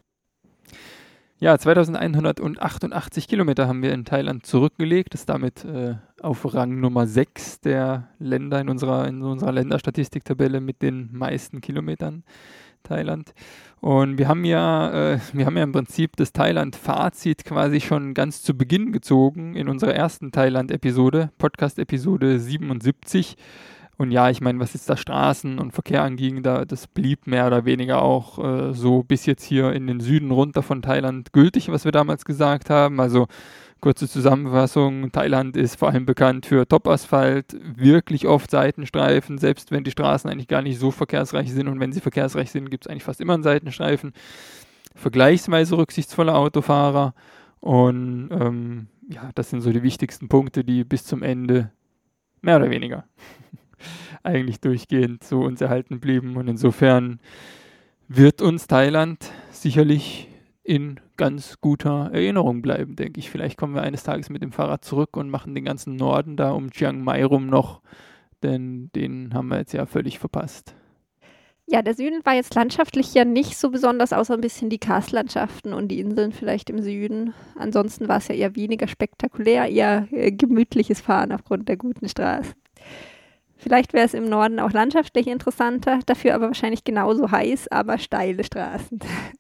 Ja, zweitausendeinhundertachtundachtzig Kilometer haben wir in Thailand zurückgelegt. Das ist damit äh, auf Rang Nummer sechs der Länder in unserer, in unserer Länderstatistiktabelle mit den meisten Kilometern Thailand. Und wir haben ja, äh, wir haben ja im Prinzip das Thailand-Fazit quasi schon ganz zu Beginn gezogen in unserer ersten Thailand-Episode, Podcast-Episode siebenundsiebzig. Und ja, ich meine, was jetzt da Straßen und Verkehr anging, da, das blieb mehr oder weniger auch äh, so bis jetzt hier in den Süden runter von Thailand gültig, was wir damals gesagt haben. Also Kurze Zusammenfassung, Thailand ist vor allem bekannt für Top-Asphalt, wirklich oft Seitenstreifen, selbst wenn die Straßen eigentlich gar nicht so verkehrsreich sind und wenn sie verkehrsreich sind, gibt es eigentlich fast immer einen Seitenstreifen. Vergleichsweise rücksichtsvolle Autofahrer und ähm, ja, das sind so die wichtigsten Punkte, die bis zum Ende mehr oder weniger eigentlich durchgehend so uns erhalten blieben und insofern wird uns Thailand sicherlich in ganz guter Erinnerung bleiben, denke ich. Vielleicht kommen wir eines Tages mit dem Fahrrad zurück und machen den ganzen Norden da um Chiang Mai rum noch, denn den haben wir jetzt ja völlig verpasst. Ja, der Süden war jetzt landschaftlich ja nicht so besonders, außer ein bisschen die Karstlandschaften und die Inseln vielleicht im Süden. Ansonsten war es ja eher weniger spektakulär, eher äh, gemütliches Fahren aufgrund der guten Straßen. Vielleicht wäre es im Norden auch landschaftlich interessanter, dafür aber wahrscheinlich genauso heiß, aber steile Straßen.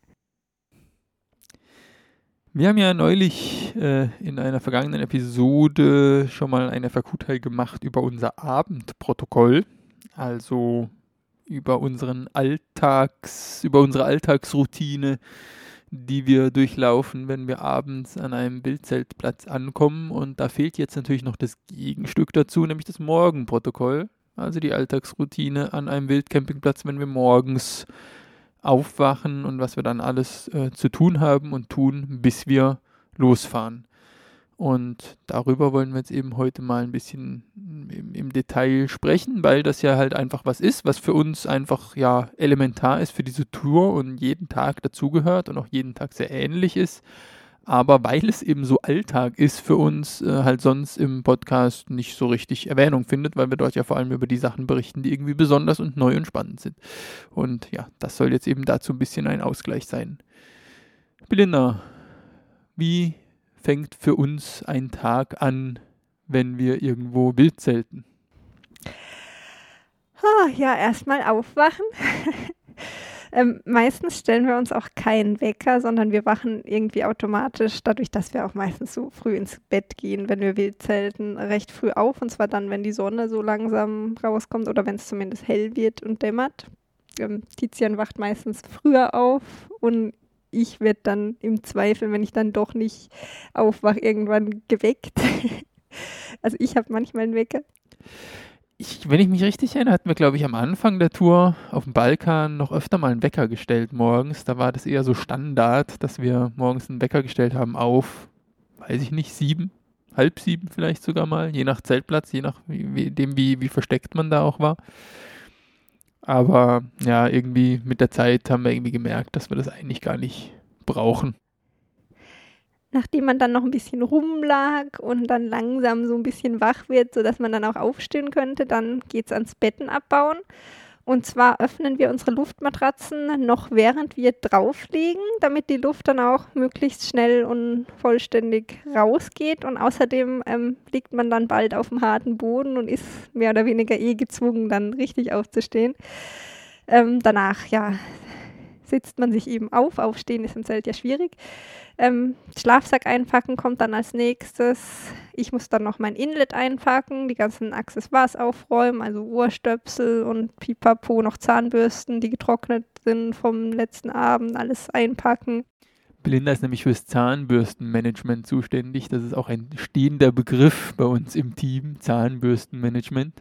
Wir haben ja neulich äh, in einer vergangenen Episode schon mal eine F A Q-Teil gemacht über unser Abendprotokoll, also über unseren Alltags, über unsere Alltagsroutine, die wir durchlaufen, wenn wir abends an einem Wildzeltplatz ankommen. Und da fehlt jetzt natürlich noch das Gegenstück dazu, nämlich das Morgenprotokoll, also die Alltagsroutine an einem Wildcampingplatz, wenn wir morgens aufwachen und was wir dann alles äh, zu tun haben und tun, bis wir losfahren. Und darüber wollen wir jetzt eben heute mal ein bisschen im, im Detail sprechen, weil das ja halt einfach was ist, was für uns einfach ja elementar ist für diese Tour und jeden Tag dazugehört und auch jeden Tag sehr ähnlich ist. Aber weil es eben so Alltag ist für uns, äh, halt sonst im Podcast nicht so richtig Erwähnung findet, weil wir dort ja vor allem über die Sachen berichten, die irgendwie besonders und neu und spannend sind. Und ja, das soll jetzt eben dazu ein bisschen ein Ausgleich sein. Belinda, wie fängt für uns ein Tag an, wenn wir irgendwo wildzelten? Oh, ja, erstmal aufwachen. ähm, meistens stellen wir uns auch keinen Wecker, sondern wir wachen irgendwie automatisch, dadurch, dass wir auch meistens so früh ins Bett gehen, wenn wir wildzelten, recht früh auf. Und zwar dann, wenn die Sonne so langsam rauskommt oder wenn es zumindest hell wird und dämmert. Ähm, Tizian wacht meistens früher auf und ich werde dann im Zweifel, wenn ich dann doch nicht aufwache, irgendwann geweckt. Also ich habe manchmal einen Wecker. Ich, wenn ich mich richtig erinnere, hatten wir, glaube ich, am Anfang der Tour auf dem Balkan noch öfter mal einen Wecker gestellt morgens. Da war das eher so Standard, dass wir morgens einen Wecker gestellt haben auf, weiß ich nicht, sieben, halb sieben vielleicht sogar mal, je nach Zeltplatz, je nachdem, wie, wie versteckt man da auch war. Aber ja, irgendwie mit der Zeit haben wir irgendwie gemerkt, dass wir das eigentlich gar nicht brauchen. Nachdem man dann noch ein bisschen rumlag und dann langsam so ein bisschen wach wird, sodass man dann auch aufstehen könnte, dann geht es ans Betten abbauen. Und zwar öffnen wir unsere Luftmatratzen noch während wir drauf liegen, damit die Luft dann auch möglichst schnell und vollständig rausgeht. Und außerdem ähm, liegt man dann bald auf dem harten Boden und ist mehr oder weniger eh gezwungen, dann richtig aufzustehen. Ähm, danach, ja, sitzt man sich eben auf. Aufstehen ist im Zelt ja schwierig. Ähm, Schlafsack einpacken kommt dann als nächstes. Ich muss dann noch mein Inlet einpacken, die ganzen Accessoires aufräumen, also Ohrstöpsel und Pipapo, noch Zahnbürsten, die getrocknet sind vom letzten Abend, alles einpacken. Belinda ist nämlich fürs Zahnbürstenmanagement zuständig. Das ist auch ein stehender Begriff bei uns im Team, Zahnbürstenmanagement.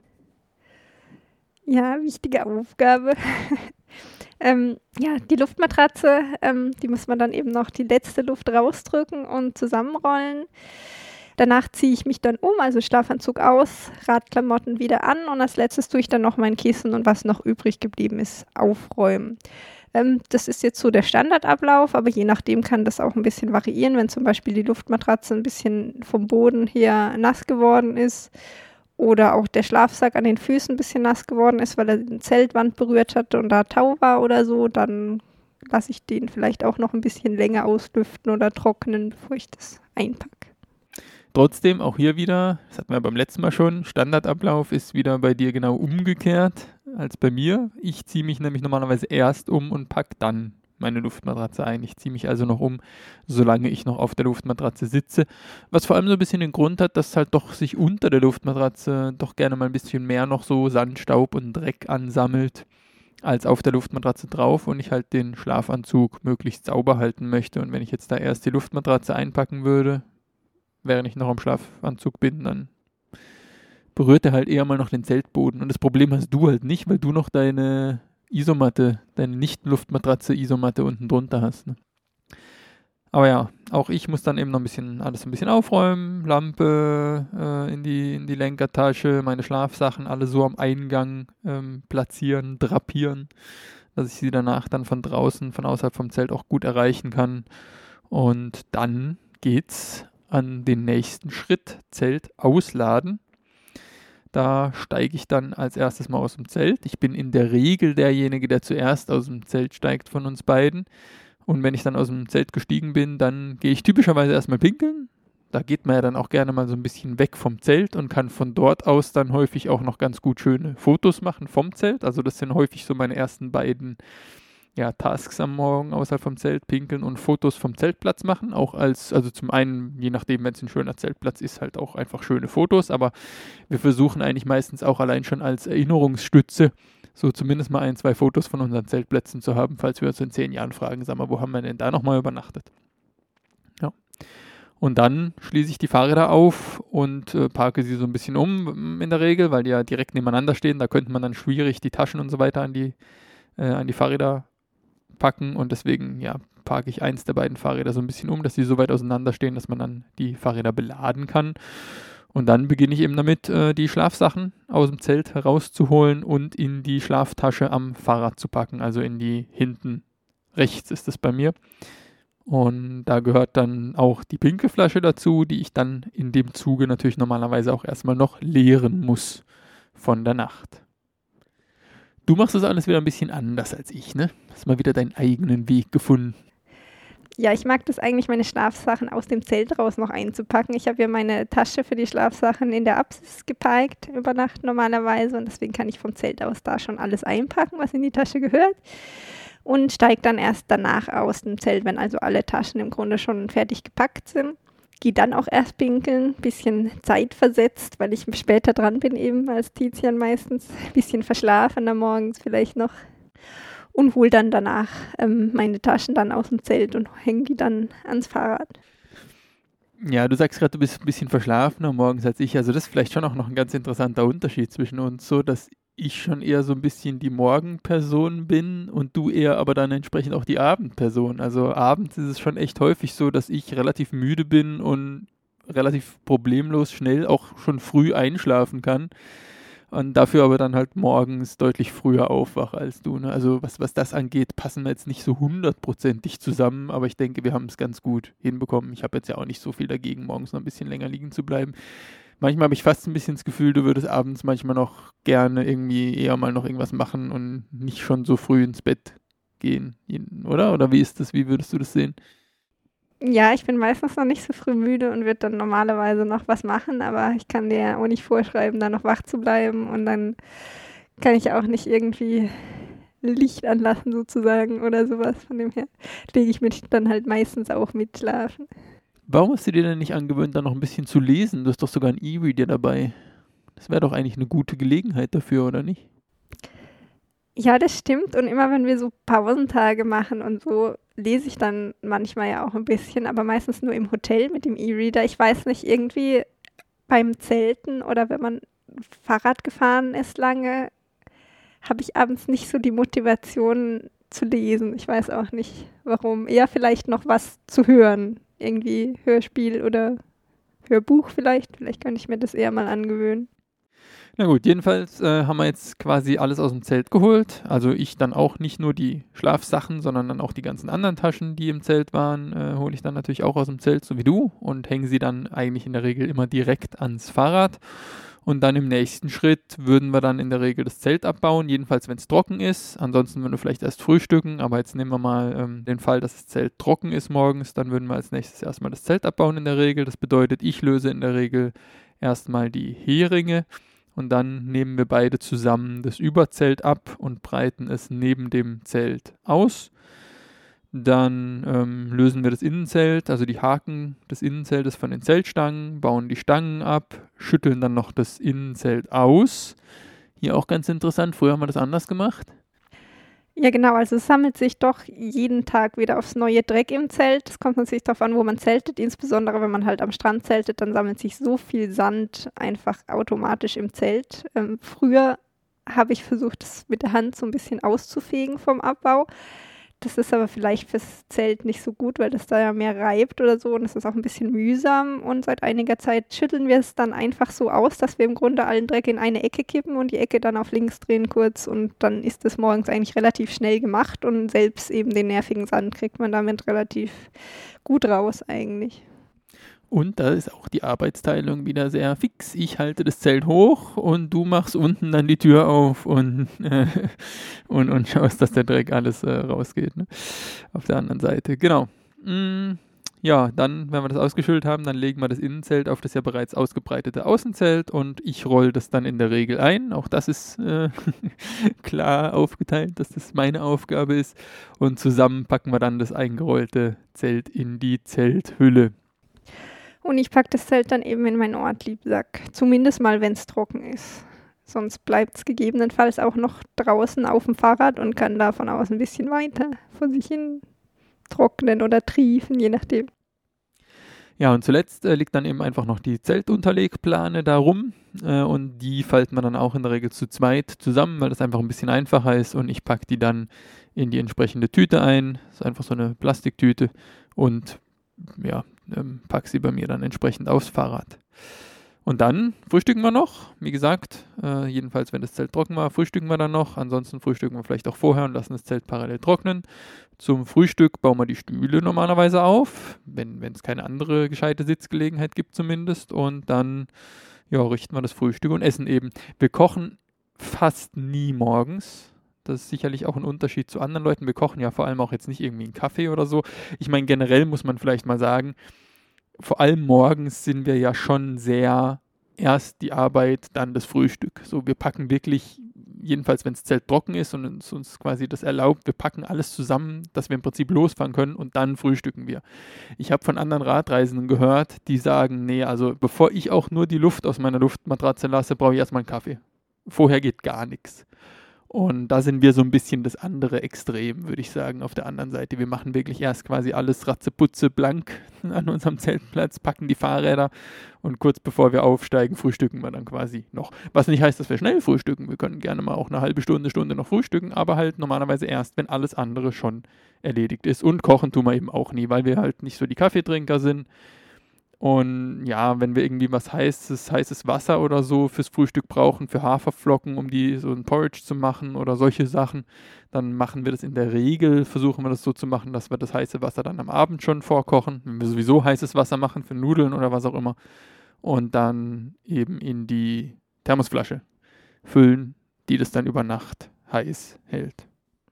Ja, wichtige Aufgabe. Ähm, ja, die Luftmatratze, ähm, die muss man dann eben noch die letzte Luft rausdrücken und zusammenrollen. Danach ziehe ich mich dann um, also Schlafanzug aus, Radklamotten wieder an und als letztes tue ich dann noch mein Kissen und was noch übrig geblieben ist, aufräumen. Ähm, das ist jetzt so der Standardablauf, aber je nachdem kann das auch ein bisschen variieren, wenn zum Beispiel die Luftmatratze ein bisschen vom Boden her nass geworden ist. Oder auch der Schlafsack an den Füßen ein bisschen nass geworden ist, weil er die Zeltwand berührt hatte und da Tau war oder so, dann lasse ich den vielleicht auch noch ein bisschen länger auslüften oder trocknen, bevor ich das einpacke. Trotzdem, auch hier wieder, das hatten wir beim letzten Mal schon, Standardablauf ist wieder bei dir genau umgekehrt als bei mir. Ich ziehe mich nämlich normalerweise erst um und packe dann meine Luftmatratze ein. Ich ziehe mich also noch um, solange ich noch auf der Luftmatratze sitze. Was vor allem so ein bisschen den Grund hat, dass halt doch sich unter der Luftmatratze doch gerne mal ein bisschen mehr noch so Sand, Staub und Dreck ansammelt als auf der Luftmatratze drauf und ich halt den Schlafanzug möglichst sauber halten möchte. Und wenn ich jetzt da erst die Luftmatratze einpacken würde, während ich noch im Schlafanzug bin, dann berührt er halt eher mal noch den Zeltboden. Und das Problem hast du halt nicht, weil du noch deine Isomatte, deine Nicht-Luftmatratze Isomatte unten drunter hast. Ne? Aber ja, auch ich muss dann eben noch ein bisschen alles ein bisschen aufräumen, Lampe äh, in die in die Lenkertasche, meine Schlafsachen alle so am Eingang ähm, platzieren, drapieren, dass ich sie danach dann von draußen, von außerhalb vom Zelt auch gut erreichen kann. Und dann geht's an den nächsten Schritt, Zelt ausladen. Da steige ich dann als erstes mal aus dem Zelt. Ich bin in der Regel derjenige, der zuerst aus dem Zelt steigt von uns beiden. Und wenn ich dann aus dem Zelt gestiegen bin, dann gehe ich typischerweise erstmal pinkeln. Da geht man ja dann auch gerne mal so ein bisschen weg vom Zelt und kann von dort aus dann häufig auch noch ganz gut schöne Fotos machen vom Zelt. Also das sind häufig so meine ersten beiden ja, Tasks am Morgen außerhalb vom Zelt, pinkeln und Fotos vom Zeltplatz machen. Auch als, also zum einen, je nachdem, wenn es ein schöner Zeltplatz ist, halt auch einfach schöne Fotos. Aber wir versuchen eigentlich meistens auch allein schon als Erinnerungsstütze so zumindest mal ein, zwei Fotos von unseren Zeltplätzen zu haben, falls wir uns in zehn Jahren fragen, sag mal, wo haben wir denn da nochmal übernachtet? Ja. Und dann schließe ich die Fahrräder auf und äh, parke sie so ein bisschen um in der Regel, weil die ja direkt nebeneinander stehen. Da könnte man dann schwierig die Taschen und so weiter an die, äh, an die Fahrräder packen und deswegen, ja, parke ich eins der beiden Fahrräder so ein bisschen um, dass sie so weit auseinander stehen, dass man dann die Fahrräder beladen kann. Und dann beginne ich eben damit, äh, die Schlafsachen aus dem Zelt herauszuholen und in die Schlaftasche am Fahrrad zu packen, also in die hinten rechts ist es bei mir. Und da gehört dann auch die Pinkelflasche dazu, die ich dann in dem Zuge natürlich normalerweise auch erstmal noch leeren muss von der Nacht. Du machst das alles wieder ein bisschen anders als ich, ne? Hast mal wieder deinen eigenen Weg gefunden. Ja, ich mag das eigentlich, meine Schlafsachen aus dem Zelt raus noch einzupacken. Ich habe ja meine Tasche für die Schlafsachen in der Apsis geparkt über Nacht normalerweise und deswegen kann ich vom Zelt aus da schon alles einpacken, was in die Tasche gehört und steige dann erst danach aus dem Zelt, wenn also alle Taschen im Grunde schon fertig gepackt sind. Gehe dann auch erst pinkeln, bisschen zeitversetzt, weil ich später dran bin eben als Tizian meistens, bisschen verschlafener morgens vielleicht noch. Und hole dann danach ähm, meine Taschen dann aus dem Zelt und hänge die dann ans Fahrrad. Ja, du sagst gerade, du bist ein bisschen verschlafener morgens als ich. Also das ist vielleicht schon auch noch ein ganz interessanter Unterschied zwischen uns, so dass ich schon eher so ein bisschen die Morgenperson bin und du eher aber dann entsprechend auch die Abendperson. Also abends ist es schon echt häufig so, dass ich relativ müde bin und relativ problemlos schnell auch schon früh einschlafen kann. Und dafür aber dann halt morgens deutlich früher aufwache als du. Ne? Also was, was das angeht, passen wir jetzt nicht so hundertprozentig zusammen, aber ich denke, wir haben es ganz gut hinbekommen. Ich habe jetzt ja auch nicht so viel dagegen, morgens noch ein bisschen länger liegen zu bleiben. Manchmal habe ich fast ein bisschen das Gefühl, du würdest abends manchmal noch gerne irgendwie eher mal noch irgendwas machen und nicht schon so früh ins Bett gehen, oder? Oder wie ist das? Wie würdest du das sehen? Ja, ich bin meistens noch nicht so früh müde und würde dann normalerweise noch was machen, aber ich kann dir auch nicht vorschreiben, da noch wach zu bleiben und dann kann ich auch nicht irgendwie Licht anlassen sozusagen oder sowas. Von dem her lege ich mich dann halt meistens auch mit schlafen. Warum hast du dir denn nicht angewöhnt, da noch ein bisschen zu lesen? Du hast doch sogar einen E-Reader dabei. Das wäre doch eigentlich eine gute Gelegenheit dafür, oder nicht? Ja, das stimmt. Und immer wenn wir so Pausentage machen und so, lese ich dann manchmal ja auch ein bisschen, aber meistens nur im Hotel mit dem E-Reader. Ich weiß nicht, irgendwie beim Zelten oder wenn man Fahrrad gefahren ist lange, habe ich abends nicht so die Motivation zu lesen. Ich weiß auch nicht, warum. Eher vielleicht noch was zu hören. Irgendwie Hörspiel oder Hörbuch vielleicht. Vielleicht könnte ich mir das eher mal angewöhnen. Na gut, jedenfalls äh, haben wir jetzt quasi alles aus dem Zelt geholt. Also ich dann auch nicht nur die Schlafsachen, sondern dann auch die ganzen anderen Taschen, die im Zelt waren, äh, hole ich dann natürlich auch aus dem Zelt, so wie du, und hänge sie dann eigentlich in der Regel immer direkt ans Fahrrad. Und dann im nächsten Schritt würden wir dann in der Regel das Zelt abbauen, jedenfalls wenn es trocken ist. Ansonsten würden wir vielleicht erst frühstücken, aber jetzt nehmen wir mal ähm, den Fall, dass das Zelt trocken ist morgens, dann würden wir als nächstes erstmal das Zelt abbauen in der Regel. Das bedeutet, ich löse in der Regel erstmal die Heringe. Und dann nehmen wir beide zusammen das Überzelt ab und breiten es neben dem Zelt aus. Dann ähm, lösen wir das Innenzelt, also die Haken des Innenzeltes von den Zeltstangen, bauen die Stangen ab, schütteln dann noch das Innenzelt aus. Hier auch ganz interessant, früher haben wir das anders gemacht. Ja, genau, also es sammelt sich doch jeden Tag wieder aufs neue Dreck im Zelt. Es kommt natürlich darauf an, wo man zeltet, insbesondere wenn man halt am Strand zeltet, dann sammelt sich so viel Sand einfach automatisch im Zelt. Ähm, früher habe ich versucht, das mit der Hand so ein bisschen auszufegen vom Abbau. Das ist aber vielleicht fürs Zelt nicht so gut, weil das da ja mehr reibt oder so und es ist auch ein bisschen mühsam. Und seit einiger Zeit schütteln wir es dann einfach so aus, dass wir im Grunde allen Dreck in eine Ecke kippen und die Ecke dann auf links drehen kurz und dann ist es morgens eigentlich relativ schnell gemacht und selbst eben den nervigen Sand kriegt man damit relativ gut raus eigentlich. Und da ist auch die Arbeitsteilung wieder sehr fix. Ich halte das Zelt hoch und du machst unten dann die Tür auf und, äh, und, und schaust, dass der Dreck alles äh, rausgeht. Ne? Auf der anderen Seite. Genau. Mm, ja, dann, wenn wir das ausgeschüttet haben, dann legen wir das Innenzelt auf das ja bereits ausgebreitete Außenzelt und ich rolle das dann in der Regel ein. Auch das ist äh, klar aufgeteilt, dass das meine Aufgabe ist. Und zusammen packen wir dann das eingerollte Zelt in die Zelthülle. Und ich packe das Zelt dann eben in meinen Ortliebsack. Zumindest mal, wenn es trocken ist. Sonst bleibt es gegebenenfalls auch noch draußen auf dem Fahrrad und kann da von außen ein bisschen weiter vor sich hin trocknen oder triefen, je nachdem. Ja, und zuletzt äh, liegt dann eben einfach noch die Zeltunterlegplane da rum äh, und die falten wir dann auch in der Regel zu zweit zusammen, weil das einfach ein bisschen einfacher ist und ich packe die dann in die entsprechende Tüte ein. Das ist einfach so eine Plastiktüte und ja, ähm, pack sie bei mir dann entsprechend aufs Fahrrad. Und dann frühstücken wir noch, wie gesagt, äh, jedenfalls wenn das Zelt trocken war, frühstücken wir dann noch, ansonsten frühstücken wir vielleicht auch vorher und lassen das Zelt parallel trocknen. Zum Frühstück bauen wir die Stühle normalerweise auf, wenn es keine andere gescheite Sitzgelegenheit gibt zumindest und dann ja, richten wir das Frühstück und essen eben. Wir kochen fast nie morgens. Das ist sicherlich auch ein Unterschied zu anderen Leuten. Wir kochen ja vor allem auch jetzt nicht irgendwie einen Kaffee oder so. Ich meine, generell muss man vielleicht mal sagen, vor allem morgens sind wir ja schon sehr erst die Arbeit, dann das Frühstück. So, wir packen wirklich, jedenfalls wenn das Zelt trocken ist und uns, uns quasi das erlaubt, wir packen alles zusammen, dass wir im Prinzip losfahren können und dann frühstücken wir. Ich habe von anderen Radreisenden gehört, die sagen, nee, also bevor ich auch nur die Luft aus meiner Luftmatratze lasse, brauche ich erstmal einen Kaffee. Vorher geht gar nichts. Und da sind wir so ein bisschen das andere Extrem, würde ich sagen, auf der anderen Seite. Wir machen wirklich erst quasi alles ratzeputze blank an unserem Zeltplatz, packen die Fahrräder und kurz bevor wir aufsteigen, frühstücken wir dann quasi noch. Was nicht heißt, dass wir schnell frühstücken. Wir können gerne mal auch eine halbe Stunde, Stunde noch frühstücken, aber halt normalerweise erst, wenn alles andere schon erledigt ist. Und kochen tun wir eben auch nie, weil wir halt nicht so die Kaffeetrinker sind. Und ja, wenn wir irgendwie was heißes, heißes Wasser oder so fürs Frühstück brauchen, für Haferflocken, um die so ein Porridge zu machen oder solche Sachen, dann machen wir das in der Regel, versuchen wir das so zu machen, dass wir das heiße Wasser dann am Abend schon vorkochen, wenn wir sowieso heißes Wasser machen für Nudeln oder was auch immer und dann eben in die Thermosflasche füllen, die das dann über Nacht heiß hält.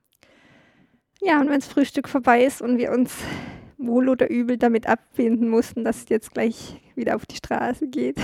Ja, und wenn das Frühstück vorbei ist und wir uns wohl oder übel damit abfinden mussten, dass es jetzt gleich wieder auf die Straße geht.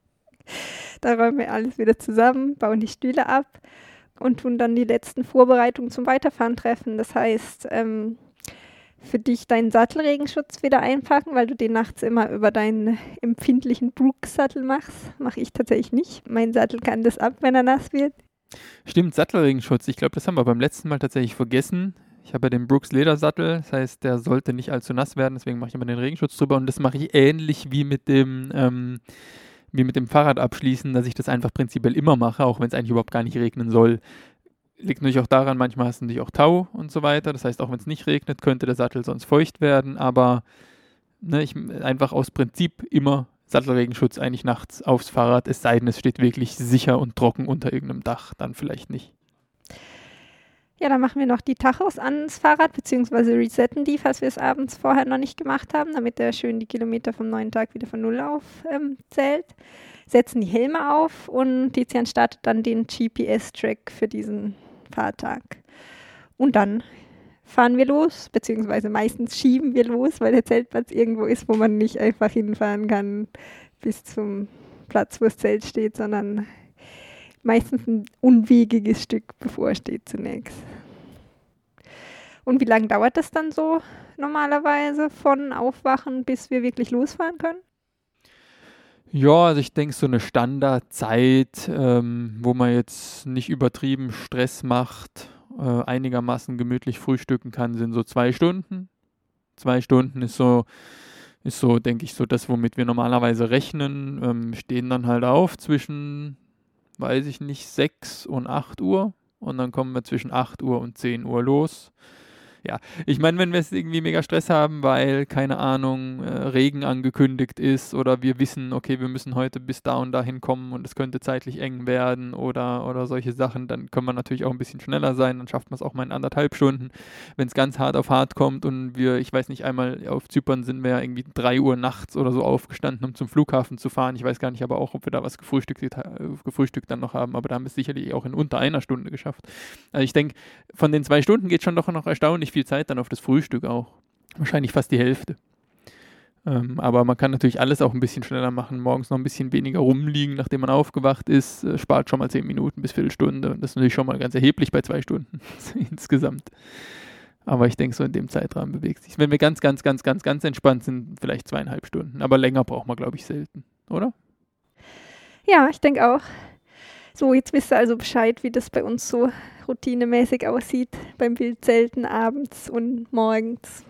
Da räumen wir alles wieder zusammen, bauen die Stühle ab und tun dann die letzten Vorbereitungen zum Weiterfahren treffen. Das heißt, ähm, für dich deinen Sattelregenschutz wieder einpacken, weil du den nachts immer über deinen empfindlichen Brooks-Sattel machst. Mache ich tatsächlich nicht. Mein Sattel kann das ab, wenn er nass wird. Stimmt, Sattelregenschutz. Ich glaube, das haben wir beim letzten Mal tatsächlich vergessen. Ich habe ja den Brooks Ledersattel, das heißt, der sollte nicht allzu nass werden, deswegen mache ich immer den Regenschutz drüber und das mache ich ähnlich wie mit dem ähm, wie mit dem Fahrrad abschließen, dass ich das einfach prinzipiell immer mache, auch wenn es eigentlich überhaupt gar nicht regnen soll. Liegt natürlich auch daran, manchmal hast du natürlich auch Tau und so weiter, das heißt, auch wenn es nicht regnet, könnte der Sattel sonst feucht werden, aber ne, ich einfach aus Prinzip immer Sattelregenschutz eigentlich nachts aufs Fahrrad, es sei denn, es steht wirklich sicher und trocken unter irgendeinem Dach, dann vielleicht nicht. Ja, dann machen wir noch die Tachos ans Fahrrad, beziehungsweise resetten die, falls wir es abends vorher noch nicht gemacht haben, damit er schön die Kilometer vom neuen Tag wieder von Null auf ähm, zählt. Setzen die Helme auf und Tizian startet dann den G P S-Track für diesen Fahrtag. Und dann fahren wir los, beziehungsweise meistens schieben wir los, weil der Zeltplatz irgendwo ist, wo man nicht einfach hinfahren kann bis zum Platz, wo das Zelt steht, sondern meistens ein unwegiges Stück bevorsteht zunächst. Und wie lange dauert das dann so normalerweise von Aufwachen, bis wir wirklich losfahren können? Ja, also ich denke so eine Standardzeit, ähm, wo man jetzt nicht übertrieben Stress macht äh, einigermaßen gemütlich frühstücken kann, sind so zwei Stunden. Zwei Stunden ist so, ist so, denke ich, so das, womit wir normalerweise rechnen. Ähm, stehen dann halt auf zwischen, weiß ich nicht, sechs und acht Uhr. Und dann kommen wir zwischen acht Uhr und zehn Uhr los. Ja, ich meine, wenn wir jetzt irgendwie mega Stress haben, weil, keine Ahnung, äh, Regen angekündigt ist oder wir wissen, okay, wir müssen heute bis da und dahin kommen und es könnte zeitlich eng werden oder, oder solche Sachen, dann können wir natürlich auch ein bisschen schneller sein, dann schafft man es auch mal in anderthalb Stunden. Wenn es ganz hart auf hart kommt und wir, ich weiß nicht, einmal auf Zypern sind wir ja irgendwie drei Uhr nachts oder so aufgestanden, um zum Flughafen zu fahren. Ich weiß gar nicht aber auch, ob wir da was gefrühstückt, äh, gefrühstückt dann noch haben, aber da haben wir es sicherlich auch in unter einer Stunde geschafft. Also ich denke, von den zwei Stunden geht schon doch noch erstaunlich viel Zeit dann auf das Frühstück auch. Wahrscheinlich fast die Hälfte. Ähm, aber man kann natürlich alles auch ein bisschen schneller machen. Morgens noch ein bisschen weniger rumliegen, nachdem man aufgewacht ist. Äh, spart schon mal zehn Minuten bis Viertelstunde. Und das ist natürlich schon mal ganz erheblich bei zwei Stunden insgesamt. Aber ich denke, so in dem Zeitrahmen bewegt sich. Wenn wir ganz, ganz, ganz, ganz, ganz entspannt sind, vielleicht zweieinhalb Stunden. Aber länger braucht man, glaube ich, selten. Oder? Ja, ich denke auch. So, jetzt wisst ihr also Bescheid, wie das bei uns so routinemäßig aussieht beim Wildzelten abends und morgens.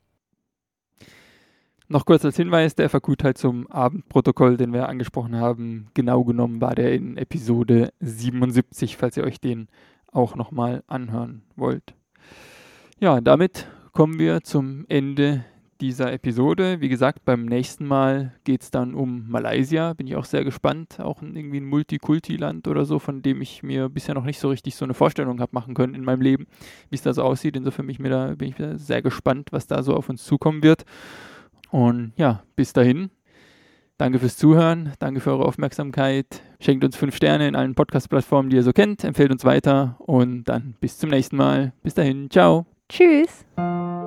Noch kurz als Hinweis, der F A Q-Teil zum Abendprotokoll, den wir angesprochen haben, genau genommen war der in Episode siebenundsiebzig, falls ihr euch den auch nochmal anhören wollt. Ja, damit kommen wir zum Ende dieser Episode. Wie gesagt, beim nächsten Mal geht es dann um Malaysia. Bin ich auch sehr gespannt. Auch ein, irgendwie ein Multikulti-Land oder so, von dem ich mir bisher noch nicht so richtig so eine Vorstellung habe machen können in meinem Leben, wie es da so aussieht. Insofern bin ich, mir da, bin ich wieder sehr gespannt, was da so auf uns zukommen wird. Und ja, bis dahin. Danke fürs Zuhören. Danke für eure Aufmerksamkeit. Schenkt uns fünf Sterne in allen Podcast-Plattformen, die ihr so kennt. Empfehlt uns weiter. Und dann bis zum nächsten Mal. Bis dahin. Ciao. Tschüss.